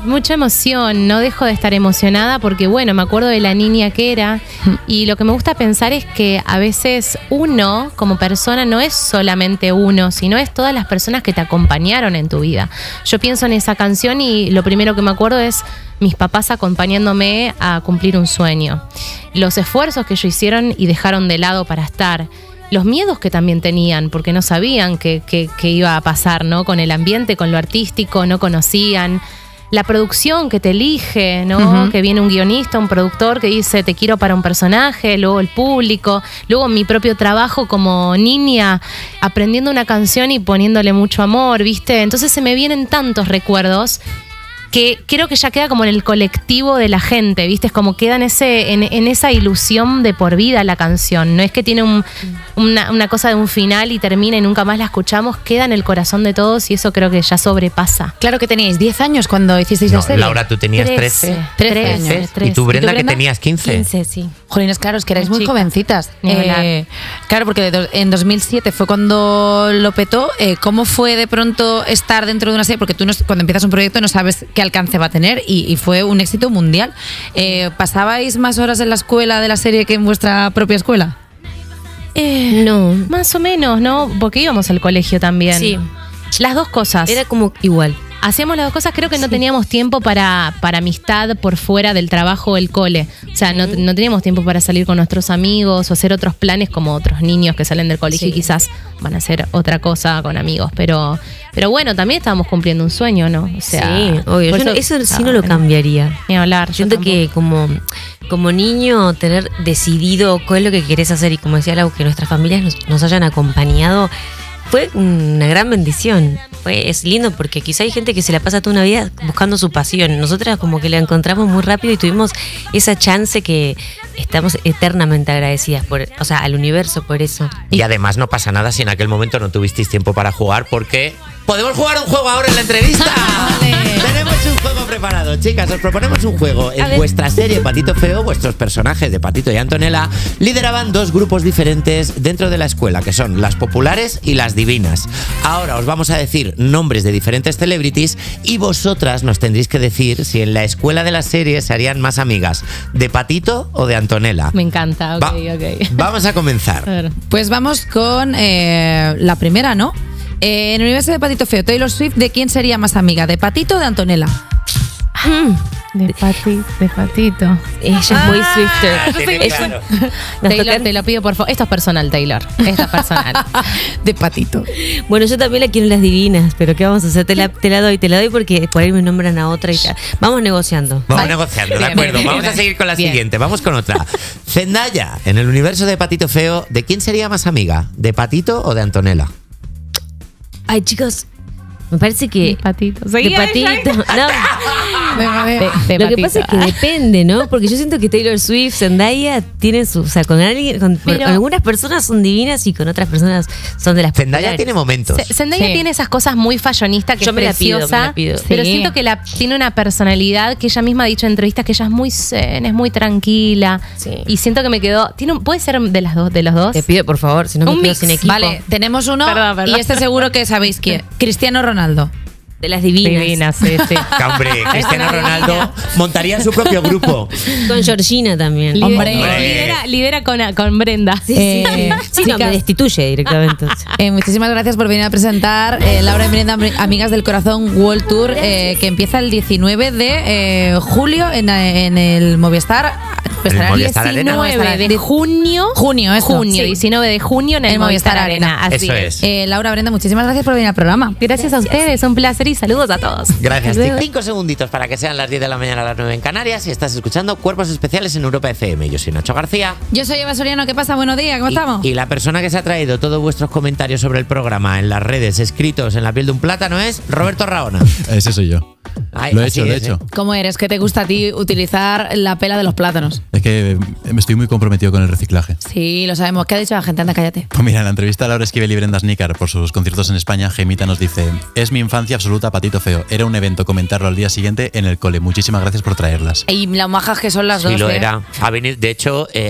mucha emoción, no dejo de estar emocionada porque, bueno, me acuerdo de la niña que era y lo que me gusta pensar es que a veces uno, como persona, no es solamente uno, sino es todas las personas que te acompañaron en tu vida. Yo pienso en esa canción y lo primero que me acuerdo es mis papás acompañándome a cumplir un sueño. Los esfuerzos que ellos hicieron y dejaron de lado para estar. Los miedos que también tenían, porque no sabían qué iba a pasar, ¿no? Con el ambiente, con lo artístico, no conocían. La producción que te elige, ¿no? Que viene un guionista, un productor que dice te quiero para un personaje, luego el público, luego mi propio trabajo como niña, aprendiendo una canción y poniéndole mucho amor, ¿viste? Entonces se me vienen tantos recuerdos que creo que ya queda como en el colectivo de la gente, ¿viste? Es como queda en esa ilusión de por vida la canción. No es que tiene una cosa de un final y termina y nunca más la escuchamos, queda en el corazón de todos y eso creo que ya sobrepasa. Claro que teníais 10 años cuando hicisteis la serie. Laura, tú tenías 13 años. ¿Y tú, Brenda, que tenías 15? 15, sí. Jolines, claro, es que erais muy chica. jovencitas. Ni hablar. Claro, porque en 2007 fue cuando lo petó. ¿Cómo fue de pronto estar dentro de una serie? Porque tú cuando empiezas un proyecto no sabes qué alcance va a tener y fue un éxito mundial. ¿Pasabais más horas en la escuela de la serie que en vuestra propia escuela? No. Más o menos, ¿no? Porque íbamos al colegio también. Sí. Las dos cosas. Era como igual. Hacíamos las dos cosas, creo que no teníamos tiempo para amistad por fuera del trabajo o el cole. O sea, no teníamos tiempo para salir con nuestros amigos o hacer otros planes como otros niños que salen del colegio y quizás van a hacer otra cosa con amigos. Pero bueno, también estábamos cumpliendo un sueño, ¿no? O sea, sí, obvio. Eso sí no lo cambiaría. Ni hablar. Siento que como niño tener decidido cuál es lo que querés hacer y como decía Lau, que nuestras familias nos hayan acompañado fue una gran bendición. Es lindo porque quizá hay gente que se la pasa toda una vida buscando su pasión. Nosotras como que la encontramos muy rápido y tuvimos esa chance que estamos eternamente agradecidas al universo por eso. Y además no pasa nada si en aquel momento no tuvisteis tiempo para jugar porque podemos jugar un juego ahora en la entrevista. Tenemos un juego preparado, chicas. Os proponemos un juego. En vuestra serie Patito Feo, vuestros personajes de Patito y Antonella lideraban dos grupos diferentes dentro de la escuela, que son las populares y las divinas. Ahora os vamos a decir nombres de diferentes celebrities y vosotras nos tendréis que decir si en la escuela de la serie se harían más amigas de Patito o de Antonella. Me encanta, ok. Vamos a comenzar. Pues vamos con la primera, ¿no? En el universo de Patito Feo, Taylor Swift, ¿de quién sería más amiga? ¿De Patito o de Antonella? De Patito. Ella es muy Swifter. Claro. Taylor, te lo pido por favor. Esto es personal, Taylor. Esto es personal. De Patito. Bueno, yo también la quiero en las divinas, pero ¿qué vamos a hacer? Te la doy porque por ahí me nombran a otra y tal. Vamos negociando. Vamos negociando, de acuerdo. Vamos a seguir con la siguiente. Vamos con otra. Zendaya, en el universo de Patito Feo, ¿de quién sería más amiga? ¿De Patito o de Antonella? Ay, chicos, me parece que... De Patito. De Patito. No. De Lo que Patito. pasa es que depende, ¿no? Porque yo siento que Taylor Swift, Zendaya, tienen su... O sea, con algunas personas son divinas y con otras personas son de las Zendaya populares. tiene momentos. Zendaya tiene esas cosas muy fallonistas que Yo es me la pido, preciosa, me la pido. pero Sí. siento que tiene una personalidad que ella misma ha dicho en entrevistas que ella es muy zen, es muy tranquila. Sí. Y siento que me quedó... ¿Puede ser de los dos? Te pido, por favor, si no me Un quedo mix. sin equipo. Vale, tenemos uno Perdón. y este seguro que sabéis quién. Cristiano Ronaldo. De las divinas. Divinas, sí. Hombre, Cristiano Ronaldo montaría su propio grupo. Con Georgina también. Lidera con Brenda. Sí, no, me destituye directamente. Muchísimas gracias por venir a presentar Laura y Brenda, Amigas del Corazón World Tour, que empieza el 19 de julio en el Movistar. En el Movistar Arena. 19 de junio. Junio, 19 de junio en el Movistar Arena. Así Eso es. Laura, Brenda, muchísimas gracias por venir al programa. Gracias a ustedes, un placer y saludos a todos. Gracias. 5 segunditos para que sean las 10 de la mañana a las 9 en Canarias y estás escuchando Cuerpos Especiales en Europa FM. Yo soy Nacho García. Yo soy Eva Soriano, ¿qué pasa? Buenos días, ¿cómo estamos? Y la persona que se ha traído todos vuestros comentarios sobre el programa en las redes, escritos en la piel de un plátano, es Roberto Raona. Ese soy yo. Ay, Lo he así hecho, lo he es, hecho. ¿Cómo eres? ¿Qué te gusta a ti utilizar la pela de los plátanos? Es que me estoy muy comprometido con el reciclaje. Sí, lo sabemos. ¿Qué ha dicho la gente? Anda, cállate. Pues mira, en la entrevista a Laura Esquivel y Brenda Snícar por sus conciertos en España, Gemita nos dice: es mi infancia absoluta, Patito Feo. Era un evento comentarlo al día siguiente en el cole. Muchísimas gracias por traerlas. Y las majas que son las dos. Sí, lo ¿eh? era. Ha venido, de hecho,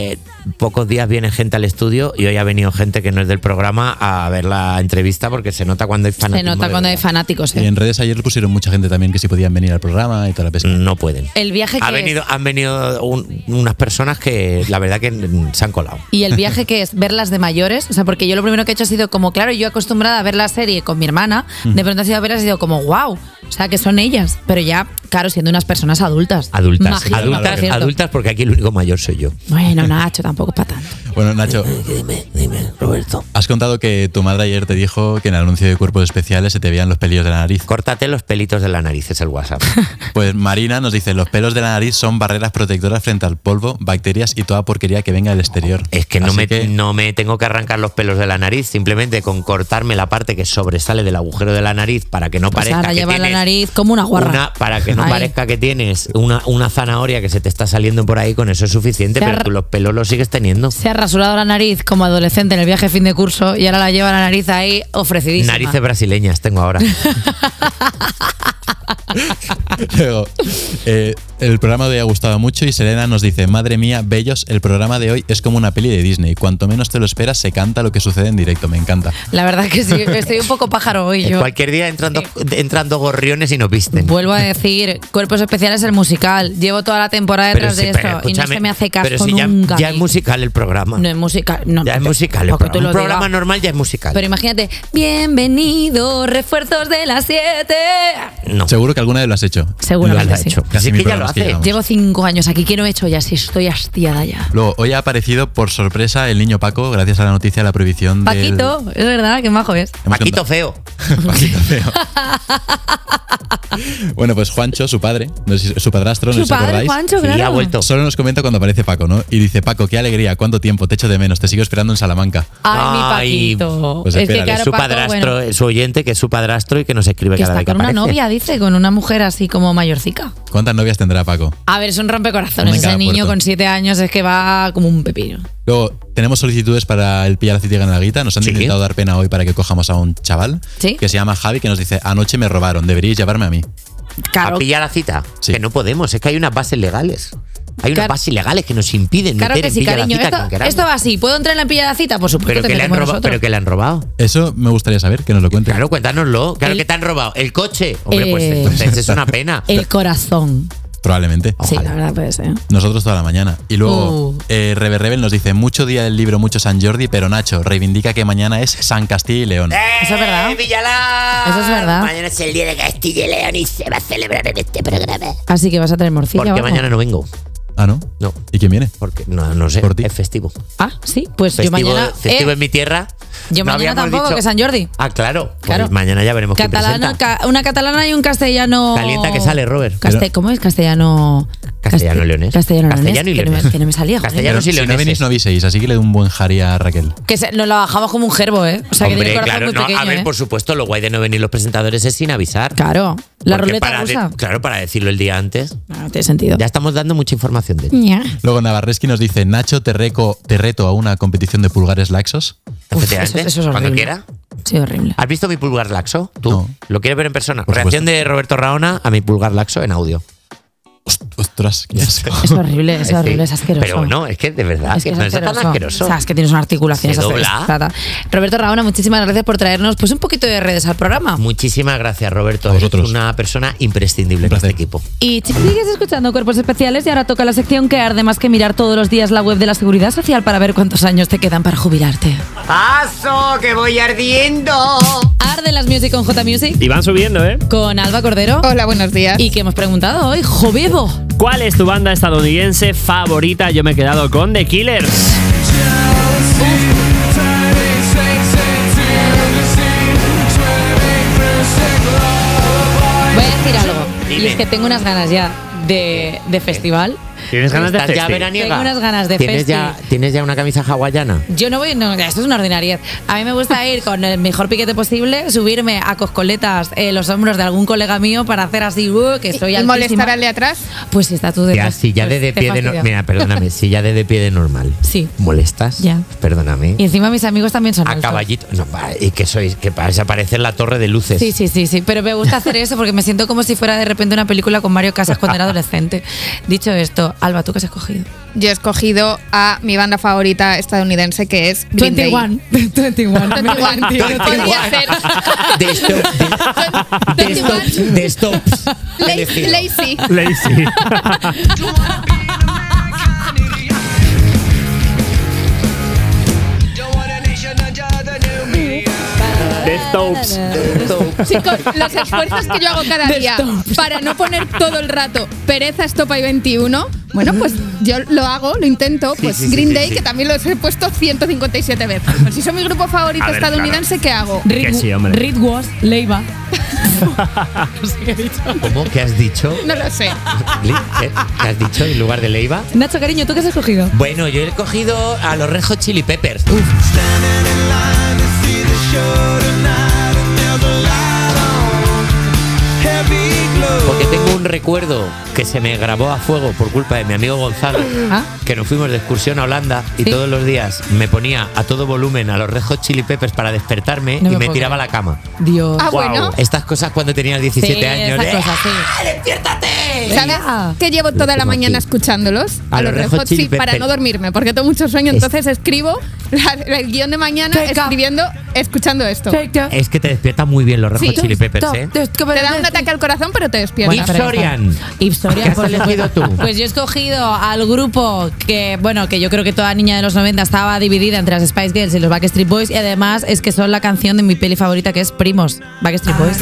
pocos días viene gente al estudio y hoy ha venido gente que no es del programa a ver la entrevista porque se nota cuando hay fanatismo. Se nota cuando hay fanáticos. Y en redes ayer pusieron mucha gente también que si podían venir al programa y toda la pesca. No pueden. El viaje que Han venido unas personas que la verdad que se han colado. ¿Y el viaje que es? ¿Verlas de mayores? O sea, porque yo lo primero que he hecho ha sido como, claro, yo acostumbrada a ver la serie con mi hermana, de pronto ha sido verlas y ha sido como, wow, o sea, que son ellas, pero ya, claro, siendo unas personas adultas. Adultas porque aquí el único mayor soy yo. Bueno, Nacho, tampoco es para tanto. Bueno, Nacho, dime, Roberto. Has contado que tu madre ayer te dijo que en el anuncio de cuerpos especiales se te veían los pelillos de la nariz. Córtate los pelitos de la nariz, es el WhatsApp. Pues Marina nos dice, los pelos de la nariz son barreras protectoras frente al polvo, bacterias y toda porquería que venga del exterior. Es que no me tengo que arrancar los pelos de la nariz, simplemente con cortarme la parte que sobresale del agujero de la nariz para que no parezca ahora que lleva tienes la nariz como una guarra. para que no Ahí. parezca que tienes una zanahoria que se te está saliendo por ahí, con eso es suficiente, pero tú los pelos los sigues teniendo. Se ha rasurado la nariz como adolescente en el viaje fin de curso y ahora la lleva la nariz ahí ofrecidísima. Narices brasileñas tengo ahora. Luego, el programa de hoy ha gustado mucho y Selena nos dice, madre mía, bellos, el programa de hoy es como una peli de Disney. Cuanto menos te lo esperas, se canta lo que sucede en directo. Me encanta. La verdad es que sí, estoy un poco pájaro hoy yo. Cualquier día entrando gorriones y no visten. Vuelvo a decir, Cuerpos Especiales el musical. Llevo toda la temporada detrás de esto y no se me hace caso pero si nunca. ya es musical el programa. No es musical. No, ya es musical el programa. Un programa normal ya es musical. Pero imagínate, bienvenido, refuerzos de las 7. No. Seguro que alguna vez lo has hecho. Seguramente Lo has sí. hecho. Casi que mil ya lo programas que hace. llevamos. Llevo 5 años aquí, que no he hecho ya, sí, estoy hastiada ya. Luego, hoy ha aparecido por sorpresa el niño Paco, gracias a la noticia de la prohibición del... Paquito, es verdad, qué majo es. Paquito feo. Paquito feo. Bueno, pues Juancho, su padre, no sé si- su padrastro, no sé si os acordáis. Juancho, claro. Sí, ha vuelto. Solo nos comenta cuando aparece Paco, ¿no? Y dice, Paco, qué alegría, cuánto tiempo, te echo de menos, te sigo esperando en Salamanca. Ay, mi Paquito. Pues es que espérale, claro, Su Paco, padrastro, bueno, su oyente, que es su padrastro y que nos escribe que cada está vez que con una aparece. novia, dice, con una mujer así como mayorcica. ¿Cuántas novias tendrá Paco? A ver, es un rompecorazones. Una en Ese cada niño puerto. con 7 años es que va como un pepino. Luego, tenemos solicitudes para el Pillar la City Gana la Guita. Nos han Sí. intentado dar pena hoy para que cojamos a un chaval ¿Sí? que se llama Javi, que nos dice, anoche me robaron, deberíais llevarme a mí. Claro, A pillar la cita. Sí. Que no podemos, es que hay unas bases legales. Hay unas Claro. bases legales que nos impiden claro meter que en sí, Pilla la cariño. Cita quien queramos. Esto va así. ¿Puedo entrar en la pilla de cita? Por supuesto pero que que le han metemos robado, nosotros. pero que le han robado. Eso me gustaría saber, que nos lo cuente. Claro, cuéntanoslo. Claro El- que te han robado. ¿El coche? Hombre, pues entonces es una pena. El corazón. Probablemente. Sí, la verdad puede ser. Nosotros toda la mañana. Y luego, Rebe Rebel nos dice, mucho día del libro, mucho San Jordi, pero Nacho reivindica que mañana es San Castilla y León. Eso es verdad. Villalán! Eso es verdad. Mañana es el día de Castilla y León y se va a celebrar en este programa. Así que vas a tener morcilla. Porque vamos. mañana no vengo. Ah, ¿no? No. ¿Y quién viene? Porque no sé. ¿Por ti? Es festivo. Ah, sí, pues Festivo, yo mañana. festivo en mi tierra. Yo No mañana habíamos tampoco, dicho- que San Jordi. Ah, claro. Pues Claro. mañana ya veremos quién Catalana, presenta. una catalana y un castellano. Calienta que sale, Robert. ¿Cómo es castellano? Castellano leonés. Castellano Castellano leonés. y Que no me- leonés. que no me salía. joder. Castellano Si y no leoneses. venís, no aviséis, así que le doy un buen jari a Raquel. Que nos la bajamos como un gerbo, ¿eh? O sea, que Hombre, tiene el corazón claro, muy no, pequeño, a ver, ¿eh? por supuesto, lo guay de no venir los presentadores es sin avisar. Claro. La Porque ruleta rusa. Claro, para decirlo el día antes. No tiene sentido. Ya estamos dando mucha información de Ya. Luego Navarreski nos dice, Nacho, te reto a una competición de pulgares laxos. Efectivamente, eso es cuando horrible. quiera. Sí, horrible. ¿Has visto mi pulgar laxo? ¿Tú? No. ¿Lo quieres ver en persona? Por Reacción supuesto. de Roberto Raona a mi pulgar laxo en audio. Ostras, qué asco. Es horrible, es Sí. horrible, es asqueroso. Pero no, es que de verdad, Es que que es no es tan asqueroso. asqueroso. O sea, es que tienes una articulación. Se dobla. Roberto Raona, muchísimas gracias por traernos pues un poquito de redes al programa. Muchísimas gracias, Roberto. A vosotros. Eres una persona imprescindible en este equipo. Y sigues escuchando Cuerpos Especiales y ahora toca la sección que arde más que mirar todos los días la web de la Seguridad Social para ver cuántos años te quedan para jubilarte. ¡Paso, que voy ardiendo! Arde las Music con J Music. Y van subiendo, ¿eh? Con Alba Cordero. Hola, buenos días. Y que hemos preguntado hoy, Jovebo. ¿Cuál es tu banda estadounidense favorita? Yo me he quedado con The Killers. Voy a decir algo. Y Dime. es que tengo unas ganas ya de festival. ¿Tienes ganas de ¿Estás ya festi? veraniega? Tengo unas ganas de ¿Tienes festi. ¿Tienes ya una camisa hawaiana? Yo no voy, no, esto es una ordinariedad. A mí me gusta ir con el mejor piquete posible, subirme a coscoletas los hombros de algún colega mío para hacer así, que soy ¿Y altísima. molestar al de atrás? Pues si está tú Ya, detrás. si ya pues de te pie de fastidia. Mira, perdóname, si ya de pie de normal. Sí. ¿Molestas? Ya. Perdóname. Y encima mis amigos también son A altos. caballito. No, y que sois, que vais a parecer la torre de luces. Sí, pero me gusta hacer eso porque me siento como si fuera de repente una película con Mario Casas cuando era adolescente. Dicho esto, Alba, ¿tú qué has escogido? Yo he escogido a mi banda favorita estadounidense, que es Green Day. 21. Podría ser De Stops. Lazy. Lazy. The Stops. Chicos, los esfuerzos que yo hago cada día para no poner todo el rato pereza, estopa y 21, bueno, pues yo lo hago, lo intento. Pues Green Day, que también los he puesto 157 veces. Pues si son mi grupo favorito estadounidense, ¿qué hago? Reed Was, Leiva. No sé qué he dicho. ¿Cómo? ¿Qué has dicho? No lo sé. ¿Qué has dicho en lugar de Leiva? Nacho, cariño, ¿tú qué has escogido? Bueno, yo he escogido a los Red Hot Chili Peppers. Porque tengo un recuerdo que se me grabó a fuego por culpa de mi amigo Gonzalo, que nos fuimos de excursión a Holanda y todos los días me ponía a todo volumen a los Red Hot Chili Peppers para despertarme y me tiraba a la cama. Dios. Bueno. Estas cosas cuando tenías 17 años. Esas cosas, sí. ¡Despiértate! ¿Sabes que llevo toda la mañana escuchándolos? A los Red Hot Chili para Peppers. no dormirme, porque tengo mucho sueño, entonces escribo el guión de mañana escuchando esto. Es que te despierta muy bien los Red Hot Chili Peppers, ¿eh? Te da un ataque al corazón, pero te despierta. ¿Qué has elegido tú? Pues yo he escogido al grupo que, bueno, que yo creo que toda niña de los 90 estaba dividida entre las Spice Girls y los Backstreet Boys, y además es que son la canción de mi peli favorita, que es Primos, Backstreet Boys.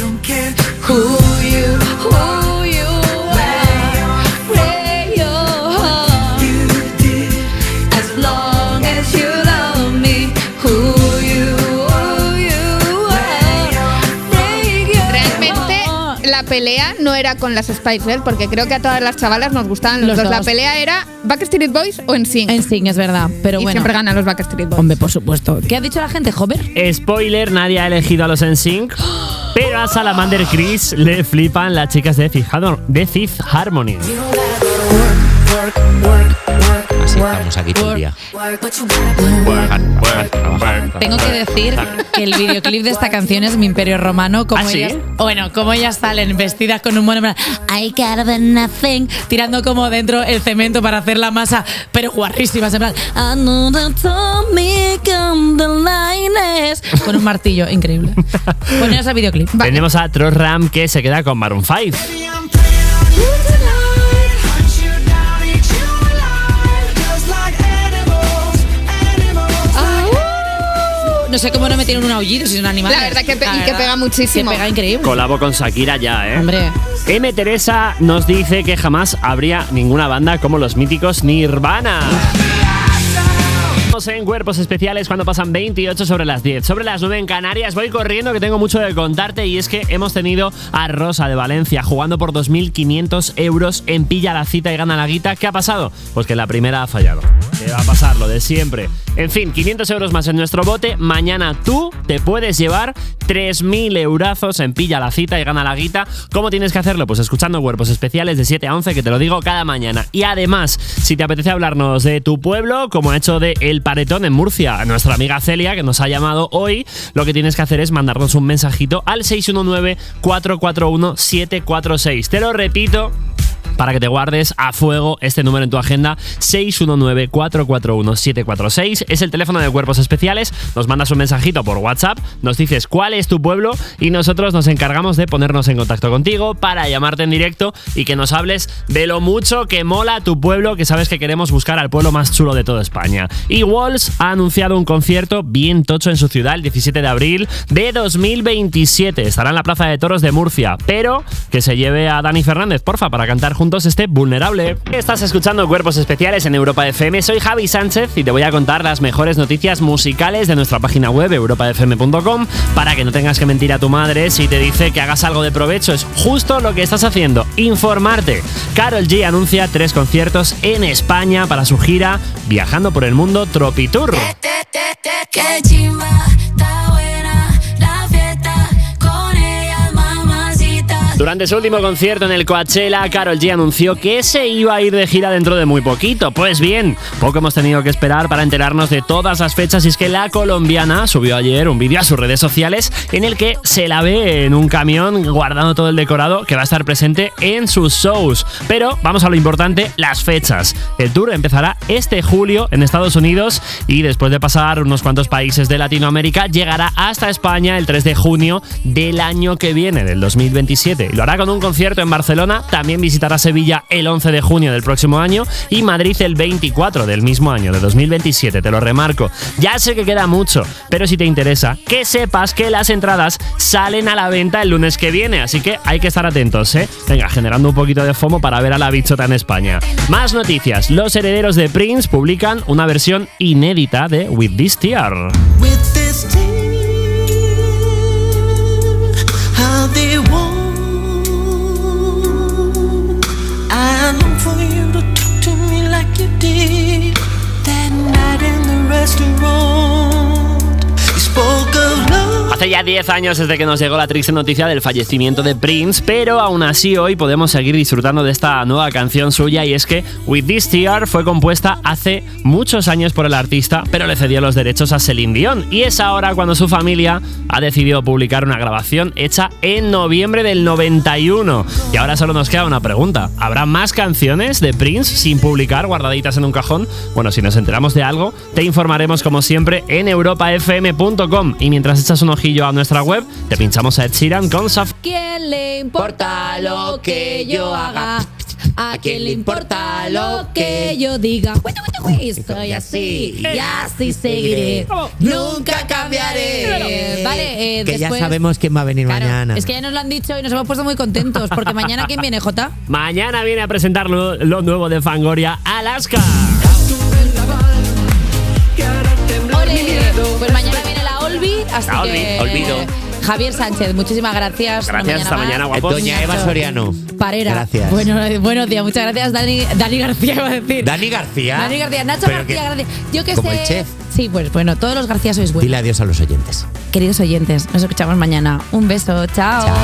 La pelea no era con las Spice Girls, porque creo que a todas las chavalas nos gustaban los dos. La pelea era Backstreet Boys o NSYNC. NSYNC, es verdad, pero y bueno. siempre ganan los Backstreet Boys. Hombre, por supuesto. ¿Qué ha dicho la gente, Hover? Spoiler, nadie ha elegido a los NSYNC, pero a Salamander Chris le flipan las chicas de Fifth Harmony. Así estamos aquí todo el día. Tengo que decir que el videoclip de esta canción es Mi Imperio Romano, como ¿sí? como ellas salen vestidas con un mono, I got nothing, tirando como dentro el cemento para hacer la masa, pero guarrísimas, en plan, con un martillo, increíble. Poneros al videoclip. Tenemos a Troy Ram, que se queda con Maroon 5. No sé cómo no metieron un aullido si son animales. La verdad que pega muchísimo. Que pega increíble. Colabo con Shakira ya, ¿eh? Hombre. M. Teresa nos dice que jamás habría ninguna banda como los míticos Nirvana. En Cuerpos Especiales cuando pasan 28 sobre las 10. Sobre las 9 en Canarias. Voy corriendo, que tengo mucho de contarte, y es que hemos tenido a Rosa de Valencia jugando por 2.500 euros en Pilla la Cita y Gana la Guita. ¿Qué ha pasado? Pues que la primera ha fallado. ¿Qué va a pasar? Lo de siempre. En fin, 500 euros más en nuestro bote. Mañana tú te puedes llevar 3.000 eurazos en Pilla la Cita y Gana la Guita. ¿Cómo tienes que hacerlo? Pues escuchando Cuerpos Especiales de 7 a 11, que te lo digo cada mañana. Y además, si te apetece hablarnos de tu pueblo, como ha hecho de El Paretón en Murcia, nuestra amiga Celia, que nos ha llamado hoy, lo que tienes que hacer es mandarnos un mensajito al 619-441-746. Te lo repito, para que te guardes a fuego este número en tu agenda, 619-441-746. Es el teléfono de Cuerpos Especiales. Nos mandas un mensajito por WhatsApp, nos dices cuál es tu pueblo y nosotros nos encargamos de ponernos en contacto contigo para llamarte en directo y que nos hables de lo mucho que mola tu pueblo, que sabes que queremos buscar al pueblo más chulo de toda España. Y Walls ha anunciado un concierto bien tocho en su ciudad el 17 de abril de 2027. Estará en la Plaza de Toros de Murcia, pero que se lleve a Dani Fernández, porfa, para cantar juntos este Vulnerable. Estás escuchando Cuerpos Especiales en Europa FM. Soy Javi Sánchez y te voy a contar las mejores noticias musicales de nuestra página web europafm.com para que no tengas que mentir a tu madre si te dice que hagas algo de provecho. Es justo lo que estás haciendo, informarte. Karol G anuncia 3 conciertos en España para su gira Viajando por el Mundo Tropitour. Durante su último concierto en el Coachella, Karol G anunció que se iba a ir de gira dentro de muy poquito. Pues bien, poco hemos tenido que esperar para enterarnos de todas las fechas, y es que la colombiana subió ayer un vídeo a sus redes sociales en el que se la ve en un camión guardando todo el decorado que va a estar presente en sus shows. Pero vamos a lo importante, las fechas. El tour empezará este julio en Estados Unidos y después de pasar unos cuantos países de Latinoamérica llegará hasta España el 3 de junio del año que viene, del 2027. Y lo hará con un concierto en Barcelona, también visitará Sevilla el 11 de junio del próximo año y Madrid el 24 del mismo año, de 2027, te lo remarco. Ya sé que queda mucho, pero si te interesa, que sepas que las entradas salen a la venta el lunes que viene, así que hay que estar atentos, ¿eh? Venga, generando un poquito de FOMO para ver a la bichota en España. Más noticias. Los herederos de Prince publican una versión inédita de With This Tear. How they want. I long for you to talk to me like you did that night in the restaurant. You spoke of love. Hace ya 10 años desde que nos llegó la triste noticia del fallecimiento de Prince, pero aún así hoy podemos seguir disfrutando de esta nueva canción suya, y es que With This Tear fue compuesta hace muchos años por el artista, pero le cedió los derechos a Celine Dion, y es ahora cuando su familia ha decidido publicar una grabación hecha en noviembre del 91. Y ahora solo nos queda una pregunta: ¿habrá más canciones de Prince sin publicar, guardaditas en un cajón? Bueno, si nos enteramos de algo, te informaremos como siempre en europafm.com, y mientras echas un ojillo a nuestra web, te pinchamos a Ed Sheeran con Saf. ¿Quién le importa lo que yo haga? ¿A quién le importa lo que yo diga? Soy así y así seguiré. Nunca cambiaré. Vale, que después, ya sabemos quién va a venir mañana. Es que ya nos lo han dicho y nos hemos puesto muy contentos, porque mañana ¿quién viene, Jota? Mañana viene a presentar lo nuevo de Fangoria, Alaska. Ole, pues mañana viene la Olvi, así La que... Olvido. Javier Sánchez, muchísimas gracias. Gracias, hasta mañana, guapos. Doña Eva Soriano. Parera. Gracias. Bueno, buenos días, muchas gracias, Dani García, iba a decir. ¿Dani García? Dani García, Nacho Pero García, que- gracias. Yo que como sé. el chef. Sí, pues bueno, todos los García sois buenos. Dile adiós a los oyentes. Queridos oyentes, nos escuchamos mañana. Un beso, chao.